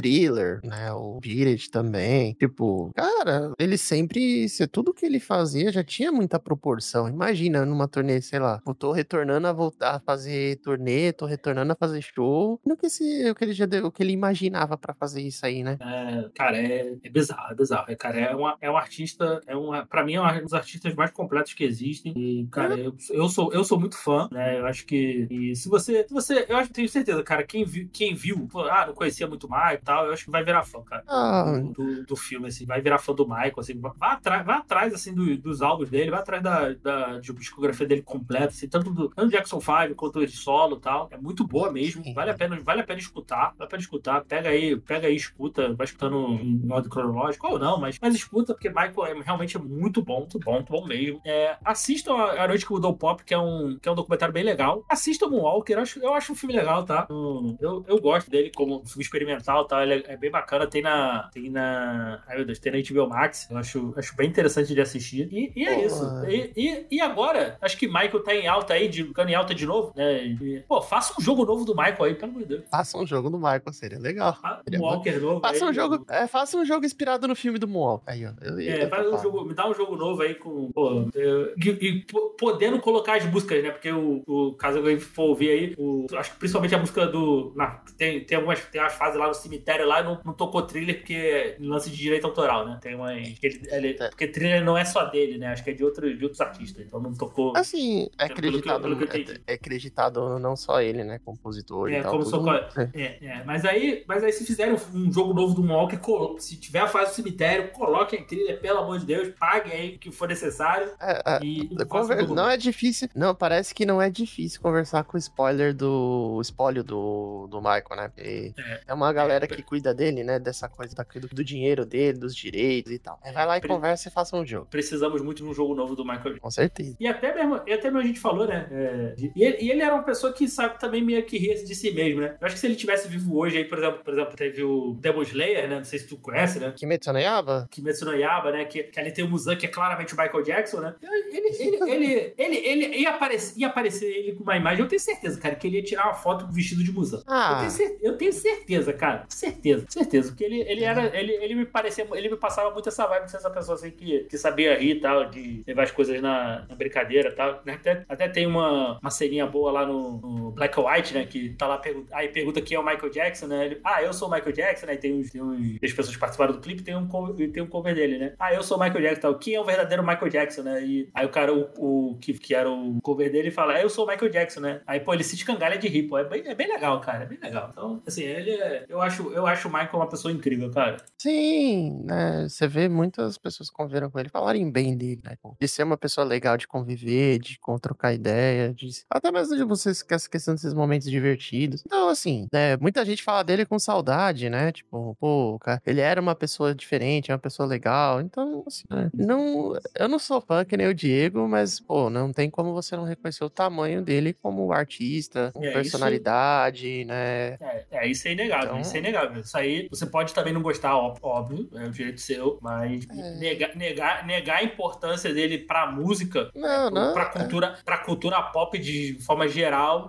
Tyler, né? O Beat It também. Tipo, cara, ele sempre. Se tudo que ele fazia já tinha muita proporção. Imagina numa turnê, sei lá. Eu tô retornando a voltar a fazer turnê, tô retornando a fazer show. No que, esse, o, que ele já deu, o que ele imaginava pra fazer isso aí, né? É, cara, é, é bizarro, é bizarro. É, cara, é, uma, é um artista, é uma, pra mim é um dos artistas mais completos que existem. E, cara, eu, eu, sou, eu sou muito fã, né? Eu acho que. E se você. Se você eu acho, tenho certeza, cara, quem viu, quem viu, ah, não conhecia muito o Michael e tal, eu acho que vai virar fã, cara. Ah, Do, do, do filme, assim, vai virar fã do Michael, assim, vai atrás, vai atrás assim, do, dos álbuns dele, vai atrás da, da discografia dele completa, assim, tanto do tanto Jackson five quanto de solo e tal. É muito boa mesmo. sim. Vale a pena, vale a pena escutar. Vale a pena escutar. Pega aí, pega aí, escuta, vai escutando em ordem cronológica, ou não, mas, mas escuta, porque Michael é realmente muito bom, muito bom, muito bom mesmo. É, assistam a, a Noite que Mudou o Pop, que é um, que é um documentário bem legal. Assistam Moonwalker, eu acho, eu acho um filme legal, tá? Eu, eu gosto dele como filme experimental, tá? Ele é, é bem bacana. Tem na. Tem na. Ai, meu Deus, tem na H B O Max. Eu acho, acho bem interessante de assistir. E, e é Pô, isso. E, e, e agora, acho que Michael tá em alta aí, de, ficando em alta de novo, né? E, pô, faça um jogo novo do Michael aí, pelo amor de Deus. Faça um jogo do Michael, seria legal. Ah, Seria um Walker novo. Faça aí, um jogo, é, faça um jogo inspirado no filme do Moonwalker. Aí, ó. Eu, É, eu faz um jogo, me dá um jogo novo aí com. Pô, eu- e, e po- podendo colocar as músicas, né? Porque o, o caso alguém for ouvir aí, o, acho que principalmente a música do. Na, tem, tem algumas tem umas fases lá no cemitério lá, não, não tocou thriller porque é lance de direito autoral, né? Tem umas. Ele, ele- É. porque thriller não é só dele, né? Acho que é de, outro, de outros artistas. Então não tocou. Assim, é Pelo que eu- acreditado, pelo que eu entendi. é, é acreditado não só ele, né? Compositor e É, tal. como Todo sou. mundo- é. É, é. Mas aí, mas aí se fizerem um jogo novo do Moonwalker, colo- se tiver a fase do cemitério, coloquem trilha, pelo amor de Deus, paguem aí o que for necessário. É, é, E façam conver- um jogo não novo. é difícil. Não, parece que não é difícil conversar com o spoiler do. O espólio do, do Michael, né? Porque É. é uma galera É, que cuida dele, né? Dessa coisa da, do, do dinheiro dele, dos direitos e tal. Aí vai lá e Pre- conversa e faça um jogo. Precisamos muito de um jogo novo do Michael Jackson. Com certeza. E até mesmo, e até mesmo a gente falou, né? é, de- e, ele, e ele era uma pessoa que sabe também meio que ria de si mesmo, né? Eu acho que se ele tivesse vivo hoje aí, por exemplo, por exemplo, teve o Demon Slayer, né? Não sei se tu conhece, né? Kimetsu no Yaiba? Kimetsu no Yaiba, né? Que, que ali tem o Muzan, que é claramente o Michael Jackson, né? Ele, ele, ele, ele, ele ia, aparecer, ia aparecer ele com uma imagem, eu tenho certeza, cara, que ele ia tirar uma foto vestido de Muzan. Ah. Eu, tenho cer- eu tenho certeza, cara. Certeza, certeza. Porque ele, ele era. Ele, ele me parecia. Ele me passava muito essa vibe de ser essa pessoa assim que, que sabia rir e tal, de levar as coisas na, na brincadeira e tal. Até, até tem uma, uma ceninha boa lá no, no Black and White, né? Que tá lá, pergun- aí pergunta quem é o Michael Jackson, né? Ele, ah, eu sou o Michael Jackson, né? E tem uns, tem uns. As pessoas que participaram do clipe, tem um, cover- tem um cover dele, né? Ah, eu sou o Michael Jackson, tal. Quem é o verdadeiro Michael Jackson, né? E aí o cara, o, o que, que era o cover dele, fala, ah, eu sou o Michael Jackson, né? Aí, pô, ele se escangalha de rir, pô. É bem, é bem legal, cara. É bem legal. Então, assim, ele é. Eu acho, eu acho o Michael uma pessoa incrível, cara. Sim, né? Você vê muitas pessoas que conviveram com ele falarem bem dele, né? De ser uma pessoa legal de conviver, de con- trocar ideia, de... até mesmo de você ficar esquecendo desses momentos divertidos. Então, assim, né? Muita gente fala dele com saudade, né? Tipo, pô, cara, ele era uma pessoa diferente, uma pessoa legal. Então, assim, né? não, eu não sou fã que nem o Diego, mas, pô, não tem como você não reconhecer o tamanho dele como artista, com É, isso- personalidade, né? É, é, isso é inegável, Então- isso é inegável. Isso aí, você pode também não gostar, ó- óbvio, é o direito seu, mas É. negar, negar, negar a importância dele pra música, Não, não. pra cultura, pra cultura pop de forma geral,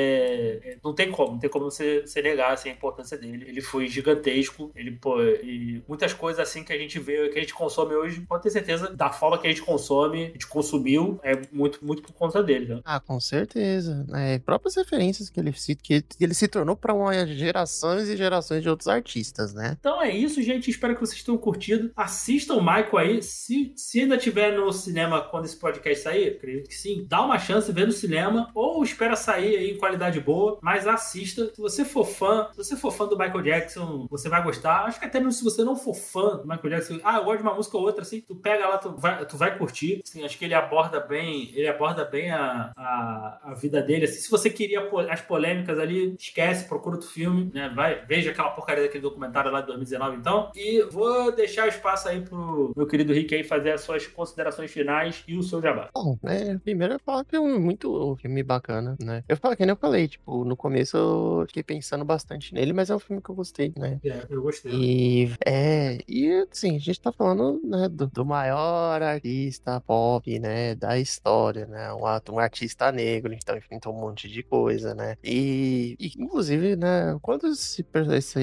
é, é, não tem como, não tem como você, você negar assim, a importância dele. Ele foi gigantesco, ele, pô, e muitas coisas assim que a gente vê, que a gente consome hoje, pode ter certeza, da forma que a gente consome, a gente consumiu, é muito, muito por conta dele, né? Ah, com certeza. É, próprias referências que ele se, que ele se tornou para uma gerações e gerações de outros artistas, né? Então é isso, gente. Espero que vocês tenham curtido. Assistam o Michael aí. Se, se ainda tiver no cinema quando esse podcast sair, acredito que sim, dá uma chance, vê no cinema ou espera sair aí em qualidade boa, mas assista. Se você for fã, se você for fã do Michael Jackson, você vai gostar. Acho que até mesmo se você não for fã do Michael Jackson, ah, eu gosto de uma música ou outra, assim, tu pega lá, tu vai, tu vai curtir. Assim, acho que ele aborda bem, ele aborda bem a, a, a vida dele. Assim, se você queria po- as polêmicas ali, esquece, procura outro filme, né? Vai, veja aquela porcaria daquele documentário lá de dois mil e dezenove, então. E vou deixar o espaço aí pro meu querido Rick aí fazer as suas considerações finais e o seu jabá. Bom, né, primeiro eu falo que é um muito um filme bacana, né? Eu falo que nem eu falei, tipo, no começo eu fiquei pensando bastante nele, mas é um filme que eu gostei, né? É, eu gostei. E é, e assim, a gente tá falando, né, do, do maior artista pop, né, da história, né? Um, ato- um artista negro, então enfrentou um monte de coisa, né? E, e inclusive, né, quando esse, per- esse artista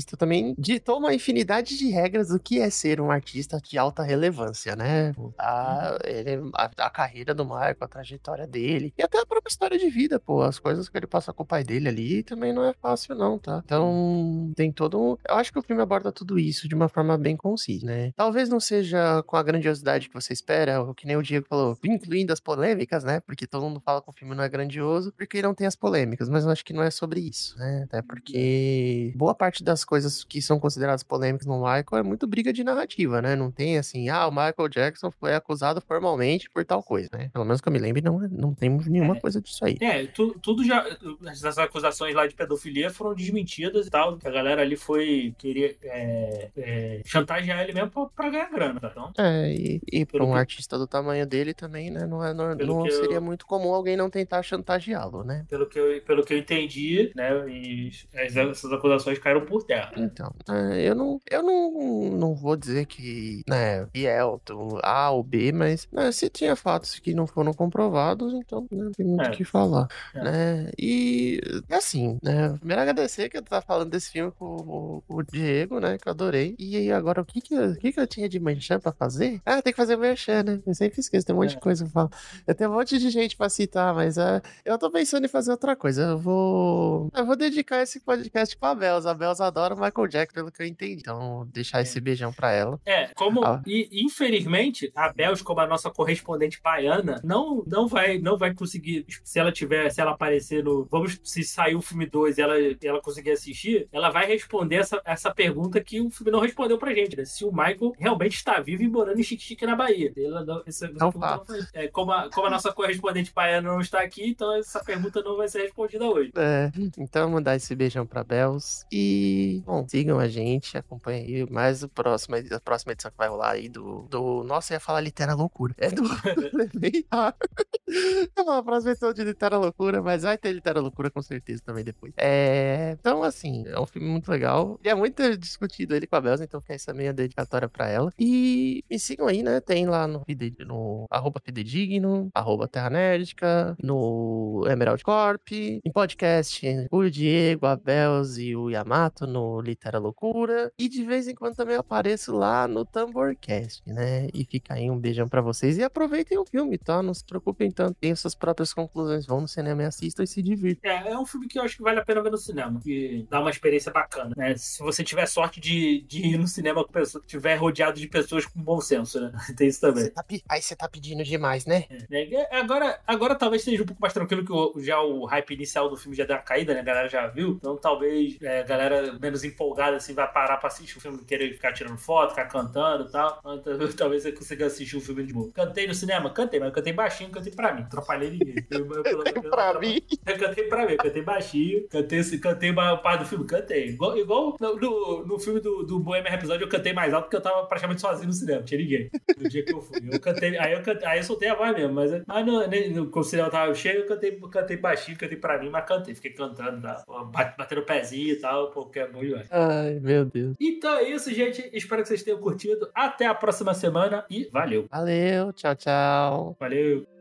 artista também ditou uma infinidade de regras do que é ser um artista de alta relevância, né? A, ele, a, a carreira do Michael, a trajetória dele, e até a própria história de vida, pô, as coisas que ele passa com o pai dele ali também não é fácil não, tá? Então, tem todo um... Eu acho que o filme aborda tudo isso de uma forma bem concisa, né? Talvez não seja com a grandiosidade que você espera, ou que nem o Diego falou, incluindo as polêmicas, né? Porque todo mundo fala que o filme não é grandioso, porque não tem as polêmicas, mas eu acho que não é sobre isso, né? Até porque boa parte das coisas que são consideradas polêmicas no Michael é muito briga de narrativa, né? Não tem assim, ah, o Michael Jackson foi acusado formalmente por tal coisa, né? Pelo menos que eu me lembre, não, não temos nenhuma É. coisa disso aí. É, tu, tudo já. Essas acusações lá de pedofilia foram desmentidas e tal. Que a galera ali foi. Queria é, é, chantagear ele mesmo pra, pra ganhar grana, tá? Então, É, e, e pra Pelo um que- artista do tamanho dele também, né? Não, é, não, Pelo não que seria eu- muito comum alguém não tentar chantageá-lo, né? pelo, que eu, pelo que eu entendi, né? E as- essas acusações caíram por terra. Então, é, eu não, eu não, não vou dizer que, né, fiel, do A ou B, mas né, se tinha fatos que não foram comprovados, então não tem muito o É. que falar, É. né? E assim, né? Primeiro agradecer que eu tava falando desse filme com o, o Diego, né? Que eu adorei. E aí agora o que que eu, o que que eu tinha de merchan pra fazer? Ah, tem que fazer merchan, né? Eu sempre esqueço, tem um monte É. de coisa pra falar. Eu tenho um monte de gente pra citar, mas é, eu tô pensando em fazer outra coisa. Eu vou, eu vou dedicar esse podcast pra Belza. A Belza adora o Michael Jackson, pelo que eu entendi. Então, deixar esse beijão pra ela. É, como Ah. e, infelizmente a Belz, como a nossa correspondente baiana, não não vai não vai conseguir, se ela tiver, se ela aparecer no, vamos, se sair o filme dois e ela ela conseguir assistir, ela vai responder essa, essa pergunta que o filme não respondeu pra gente, né? Se o Michael realmente está vivo e morando em Xique-Xique na Bahia. Ela não, essa, essa Não pergunta não foi, é, como, a, como a nossa correspondente baiana não está aqui, então essa pergunta não vai ser respondida hoje. É, então, mandar esse beijão pra Belz. E, bom, sigam a gente, acompanhem aí mais o próximo, a próxima edição que vai rolar aí do. do nossa, eu ia falar Litera Loucura. É do. Elementar. A próxima edição de Litera Loucura, mas vai ter Litera Loucura com certeza também depois. É, então, assim, é um filme muito legal. E é muito discutido ele com a Belz, então fica essa minha dedicatória pra ela. E me sigam aí, né? Tem lá no, no arroba Fidedigno, arroba Terra Nerdica, no Emerald Corp, em podcast, o Diego, a Belz e o Yamato no Litera Loucura. E de vez em quando também eu apareço lá no Tamborcast, né? E fica aí um beijão pra vocês. E aproveitem o filme, tá? Não se preocupem tanto, tenham suas próprias conclusões. Vão no cinema e assistam e se divirtam. É, é um filme que eu acho que vale a pena ver no cinema, que dá uma experiência bacana, né? Se você tiver sorte de, de ir no cinema com pessoas, tiver rodeado de pessoas com bom senso, né? Tem isso também. Cê tá pe- aí você tá pedindo demais, né? É, é, agora, agora talvez seja um pouco mais tranquilo que o, já o hype inicial do filme já deu uma caída, né? A galera já viu. Então talvez é, a galera menos empolgada assim vai parar pra assistir o filme, querer ficar tirando foto, ficar cantando e tal. Então, talvez você consiga assistir o filme de boa. Cantei no cinema? Cantei, mas eu cantei baixinho, cantei pra mim. Atrapalhei ninguém. Eu, eu, eu, eu, Pra mim. Eu cantei pra mim, cantei baixinho, cantei, cantei uma parte do filme, cantei. Igual, igual no, no, no filme do, do Bohemian Rhapsody, eu cantei mais alto porque eu tava praticamente sozinho no cinema, não tinha ninguém. No dia que eu fui. Eu cantei, aí eu, cantei, aí eu soltei a voz mesmo, mas, mas no, no, quando o cinema tava cheio, eu cantei, cantei baixinho, cantei pra mim, mas cantei, fiquei cantando, tá? Batendo o pezinho e tal, porque é bom demais. Ai, meu Deus. Então é isso, gente. Espero que vocês tenham curtido. Até a próxima semana e valeu. Valeu, tchau, tchau. Valeu.